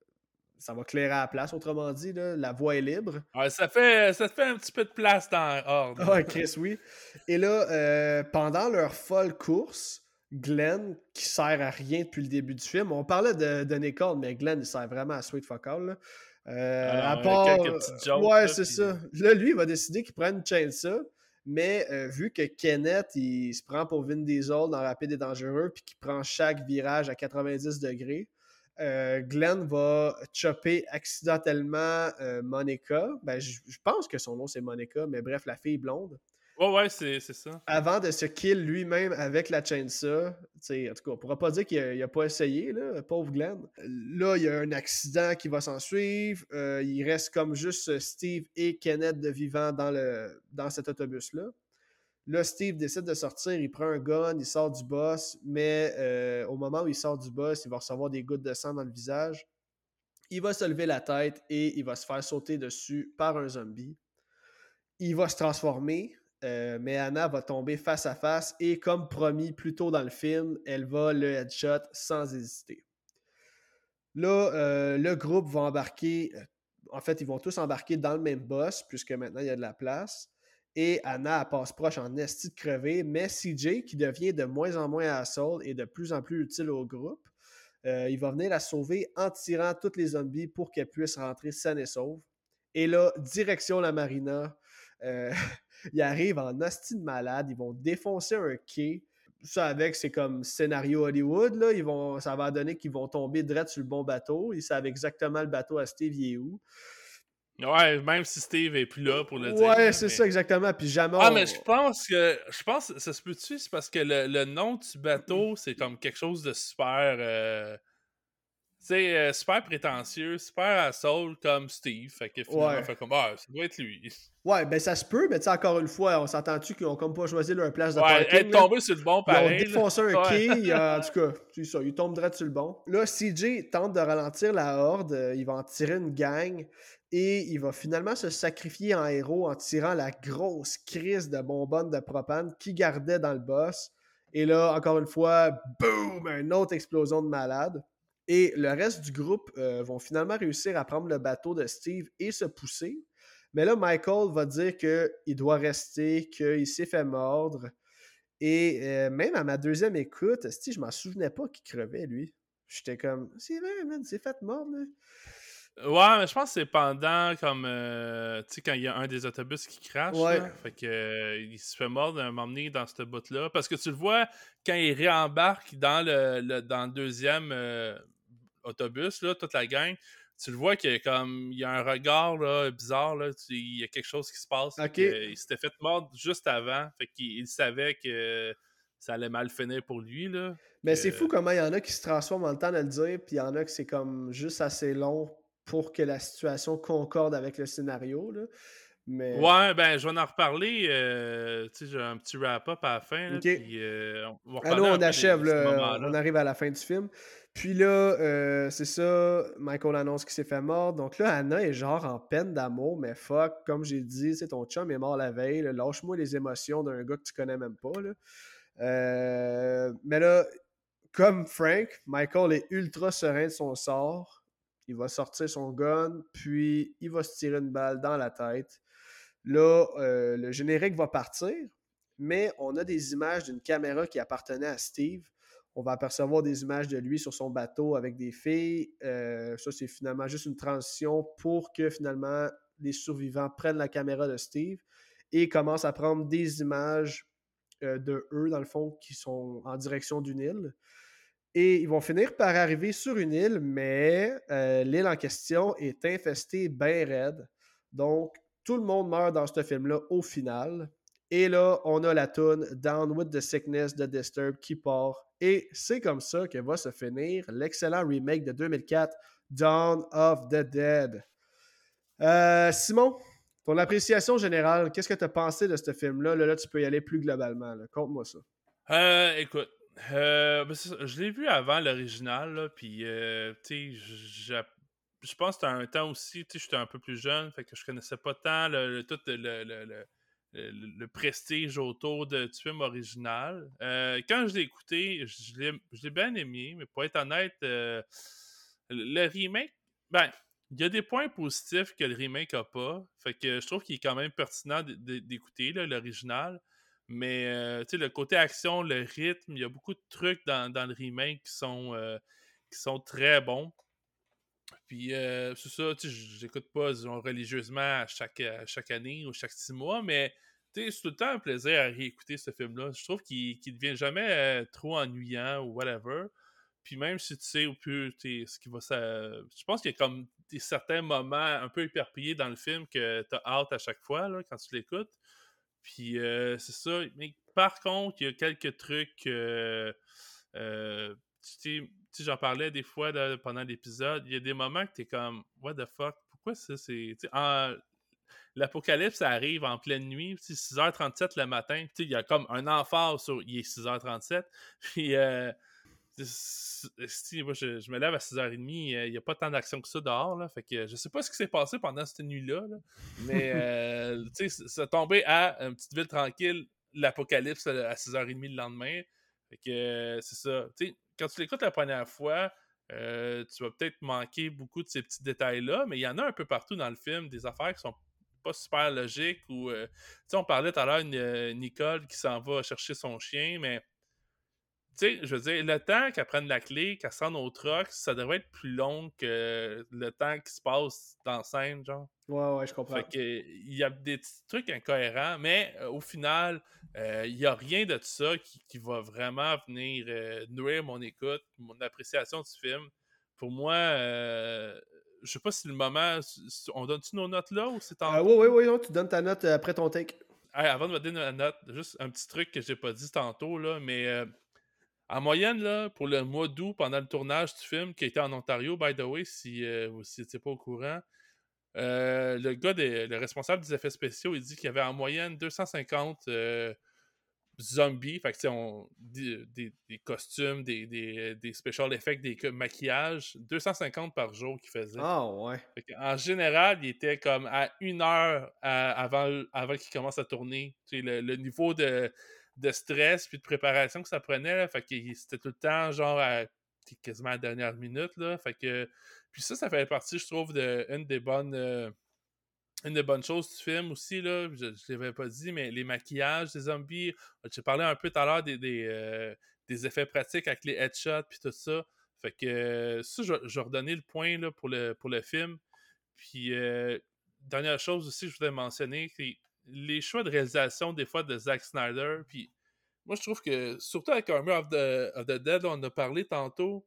ça va clairer à la place, autrement dit, là, la voie est libre. ouais, ça, fait, ça te fait un petit peu de place dans Horde. Ah, Chris, oui. Et là, euh, pendant leur folle course, Glenn, qui sert à rien depuis le début du film, on parlait de, de Nicole, mais Glenn, il sert vraiment à sweet fuck all. Là. Euh, Alors, à part. quelques petites jokes. Ouais, là, c'est pis... ça. Là, lui, il va décider qu'il prend une chainsaw, mais euh, vu que Kenneth, il se prend pour Vin Diesel dans Rapide et Dangereux, puis qu'il prend chaque virage à quatre-vingt-dix degrés, euh, Glenn va chopper accidentellement euh, Monica. Ben, je pense que son nom, c'est Monica, mais bref, la fille blonde. Ouais, ouais, c'est, c'est ça. Avant de se kill lui-même avec la chainsaw. En tout cas, on pourra pas dire qu'il n'a pas essayé, là, pauvre Glenn. Là, il y a un accident qui va s'en suivre. Euh, il reste comme juste Steve et Kenneth de vivant dans, le, dans cet autobus-là. Là, Steve décide de sortir, il prend un gun, il sort du boss, mais euh, au moment où il sort du boss, il va recevoir des gouttes de sang dans le visage. Il va se lever la tête et il va se faire sauter dessus par un zombie. Il va se transformer, euh, mais Anna va tomber face à face et comme promis plus tôt dans le film, elle va le headshot sans hésiter. Là, euh, le groupe va embarquer, euh, en fait, ils vont tous embarquer dans le même boss puisque maintenant il y a de la place. Et Anna, elle passe proche en esti de crever, mais C J, qui devient de moins en moins assaut et de plus en plus utile au groupe, euh, il va venir la sauver en tirant tous les zombies pour qu'elle puisse rentrer saine et sauve. Et là, direction la marina, euh, ils arrivent en esti de malade, ils vont défoncer un quai. Ça avec, c'est comme scénario Hollywood, là. Ils vont, ça va donner qu'ils vont tomber direct sur le bon bateau. Ils savent exactement le bateau à Steve, il est où. Ouais, même si Steve est plus là pour le ouais, dire. Ouais, c'est mais... ça exactement. Puis jamais. Ah, on... mais je pense que. Je pense ça se peut-tu, c'est parce que le, le nom du bateau, c'est comme quelque chose de super. Euh... Tu sais, euh, super prétentieux, super assault comme Steve. Fait que finalement, ouais. fait comme ah, ça doit être lui. Ouais, ben ça se peut, mais tu sais, encore une fois, on s'entend-tu qu'ils ont comme pas choisi leur place de ouais, parking. être tombé sur le bon pareil. Ils ont défoncé là. un ouais. quai, euh, en tout cas, c'est ça, ils tombent direct sur le bon. Là, C J tente de ralentir la horde, euh, il va en tirer une gang et il va finalement se sacrifier en héros en tirant la grosse crise de bonbonne de propane qu'il gardait dans le boss. Et là, encore une fois, boum, une autre explosion de malade. Et le reste du groupe euh, vont finalement réussir à prendre le bateau de Steve et se pousser. Mais là, Michael va dire qu'il doit rester, qu'il s'est fait mordre. Et euh, même à ma deuxième écoute, je m'en souvenais pas qu'il crevait, lui. J'étais comme, c'est vrai, man, il s'est fait mordre, là. Ouais, mais je pense que c'est pendant, comme, euh, tu sais, quand il y a un des autobus qui crache, ouais. là, fait que euh, il se fait mordre à m'emmener dans ce bout-là. Parce que tu le vois, quand il réembarque dans le, le, dans le deuxième... Euh, autobus, là, toute la gang, tu le vois qu'il y a, comme, il y a un regard là, bizarre, là, tu, il y a quelque chose qui se passe. Ok. Il s'était fait mordre juste avant, fait qu'il il savait que ça allait mal finir pour lui. Là, Mais que... c'est fou comment il y en a qui se transforment en le temps de le dire, puis il y en a que c'est comme juste assez long pour que la situation concorde avec le scénario. Là. Mais... Ouais, ben, je vais en reparler. Euh, tu sais, j'ai un petit wrap-up à la fin, là, OK. puis euh, on va Ah, reparler nous, un on peu achève, de ces là, moments-là. on arrive à la fin du film. Puis là, euh, c'est ça, Michael annonce qu'il s'est fait mort. Donc là, Anna est genre en peine d'amour, mais fuck, comme j'ai dit, c'est ton chum est mort la veille. Là, lâche-moi les émotions d'un gars que tu connais même pas. Là. Euh, mais là, comme Frank, Michael est ultra serein de son sort. Il va sortir son gun, puis il va se tirer une balle dans la tête. Là, euh, le générique va partir, mais on a des images d'une caméra qui appartenait à Steve. On va apercevoir des images de lui sur son bateau avec des filles. Euh, ça, c'est finalement juste une transition pour que finalement les survivants prennent la caméra de Steve et commencent à prendre des images euh, de eux, dans le fond, qui sont en direction d'une île. Et ils vont finir par arriver sur une île, mais euh, l'île en question est infestée bien raide. Donc, tout le monde meurt dans ce film-là au final. Et là, on a la toune Down with the Sickness de Disturbed qui part. Et c'est comme ça que va se finir l'excellent remake de deux mille quatre, Dawn of the Dead. Euh, Simon, ton appréciation générale, qu'est-ce que tu as pensé de ce film-là? Là, là, tu peux y aller plus globalement. Là. Conte-moi ça. Euh, écoute, euh, ben c'est ça, je l'ai vu avant l'original, là, puis, euh, tu sais, je je pense que c'était un temps aussi, tu sais, j'étais un peu plus jeune, fait que je connaissais pas tant le, le- tout le, le, le, le- le- le prestige autour de, du film original. Euh, quand je l'ai écouté, je l'ai je l'ai bien aimé, mais pour être honnête, euh, le remake, ben, il y a des points positifs que le remake a pas, fait que je trouve qu'il est quand même pertinent d- d- d'écouter là, l'original. Mais euh, tu sais, le côté action, le rythme, il y a beaucoup de trucs dans, dans le remake qui sont, euh, qui sont très bons. Puis euh, c'est ça, tu sais, j'écoute pas disons, religieusement à chaque, à chaque année ou chaque six mois, mais tu sais, c'est tout le temps un plaisir à réécouter ce film-là. Je trouve qu'il qu'il devient jamais euh, trop ennuyant ou whatever. Puis même si tu sais au plus tu sais, ce qui va ça. Je pense qu'il y a comme des certains moments un peu éperpillés dans le film que t'as hâte à chaque fois là, quand tu l'écoutes. Puis euh, c'est ça. Mais par contre, il y a quelques trucs. Euh, euh, tu sais, j'en parlais des fois là, pendant l'épisode. Il y a des moments que t'es comme, what the fuck, pourquoi ça c'est. En, l'apocalypse ça arrive en pleine nuit, six heures trente-sept le matin. Il y a comme un emphase sur il est six heures trente-sept. Puis. Euh, Si, moi, je, je me lève à six heures trente, il n'y a pas tant d'action que ça dehors, là, fait que je sais pas ce qui s'est passé pendant cette nuit-là, là, mais euh, tu sais, ça tombait à une petite ville tranquille, l'apocalypse à six heures trente le lendemain, fait que euh, c'est ça, tu sais, quand tu l'écoutes la première fois, euh, tu vas peut-être manquer beaucoup de ces petits détails-là, mais il y en a un peu partout dans le film, des affaires qui sont pas super logiques, ou, euh, tu sais, on parlait tout à l'heure de Nicole qui s'en va chercher son chien, mais tu sais, je veux dire, le temps qu'elle prenne la clé, qu'elle se rende au truck, ça devrait être plus long que le temps qui se passe dans la scène, genre. Ouais, ouais, je comprends. Fait que il y a des petits trucs incohérents, mais euh, au final, euh, il n'y a rien de ça qui, qui va vraiment venir euh, nourrir mon écoute, mon appréciation du film. Pour moi, euh, je sais pas si le moment. On donne-tu nos notes là ou c'est Euh, tantôt? oui, oui, oui, tu donnes ta note euh, après ton take. Hey, avant de me donner ma note, juste un petit truc que j'ai pas dit tantôt, là, mais. Euh, En moyenne, là, pour le mois d'août, pendant le tournage du film, qui était en Ontario, by the way, si euh, vous n'étiez pas au courant, euh, le gars, des, le responsable des effets spéciaux, il dit qu'il y avait en moyenne deux cent cinquante euh, zombies, fait que, on, des, des, des costumes, des, des, des special effects, des maquillages, deux cent cinquante par jour qu'il faisait. Ah, ouais. Fait en général, il était comme à une heure à, avant, avant qu'il commence à tourner. Tu sais, le, le niveau de, de stress puis de préparation que ça prenait, là, fait que c'était tout le temps genre à quasiment à la dernière minute. Là, fait que, puis ça, ça fait partie, je trouve, de une des bonnes euh, une des bonnes choses du film aussi. Là, je ne l'avais pas dit, mais les maquillages des zombies. J'ai parlé un peu tout à l'heure des, des, euh, des effets pratiques avec les headshots puis tout ça. Fait que euh, ça, je, je vais redonner le point là, pour, le, pour le film. Puis, euh, dernière chose aussi que je voudrais mentionner, c'est les choix de réalisation des fois de Zack Snyder. Puis, moi, je trouve que, surtout avec Army of the, of the Dead, on en a parlé tantôt,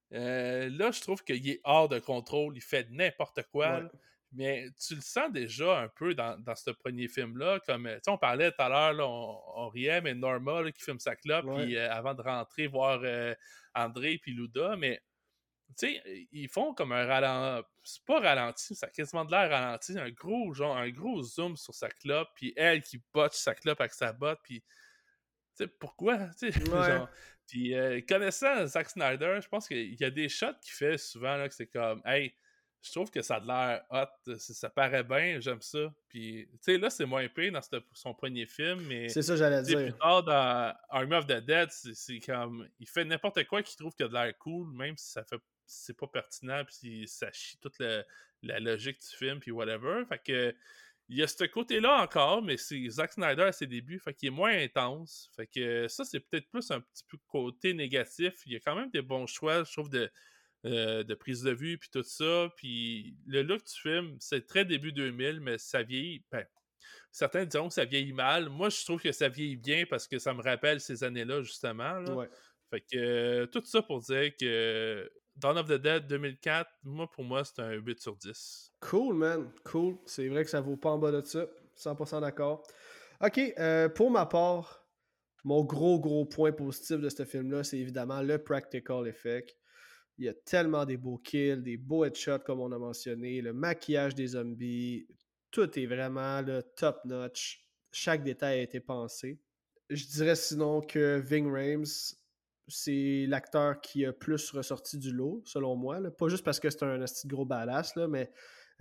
Euh, là, je trouve qu'il est hors de contrôle, il fait n'importe quoi, Ouais. là. Mais tu le sens déjà un peu dans, dans ce premier film-là. Comme, tu sais, on parlait tout à l'heure, là, on, on riait, mais Norma là, qui fume sa clope, Ouais. puis euh, avant de rentrer voir euh, André puis Luda, mais tu sais, ils font comme un ralenti. C'est pas ralenti, ça a quasiment de l'air ralenti. Un gros, genre, un gros zoom sur sa clope, puis elle qui botche sa clope avec sa botte, puis tu sais, pourquoi? Tu sais, Ouais. genre. Puis euh, connaissant Zack Snyder, je pense qu'il y a des shots qu'il fait souvent là, que c'est comme, hey, je trouve que ça a de l'air hot, ça, ça paraît bien, j'aime ça. Puis, tu sais, là, c'est moins pire dans cette- son premier film, mais C'est ça, j'allais tu sais, plus dire. tard dans Army of the Dead, c'est c'est comme, il fait n'importe quoi qu'il trouve qu'il a de l'air cool, même si ça fait, c'est pas pertinent, puis ça chie toute le- la logique du film, puis whatever. Fait que, il y a ce côté-là encore, mais c'est Zack Snyder à ses débuts, fait qu'il est moins intense. Fait que ça, c'est peut-être plus un petit peu côté négatif. Il y a quand même des bons choix, je trouve, de, euh, de prise de vue, puis tout ça. Puis le look du film, c'est très début deux mille, mais ça vieillit... Ben, certains diront que ça vieillit mal. Moi, je trouve que ça vieillit bien parce que ça me rappelle ces années-là, justement. Là. Ouais. Fait que euh, tout ça pour dire que Dawn of the Dead deux mille quatre, moi, pour moi, c'est un huit sur dix. Cool, man. Cool. C'est vrai que ça vaut pas en bas de ça. cent pour cent d'accord. OK, euh, pour ma part, mon gros, gros point positif de ce film-là, c'est évidemment le practical effect. Il y a tellement des beaux kills, des beaux headshots, comme on a mentionné, le maquillage des zombies. Tout est vraiment là, top-notch. Chaque détail a été pensé. Je dirais sinon que Ving Rhames, c'est l'acteur qui a plus ressorti du lot, selon moi. Là. Pas juste parce que c'est un petit gros badass, là, mais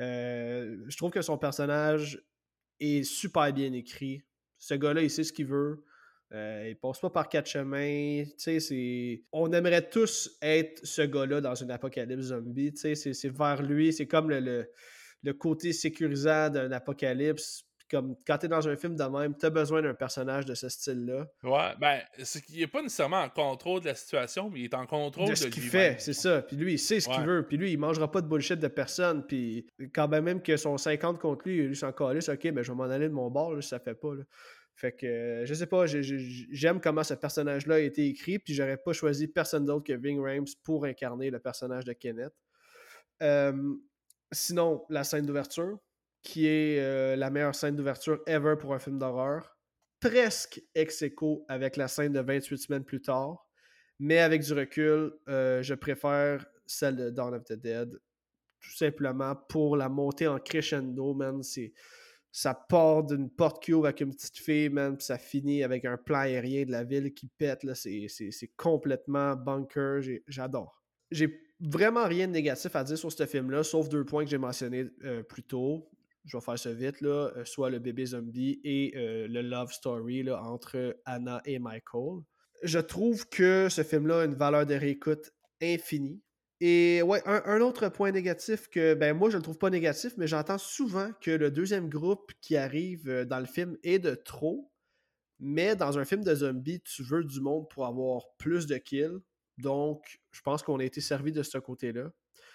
euh, je trouve que son personnage est super bien écrit. Ce gars-là, il sait ce qu'il veut. Euh, il passe pas par quatre chemins. C'est... On aimerait tous être ce gars-là dans une apocalypse zombie. C'est, c'est vers lui. C'est comme le, le, le côté sécurisant d'un apocalypse. Comme quand t'es dans un film de même, t'as besoin d'un personnage de ce style-là. Ouais, ben, c'est qu'il n'est pas nécessairement en contrôle de la situation, mais il est en contrôle De de, ce qu'il lui-même. fait, c'est ça. Puis lui, il sait ce qu'il Ouais. veut. Puis lui, il mangera pas de bullshit de personne. Puis quand ben même que son cinquante contre lui, lui s'en calisse, ok, ben je vais m'en aller de mon bord, là, ça fait pas. Là. Fait que, euh, je sais pas, j'ai- j'ai- j'aime comment ce personnage-là a été écrit, puis j'aurais pas choisi personne d'autre que Ving Rhames pour incarner le personnage de Kenneth. Euh, sinon, la scène d'ouverture, qui est euh, la meilleure scène d'ouverture ever pour un film d'horreur, presque ex aequo avec la scène de vingt-huit semaines plus tard, mais avec du recul, euh, je préfère celle de Dawn of the Dead, tout simplement pour la montée en crescendo, man, c'est... Ça part d'une porte qui ouvre avec une petite fille, man, puis ça finit avec un plan aérien de la ville qui pète. Là. C'est, c'est, c'est complètement bunker. J'ai, j'adore. J'ai vraiment rien de négatif à dire sur ce film-là, sauf deux points que j'ai mentionnés euh, plus tôt. Je vais faire ça vite, là. Euh, soit le bébé zombie et euh, le love story là, entre Anna et Michael. Je trouve que ce film-là a une valeur de réécoute infinie. Et ouais, un, un autre point négatif que, ben moi je le trouve pas négatif, mais j'entends souvent que le deuxième groupe qui arrive euh, dans le film est de trop, mais dans un film de zombies, tu veux du monde pour avoir plus de kills, donc je pense qu'on a été servi de ce côté-là.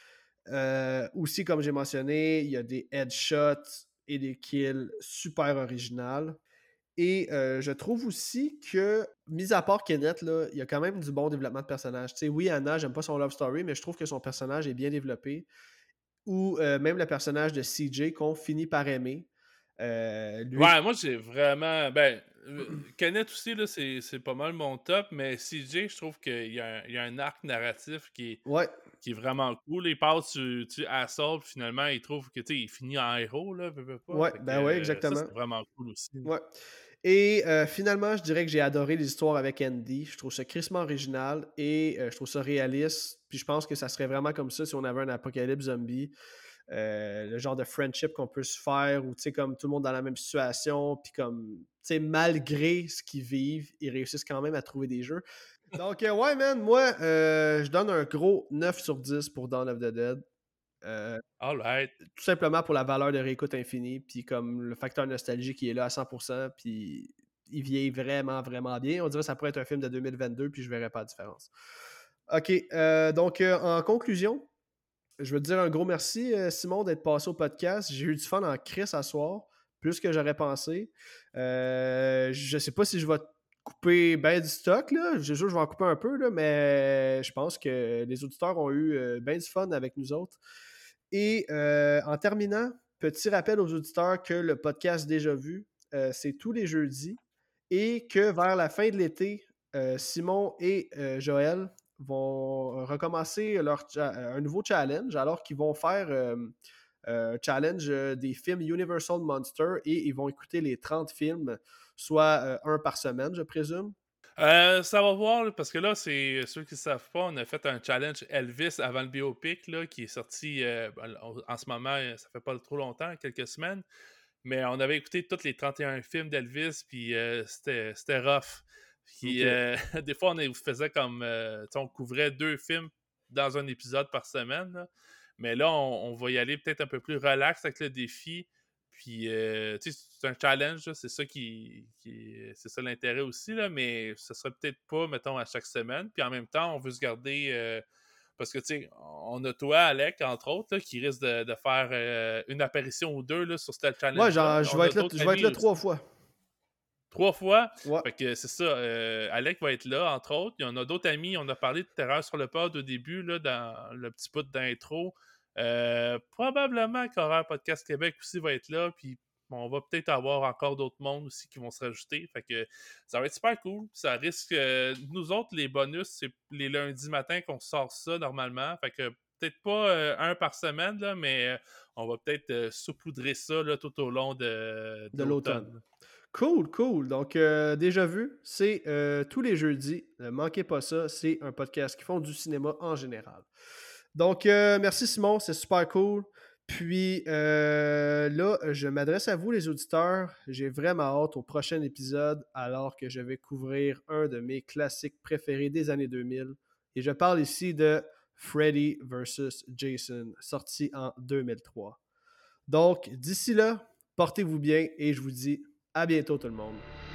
Euh, aussi, comme j'ai mentionné, il y a des headshots et des kills super originales. Et euh, je trouve aussi que, mis à part Kenneth, là, il y a quand même du bon développement de personnage. Tu sais, oui, Anna, j'aime pas son love story, mais je trouve que son personnage est bien développé. Ou euh, même le personnage de C J qu'on finit par aimer. Euh, lui... Ouais, moi, j'ai vraiment... Ben, euh, Kenneth aussi, là, c'est, c'est pas mal mon top, mais C J, je trouve qu'il y a un, il y a un arc narratif qui est, Ouais. qui est vraiment cool. Il passe tu, tu Assault, puis finalement, il trouve que, tu sais, il finit en héros, là, veut, veut pas. Ouais, Fait que, ben ouais, euh, ça, exactement. c'est vraiment cool aussi. Ouais. Et euh, finalement, je dirais que j'ai adoré les histoires avec Andy. Je trouve ça crissement original et euh, je trouve ça réaliste. Puis je pense que ça serait vraiment comme ça si on avait un apocalypse zombie. Euh, le genre de friendship qu'on peut se faire où, tu sais, comme tout le monde dans la même situation, puis comme, tu sais, malgré ce qu'ils vivent, ils réussissent quand même à trouver des jeux. Donc, euh, ouais, man, moi, euh, je donne un gros neuf sur dix pour Dawn of the Dead. Euh, All right. tout simplement pour la valeur de réécoute infinie, puis comme le facteur nostalgie qui est là à cent pour cent, puis il vieillit vraiment, vraiment bien. On dirait que ça pourrait être un film de deux mille vingt-deux, puis je verrais pas la différence. OK, euh, donc euh, en conclusion, je veux te dire un gros merci, euh, Simon, d'être passé au podcast. J'ai eu du fun en crise à soir, plus que j'aurais pensé. Euh, je sais pas si je vais couper ben du stock, là. Je jure, je vais en couper un peu, là, mais je pense que les auditeurs ont eu euh, ben du fun avec nous autres. Et euh, en terminant, petit rappel aux auditeurs que le podcast Déjà Vu, euh, c'est tous les jeudis et que vers la fin de l'été, euh, Simon et euh, Joël vont recommencer leur cha- un nouveau challenge alors qu'ils vont faire euh, un challenge euh, des films Universal Monster et ils vont écouter les trente films, soit euh, un par semaine, je présume. Euh, ça va voir, là, parce que là, c'est ceux qui ne savent pas, on a fait un challenge Elvis avant le biopic, là, qui est sorti euh, en, en ce moment, ça fait pas trop longtemps, quelques semaines. Mais on avait écouté tous les trente et un films d'Elvis, puis euh, c'était, c'était rough. Puis Ok. euh, des fois, on faisait comme. Euh, on couvrait deux films dans un épisode par semaine. Là. Mais là, on, on va y aller peut-être un peu plus relax avec le défi. Puis, euh, tu sais, c'est un challenge, là, c'est ça qui, qui c'est ça l'intérêt aussi, là, mais ce serait peut-être pas, mettons, à chaque semaine. Puis en même temps, on veut se garder. Euh, parce que, tu sais, on a toi, Alec, entre autres, là, qui risque de, de faire euh, une apparition ou deux là, sur ce challenge-là. Ouais, genre, je On vais a être là, d'autres je vais être amis là aussi. trois fois. Trois fois. Ouais. Fait que c'est ça. euh, Alec va être là, entre autres. Il y en a d'autres amis. On a parlé de Terreur sur le pod au début, là, dans le petit bout d'intro. Euh, probablement qu'Horreur Podcast Québec aussi va être là. Puis on va peut-être avoir encore d'autres mondes aussi qui vont se rajouter. Fait que ça va être super cool. Ça risque. Euh, nous autres, les bonus, c'est les lundis matins qu'on sort ça normalement. Fait que peut-être pas euh, un par semaine, là, mais euh, on va peut-être euh, saupoudrer ça là, tout au long de, de, De l'automne. l'automne. Cool, cool. Donc, euh, Déjà Vu, c'est euh, tous les jeudis. Ne manquez pas ça. C'est un podcast qui font du cinéma en général. Donc, euh, merci Simon, c'est super cool. Puis euh, là, je m'adresse à vous, les auditeurs. J'ai vraiment hâte au prochain épisode, alors que je vais couvrir un de mes classiques préférés des années deux mille. Et je parle ici de Freddy versus. Jason, sorti en deux mille trois. Donc, d'ici là, portez-vous bien et je vous dis à bientôt tout le monde.